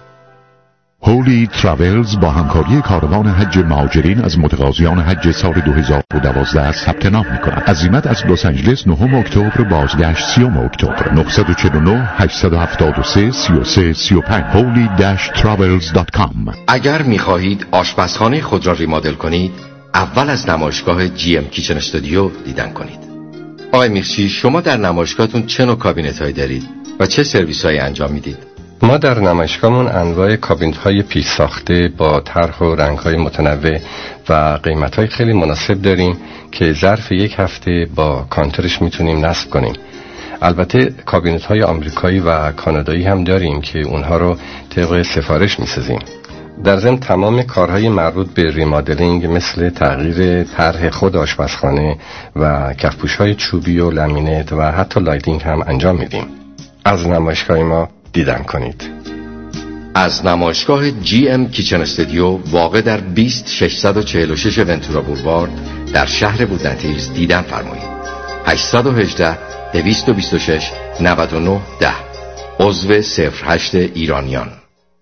[SPEAKER 14] هولی تراولز با همکاری کاروان حج مهاجرین از متقاضیان حج سال دو هزار و دوازده ثبت نام می‌کند. عزیمت از لس آنجلس نهم اکتبر، بازگشت سیوم اکتبر. نه چهار نه هشت هفت سه سه سه سه پنج هولی تراولز دات کام.
[SPEAKER 17] اگر می‌خواهید آشپزخانه خود را ریمادل کنید، اول از نمایشگاه جی ام کیچن استودیو دیدن کنید. آقای میرچی، شما در نمایشگاهتون چه نوع کابینت‌هایی دارید و چه سرویس‌هایی انجام میدید؟
[SPEAKER 18] ما در نمایشگاهمون انواع کابین‌های پیش ساخته با طرح و رنگ‌های متنوع و قیمت‌های خیلی مناسب داریم که ظرف یک هفته با کانترش میتونیم نصب کنیم. البته کابینت‌های آمریکایی و کانادایی هم داریم که اونها رو طبق سفارش میسازیم. در ضمن تمام کارهای مربوط به ریمادلینگ مثل تغییر طرح خود آشپزخانه و کفپوش‌های چوبی و لامینت و حتی لایتینگ هم انجام میدیم. از نمایشگاه ما دیدن کنید.
[SPEAKER 17] از نمایشگاه جی ام کیچن استودیو واقع در بیست ششصد و چهل و شش ونتورا بولوارد در شهر وودلند هیلز دیدن فرمایید. هشت یک هشت دویست و بیست و شش نود و نه ده عضو صفر هشت ایرانیان.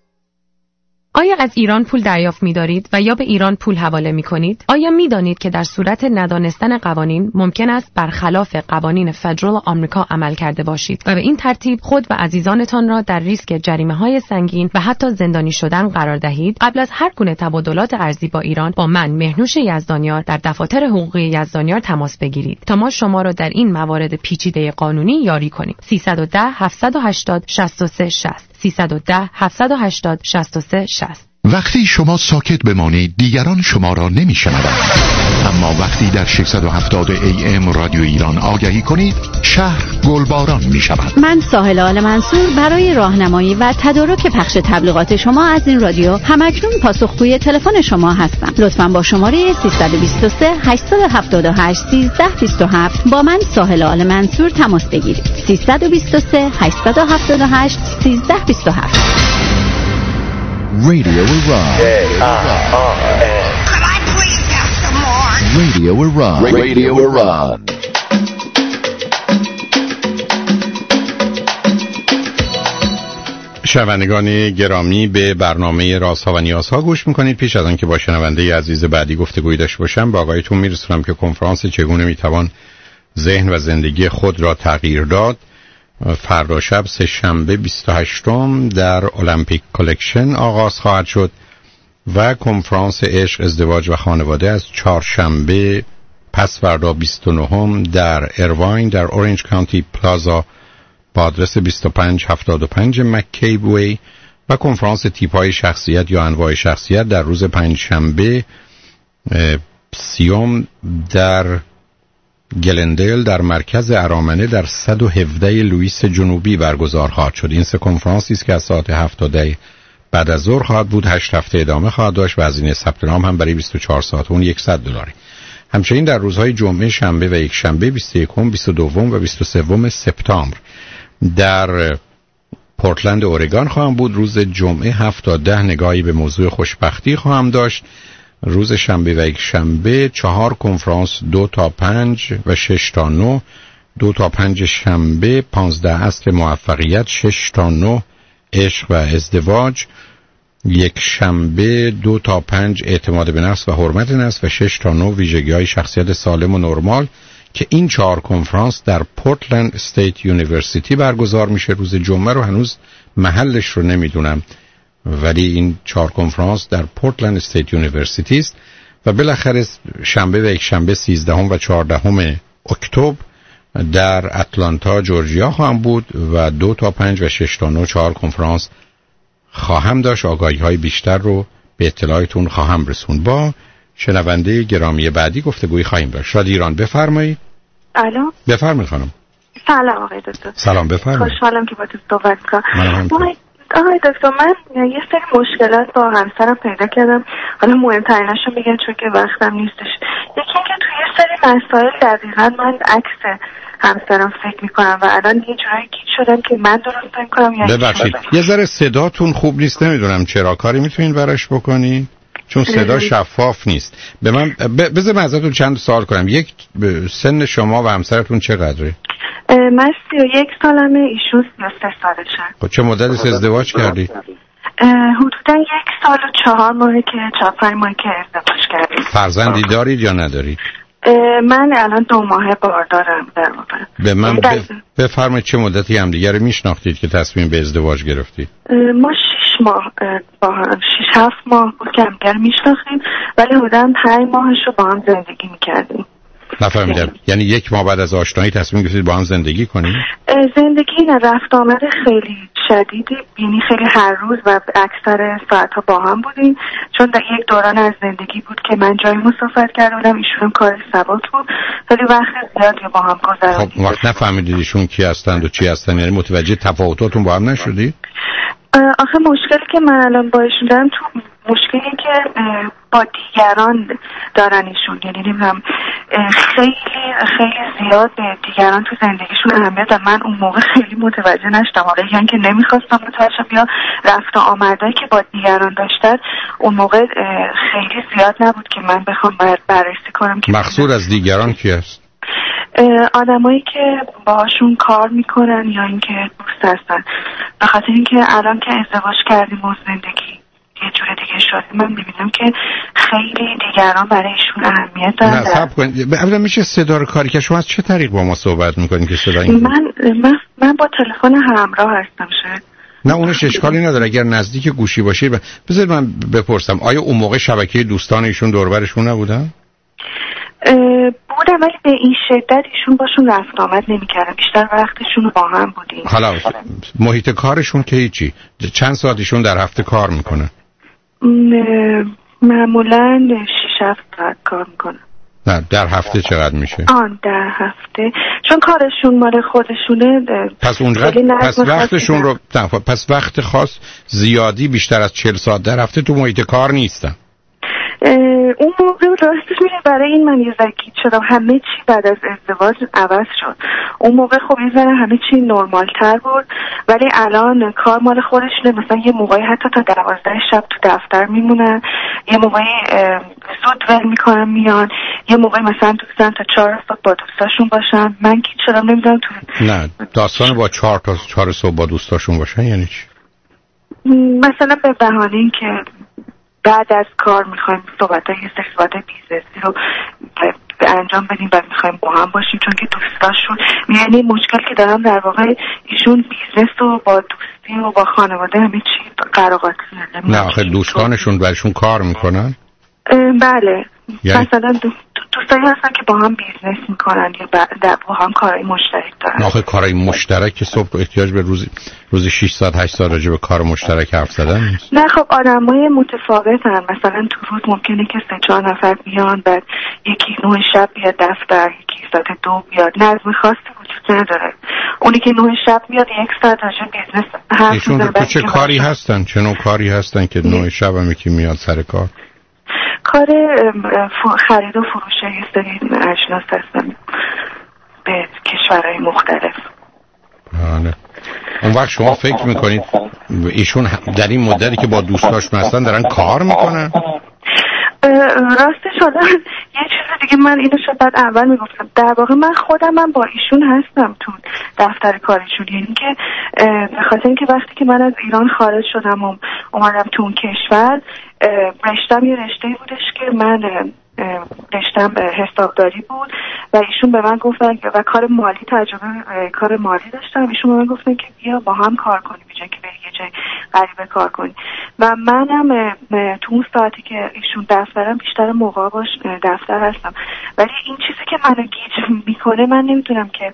[SPEAKER 1] آیا از ایران پول دریافت می‌دارید و یا به ایران پول حواله می‌کنید؟ آیا می‌دانید که در صورت ندانستن قوانین ممکن است برخلاف قوانین فدرال آمریکا عمل کرده باشید و به این ترتیب خود و عزیزانتان را در ریسک جریمه‌های سنگین و حتی زندانی شدن قرار دهید؟ قبل از هر گونه تبادلات ارزی با ایران با من مهنوش یزدانیار در دفاتر حقوقی یزدانیار تماس بگیرید تا ما شما را در این موارد پیچیده قانونی یاری کنیم. سیصد و ده هفتصد و هشتاد شصت و سه شصت سیصد و ده هفتصد و هشتاد شصت و سه شصت.
[SPEAKER 14] وقتی شما ساکت بمانید دیگران شما را نمیشنوند، اما وقتی در ششصد و هفتاد ای ام رادیو ایران آگهی کنید شهر گلباران می شود.
[SPEAKER 12] من ساحل آل منصور برای راهنمایی و تدارک پخش تبلیغات شما از این رادیو همکنون پاسخگوی تلفن شما هستم. لطفاً با شماره سیصد و بیست و سه هشتصد و هفتاد و هشت سیزده بیست و هفت با من ساحل آل منصور تماس بگیرید. سیصد و بیست و سه هشتصد و هفتاد و هشت سیزده بیست و هفت.
[SPEAKER 29] Radio Iran.
[SPEAKER 26] Could I please have some more?
[SPEAKER 29] Radio Iran. Radio Iran.
[SPEAKER 4] شنوندگان گرامی، به برنامه رازها و نیازها گوش میکنید. پیش از آن که با شنونده عزیز بعدی گفتگویی داشته باشم، با آقایتون میرسونم که کنفرانس چگونه میتوان ذهن و زندگی خود را تغییر داد فردا شب سه شنبه بیست و هشتم در المپیک کلکشن آغاز خواهد شد و کنفرانس عشق، ازدواج و خانواده از چهارشنبه پس فردا بیست و نهم در ایرواین در اورنج کانتی پلازا با آدرس بیست و پنج هفتاد و پنج مک‌کیب وی و کنفرانس تیپ‌های شخصیت یا انواع شخصیت در روز پنجشنبه سیوم در گلندیل در مرکز ارامنه در صد و هفده لوئیس جنوبی برگزار خواهد شد. این سه کنفرانسی است که از ساعت هفت تا ده بعد از ظهر خواهد بود. هشت هفته ادامه خواهد داشت و هزینه ثبت نام هم برای بیست و چهار ساعت اون صد دلاری. همچنین در روزهای جمعه، شنبه و یک شنبه بیست و یکم، بیست و دوم و بیست و سوم سپتامبر در پورتلند اورگان خواهم بود. روز جمعه هفت تا ده نگاهی به موضوع خوشبختی خواهم داشت. روز شنبه و یک شنبه چهار کنفرانس، دو تا پنج و شش تا نه. دو تا پنج شنبه پانزده اصل موفقیت، شش تا نه عشق و ازدواج. یک شنبه دو تا پنج اعتماد به نفس و حرمت نفس و شش تا نه ویژگی‌های شخصیت سالم و نرمال، که این چهار کنفرانس در پورتلند استیت یونیورسیتی برگزار میشه. روز جمعه رو هنوز محلش رو نمیدونم، ولی این چهار کنفرانس در پورتلند استیت یونیورسیتی است و بالاخره شنبه و یک شنبه سیزدهم و چهاردهم اکتبر در اتلانتا جورجیا خواهم بود و دو تا پنج و شش تا نه چهار کنفرانس خواهم داشت. آگاهی های بیشتر رو به اطلاعتون خواهم رسوند. با شنونده گرامی بعدی گفتگویی خواهیم داشت. رادیو ایران، بفرمایید.
[SPEAKER 3] الو،
[SPEAKER 4] بفرمایید خانم.
[SPEAKER 3] سلام آقای دکتر.
[SPEAKER 4] سلام، بفرمایید.
[SPEAKER 3] خوشحالم که با تو صحبت کنم. آقای دکتر، من یه سری مشکلات با همسرم پیدا کردم. حالا مهمتریناشو میگم چون که وقتم نیستش. یکی اینکه توی یه سری مسائل دقیقاً من عکس همسرم فکر میکنم و الان یه جورایی گیج شدم که من درست نمیکنم یا
[SPEAKER 4] ببخشید یه ذره صداتون خوب نیست، نمیدونم چرا. کاری میتونین براش بکنین؟ چون صدا شفاف نیست. به من بذار من ازتون چند سوال کنم. یک، سن شما و همسرتون چقدره؟
[SPEAKER 3] من سی و یک سالمه، ایشون سی و سه سالشه.
[SPEAKER 4] خب چه مدتی ازدواج کردی؟
[SPEAKER 3] حدودا یک سال و چهار ماهه که چهار پنج ماهه که ازدواج کردیم.
[SPEAKER 4] فرزندی دارید یا ندارید؟
[SPEAKER 3] من الان دو ماهه باردارم در واقع.
[SPEAKER 4] به من بفرمایید چه مدتی همدیگه رو میشناختید که تصمیم به ازدواج گرفتید؟
[SPEAKER 3] ما شش ماه با هم، شش هفت ماه بود که همدیگه رو میشناختیم، ولی حدودا پنج ماهش رو با هم زندگی میکردیم.
[SPEAKER 4] نفهمیدم. یعنی یک ماه بعد از آشنایی تصمیم گرفتید با هم زندگی کنید؟
[SPEAKER 3] زندگی نه، رفت آمد خیلی شدیدی، یعنی خیلی هر روز و اکثر ساعتها با هم بودیم، چون در یک دوران از زندگی بود که من جایی مسافرت کردم، ایشون کار ثبات بود، ولی وقت زیادی با هم گذروندیم.
[SPEAKER 4] خب وقت نفهمیدید ایشون کی هستند و چی هستند؟ یعنی متوجه تفاوتاتون با هم نشدید؟
[SPEAKER 3] آخه مشکلی که من الان با ایشون دارم تو مشکلی که با دیگران دارن ایشون، یعنی نمیدونم خیلی خیلی زیاد به دیگران تو زندگیشون اهمیت دارن. من اون موقع خیلی متوجه نشدم، حالا یعنی که نمیخواستم متوجه یا رفت و آمدایی که با دیگران داشتن اون موقع خیلی زیاد نبود که من بخوام بررسی کنم که
[SPEAKER 4] مقصود از دیگران کی هست؟
[SPEAKER 3] آدمایی که باهاشون کار میکنن یا اینکه دوست هستن. به خاطر اینکه الان که ازدواج کردیم و زندگی یه جور دیگه شد، من میبینم که خیلی دیگران برای ایشون اهمیت دارن.
[SPEAKER 4] نه صبر کنید، اولا میشه صدا رو کاری که شما از چه طریق با ما صحبت میکنید که صدا این
[SPEAKER 3] من من من با تلفن همراه هستم. شاید
[SPEAKER 4] نه اونش اشکالی نداره اگر نزدیک گوشی باشید. بذارید من بپرسم، آیا اون موقع شبکه دوستان ایشون دور و برشون نبودن؟
[SPEAKER 3] بودم، ولی به این شدت ایشون باشون رفت آمد نمی‌کردن، بیشتر وقتشون رو با هم بودیم.
[SPEAKER 4] حالا محیط کارشون که هیچی؟ چند ساعت ایشون در هفته کار میکنن؟
[SPEAKER 3] معمولاً شش هفت ساعت کار میکنن.
[SPEAKER 4] نه در هفته چقدر میشه؟
[SPEAKER 3] آن در هفته، چون کارشون مال خودشونه.
[SPEAKER 4] پس اونقدر پس وقتشون رو پس وقت خاص زیادی بیشتر از چهل ساعت در هفته تو محیط کار نیستن.
[SPEAKER 3] اون موقع راستش میگم برای این من یه ذکی شدم، همه چی بعد از ازدواج عوض شد. اون موقع خب یه ذره همه چی نرمال تر بود، ولی الان کار مال خودشونه. مثلا یه موقعی حتی تا دوازده شب تو دفتر میمونن، یه موقعی زود ول میکنن میان، یه موقعی مثلا دوستان تا چهار صبح با دوستاشون باشن. من گیج شدم نمیدونم تو
[SPEAKER 4] نه داستان با چهار تا چهار صبح با دوستاشون باشن یعنی چی؟
[SPEAKER 3] مثلا به بهانه این که بعد از کار میخوایم صحبت های صحبت بیزنسی رو انجام بدیم و میخوایم با هم باشیم چون که دوستاشون، یعنی مشکل که دارم در واقع ایشون بیزنس رو با دوستی و با خانواده همه چی قراقاتی.
[SPEAKER 4] نه آخه دوستانشون برشون کار میکنن؟
[SPEAKER 3] بله
[SPEAKER 4] یعنی...
[SPEAKER 3] مثلا دو... دوستایی هستن که با هم بیزنس میکنن یا با هم کارهای مشترک دارن.
[SPEAKER 4] آخه کارهای مشترک که صبح احتیاج به روزی روزی شش ساعت هشت ساعت راجع به کار مشترک حرف زدن نیست.
[SPEAKER 3] نه خب آدمای متفاوتن، مثلا تو روز ممکنه که سه چهار نفر بیان، بعد یکی نه شب بیاد دفتر، یکی ساعت دو بیاد، نظم خاصی وجود نداره. اونی که نه شب میاد یک ساعت راجع به بیزنس حرف میزنه.
[SPEAKER 4] ایشون چه کاری هستن؟ چه نوع کاری هستن که نه شب هم یکی میاد سر کار؟
[SPEAKER 3] کار خرید و فروش یه سری اجناس هستن به کشورهای مختلف.
[SPEAKER 4] آره. اون وقت شما فکر میکنید ایشون در این مدتی که با دوستاشون هستن دارن کار میکنن؟
[SPEAKER 3] راستش حالا یه چیز دیگه من اینو شاید بعد اول میگفتم، در واقع من خودم من با ایشون هستم تو دفتر کارشون، یعنی که به خاطر اینکه وقتی که من از ایران خارج شدم و اومدم تو اون کشور، رشتم یه رشته بودش که من رشتم حسابداری بود و ایشون به من گفتن و کار مالی تجربه کار مالی داشتم، ایشون به من گفتن که بیا با هم کار کنیم بیجن که بری یه جای غریبه کار کنی و منم تو اون ساعتی که ایشون دفترم بیشتر موقع باش دفتر هستم، ولی این چیزی که منو گیج میکنه من نمیدونم که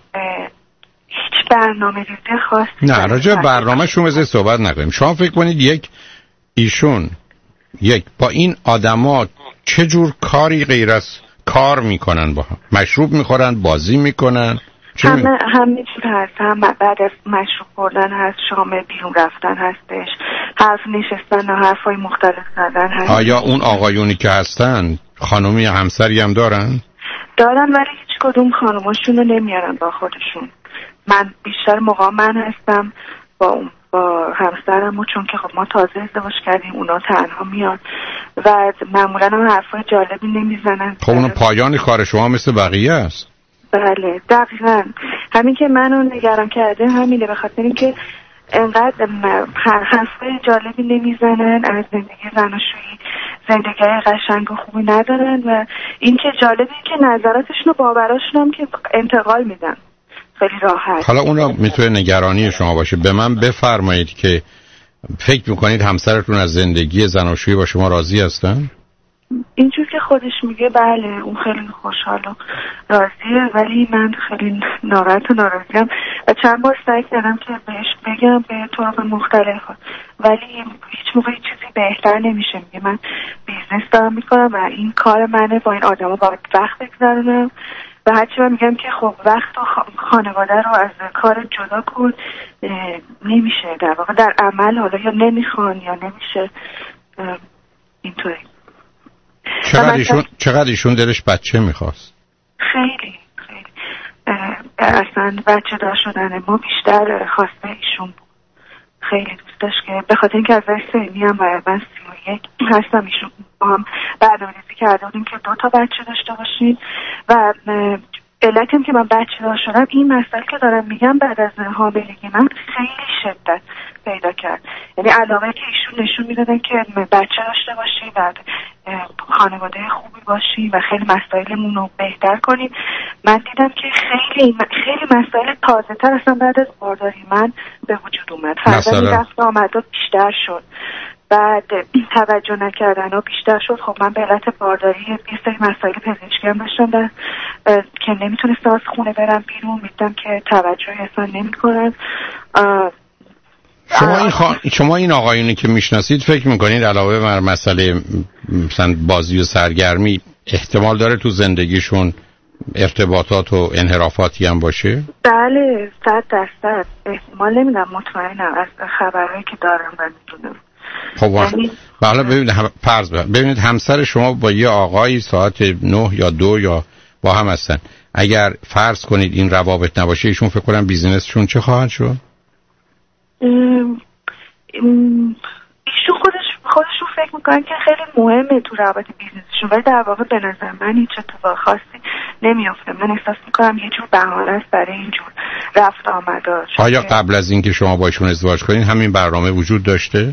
[SPEAKER 3] هیچ برنامه ریزی خاصی.
[SPEAKER 4] نه راجع به برنامه شما بذارید صحبت نکنیم. شما فکر کنید یک ایشون یک با این آدما چه جور کاری غیر از کار میکنن؟ با هم مشروب میخورن، بازی میکنن،
[SPEAKER 3] همه همه چیز هست، هم بعد از مشروب خوردن هست، شام بیرون رفتن هستش، حرف نشستن و حرفای مختلف زدن هست.
[SPEAKER 4] آیا اون آقایونی که هستن خانومی همسری هم دارن؟
[SPEAKER 3] دارن ولی هیچ کدوم خانوماشون رو نمیارن با خودشون. من بیشتر موقع من هستم با اون با همسرم و چون که خب ما تازه ازدواج کردیم اونا تنها میان و معمولا هم حرفای جالبی نمیزنن.
[SPEAKER 4] خب اون پایان کار شما مثل بقیه است.
[SPEAKER 3] بله دقیقاً همین که منو نگران کرده همینه، به خاطر اینکه انقدر حرفای جالبی نمیزنن، از زندگی زناشویی زندگی قشنگ و خوبی ندارن و این که جالبه که نظراتشون و باوراشون هم که انتقال میدن خیلی راحت.
[SPEAKER 4] حالا اون میتونه نگرانی شما باشه. به من بفرمایید که فکر میکنید همسرتون از زندگی زناشویی با شما راضی هستن؟
[SPEAKER 3] اینجور که خودش میگه بله اون خیلی خوشحال و راضیه، ولی من خیلی ناراحت و ناراضیم و چند بار سعی کردم که بهش بگم به طرق مختلف ولی هیچ موقع چیزی بهتر نمیشه. میگه من بیزنس دارم میکنم و این کار منه، با این آدم ها باید وقت بگذارونم و هرچی من میگم که خب وقت و خانواده رو از کار جدا کن، نمیشه در واقع در عمل حالا یا نمیخوان یا نمیشه اینطوری.
[SPEAKER 4] چقدر ایشون چقدر ایشون دلش بچه میخواست؟
[SPEAKER 3] خیلی خیلی اصلا بچه دار شدن ما بیشتر خواسته ایشون بود. خیلی دوست داشت که به خاطر اینکه از سنی هم و من سی و یک هستم، ایشون با هم برنامه‌ریزی کرده بودیم که دو تا بچه داشته باشیم و علتیم که من بچه دار شدم این مسئله که دارم میگم بعد از حاملگی من خیلی شدت پیدا کرد. یعنی علاوه که ایشون نشون میدادن که بچه داشته باشیم و خانواده خوبی باشیم و خیلی مسائلمون رو بهتر کنیم، من دیدم که خیلی خیلی مسائل تازه تر اصلا بعد از بارداری من به وجود اومد. فرزندی رفت آمده بیشتر شد، بعد توجه نکردن ها بیشتر شد. خب من به علت بارداری یه سری مسائل پزشکی هم داشتم که نمیتونستم از خونه برم بیرون، میدم که توجه اصلا نمی کنن.
[SPEAKER 4] شما این, خوا... شما این آقایونی که میشناسید فکر میکنید علاوه بر مسئله مثلا بازی و سرگرمی احتمال داره تو زندگیشون ارتباطات و انحرافاتی هم باشه؟
[SPEAKER 3] بله صد درصد احتمال نمیدم، مطمئنم از خبرهایی که دارم و میدونم.
[SPEAKER 4] خب حالا ببینید فرض ببینید همسر شما با یه آقایی ساعت نه یا دو یا با هم هستن، اگر فرض کنید این روابط نباشه ایشون فکر کنم بیزینسشون چه خواهد شد؟
[SPEAKER 3] ایشون خودش خودشون فکر میکنن که خیلی مهمه تو روابط بیزنسشون، ولی در واقع به نظر من هیچ اتفاق خاصی نمیافته. من احساس میکنم یه جور بهانه است برای اینجور رفت آمد.
[SPEAKER 4] آیا قبل از اینکه شما با ایشون ازدواج کنین همین برنامه وجود داشته؟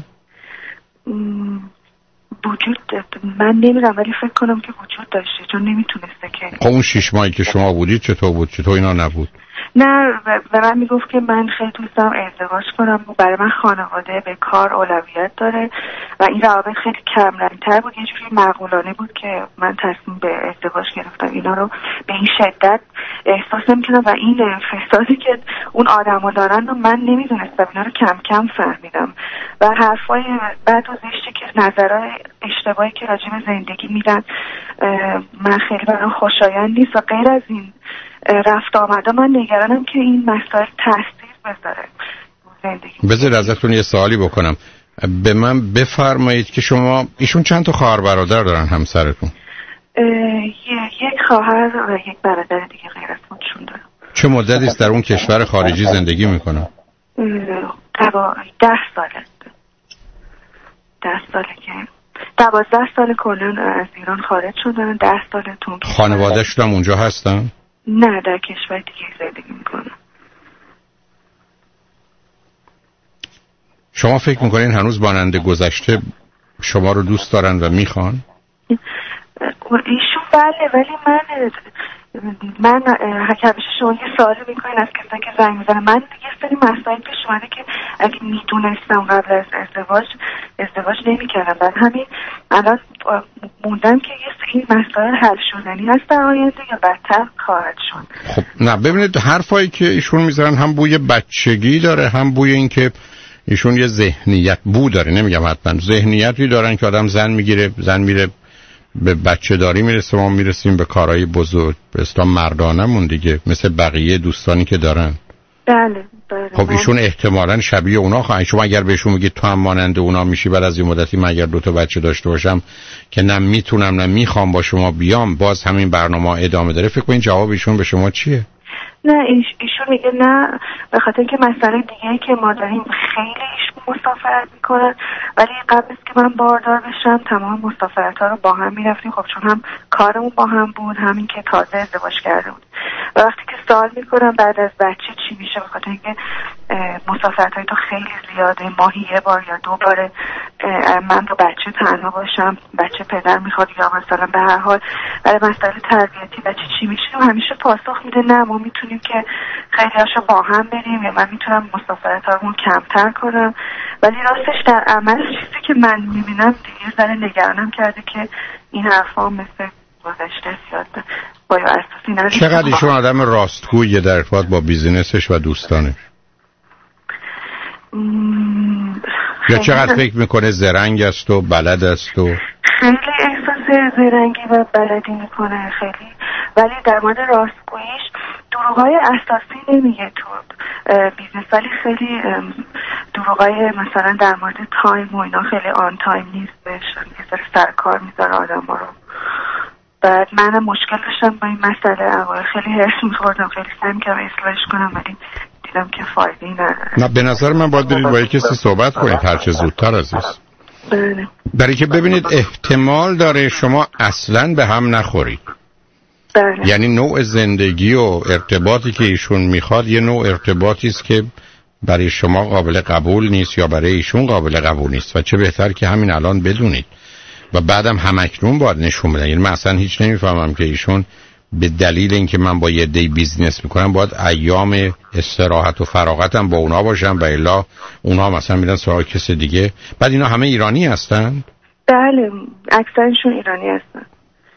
[SPEAKER 3] وجود من نمیدونم ولی فکر کنم که وجود داشته چون نمیتونسته که.
[SPEAKER 4] خب اون شش ماهی که شما بودید چطور بود؟ چطور اینا نبود؟
[SPEAKER 3] نه و من میگفت که من خیلی دوست دارم ازدواج کنم و برای من خانواده به کار اولویت داره و این روابط خیلی کمرنگ‌تر بود. یه جوری معقولانه بود که من تصمیم به ازدواج گرفتم. اینا رو به این شدت احساس نمی‌کردم و این فسادی که اون آدما دارن رو من نمیدونستم. اینا رو کم کم فهمیدم و حرفای بعد و زشتی که نظرهای اشتباهی که راجع به زندگی میدن من خیلی برام خوشایند نیست و غیر از این رفت آمده من نگرانم که این مسائل تاثیر بذاره زندگی.
[SPEAKER 4] بذار ازتون یه سوالی بکنم. به من بفرمایید که شما ایشون چند تا خواهر برادر دارن همسرتون؟
[SPEAKER 3] یک خواهر و یک برادر دیگه غیر از خودشون دارن.
[SPEAKER 4] چه مدتی است در اون کشور خارجی زندگی میکنن؟
[SPEAKER 3] ده ساله ده ساله که دوازده سال کلن از ایران خارج شدن. ده سال تون
[SPEAKER 4] خانواده‌شون هم اونجا هستن؟
[SPEAKER 3] نه در کشور دیگه زندگی میکنن.
[SPEAKER 4] شما فکر میکنین هنوز مانند گذشته شما رو دوست دارن و میخوان؟
[SPEAKER 3] ایشون بله ولی من من همیشه شما یه سوالی میکنین از کسایی که زنگ میزنن. من یه سری مسائل پیش اومده که اگه میدونستم قبل از ازدواج ازدواج نمیکردم. بعد همین الان موندم که یه سری مسائل حل شدنی هست در آینده یا بدتر خواهد شد.
[SPEAKER 4] خب نه ببینید حرفایی که ایشون میزنن هم بوی بچگی داره هم بوی این که ایشون یه ذهنیت بو داره. نمیگم حتما ذهنیتی دارن که آدم زن میگیره زن میره به بچه داری میرسه ما میرسیم به کارهای بزرگ به اصطلاح مردانمون دیگه مثل بقیه دوستانی که دارن.
[SPEAKER 3] بله بله.
[SPEAKER 4] خب ایشون احتمالاً شبیه اونا خواهن. شما اگر بهشون میگید تو هم مانند اونا میشی بعد از این مدتی من اگر دو تا بچه داشته باشم که نه میتونم نه میخوام با شما بیام باز همین برنامه ادامه داره فکر کنین جواب ایشون به شما چیه؟
[SPEAKER 3] نه ایشون میگه نه به خاطر اینکه مسئله دیگه که ما داریم خیلی ایشون مسافرت میکنن ولی قبل از که من باردار بشم تمام مسافرت ها رو با هم میرفتیم. خب چون هم کارمون با هم بود همین که تازه ازدواج کرده بود و وقتی که سوال میکنم بعد از بچه چی میشه به خاطر اینکه مسافرت های تو خیلی زیاده ماهی یه بار یا دو بار من با بچه تنها باشم بچه پدر میخواد یا مثلا به هر حال برای مسائل تربیتی بچه چی میشه و همیشه پاسخ میده نه ما میتونیم که خیلی هاشو با هم بریم یا من میتونم مسافرت هامون کمتر کنم ولی راستش در عمل چیزی که من میبینم دیگه ذره نگرانم کرده که این حرفا مثل گذشته زیاد با اساسی نداره.
[SPEAKER 4] چقدر ایشون آدم راستگویه در ارتباط با بیزینسش و دوستانش؟ یا چقدر فکر میکنه زرنگ است و بلد است و
[SPEAKER 3] خیلی احساس زرنگی و بلدی میکنه خیلی ولی در مورد راستگوییش دروغای اساسی نمیگه تو بیزنس ولی خیلی دروغای مثلا در مورد تایم و اینا خیلی آن تایم نیستش میذاره سر کار میذاره آدم ها رو. بعد منم مشکل داشتم با این مسئله اول خیلی هرس میخوردم خیلی سعی میکردم اصلاحش کنم ولی دیدم که فایده نداره.
[SPEAKER 4] نه به نظر من باید برید با یک کسی صحبت کنید هرچه زودتر عزیز.
[SPEAKER 3] بله.
[SPEAKER 4] برای که ببینید احتمال داره شما اصلاً به هم نخورید.
[SPEAKER 3] بله.
[SPEAKER 4] یعنی نوع زندگی و ارتباطی که ایشون میخواد یه نوع ارتباطی است که برای شما قابل قبول نیست یا برای ایشون قابل قبول نیست و چه بهتر که همین الان بدونید و بعدم همکنون باید نشون بدن. یعنی من اصلا هیچ نمیفهمم که ایشون به دلیل اینکه من با یه دی بیزنس میکنم باید ایام استراحت و فراغتم با اونا باشم و الا اونا مثلا میرن سراغ کس دیگه. بعد اینا همه ایرانی هستن؟
[SPEAKER 3] بله اکثرشون ایرانی هستن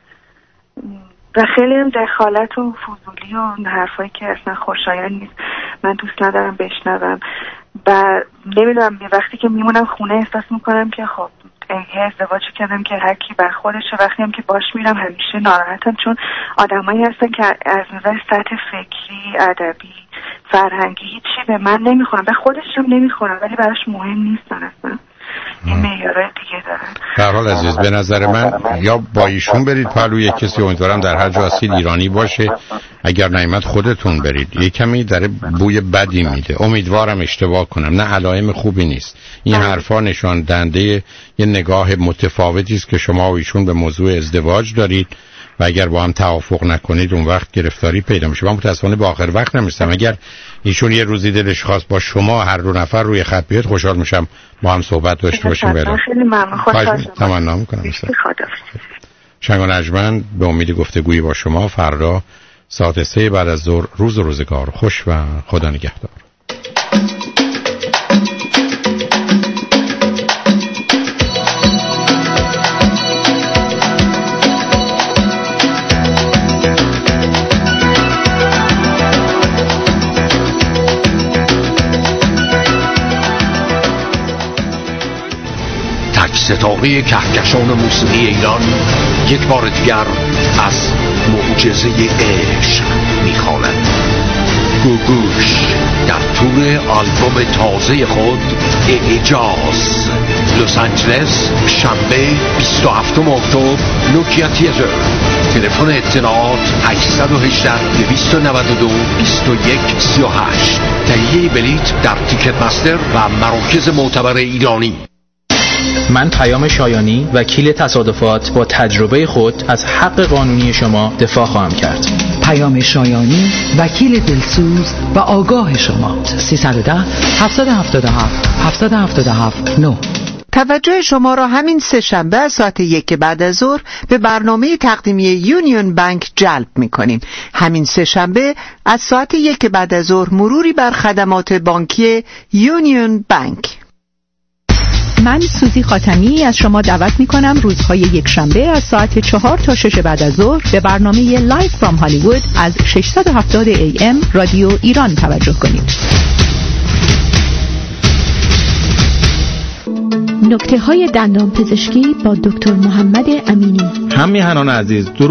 [SPEAKER 3] و خیلی هم دخالت و فضولی و حرفایی که اصلا خوشایند نیست من دوست ندارم بشنوم و نمیدونم وقتی که میمونم خونه احساس میکنم که خب یه ازدواجی کردم که هر کی بر خودشه. وقتی هم که باش میرم همیشه ناراحتم چون آدمایی هستن که از نظر سطح فکری ادبی فرهنگی هیچی به من نمیخورن به خودشم نمیخورن ولی براش مهم نیستن اصلا این معیارهای دیگه دارن.
[SPEAKER 4] در حال عزیز به نظر من یا با ایشون برید پلوی کسی امیدوارم در هر جا هستید ایرانی باشه اگر نعمت خودتون برید یه کمی داره بوی بدی میده امیدوارم اشتباه کنم نه علائم خوبی نیست این حرفا نشان دهنده یه نگاه متفاوتی است که شما و ایشون به موضوع ازدواج دارید و اگر با هم توافق نکنید اون وقت گرفتاری پیدا میشه. من متاسفانه با آخر وقت نمیستم. اگر ایشون یه روزی دلش خواست با شما هر دو نفر روی خط بیاد خوشحال میشم با هم صحبت داشته باشیم.
[SPEAKER 3] خیلی ممنون. خوشحال
[SPEAKER 4] تمنا میکنم. شنگ و نجمن به امید گفتگویی با شما فردا ساعت سه بعد از ظهر. روز و روزگار خوش و خدا نگهدار.
[SPEAKER 8] ستاره کهکشان موسیقی ایران یک بار دیگر از معجزه عشق میخواند. گوگوش در تور آلبوم تازه خود اعجاز، لس آنجلس، شنبه بیست و هفتم اکتبر، نوکیا تیاتر. تلفن اطلاعات هشت یک هشت دو نه دو دو یک سه هشت. تهیه بلیت در تیکت مستر و مراکز معتبر ایرانی.
[SPEAKER 19] من پیام شایانی، وکیل تصادفات، با تجربه خود از حق قانونی شما دفاع خواهم کرد.
[SPEAKER 12] پیام شایانی، وکیل دلسوز و آگاه شما. سیصد و ده هفتصد و هفتاد و هفت هفتصد و هفتاد و هفت نه.
[SPEAKER 20] توجه شما را همین سه شنبه از ساعت یک بعد از ظهر به برنامه تقدیمی یونیون بانک جلب می‌کنیم. همین سه شنبه از ساعت یک بعد از ظهر مروری بر خدمات بانکی یونیون بانک.
[SPEAKER 12] من سوزی خاتمی از شما دعوت می کنم روزهای یک شنبه از ساعت چهار تا شش بعد از ظهر به برنامه لایف فرام هالیوود از ششصد و هفتاد ای ام رادیو ایران توجه کنید.
[SPEAKER 23] نکته های دندان پزشکی با دکتر محمد امینی.
[SPEAKER 16] هم میهنان عزیز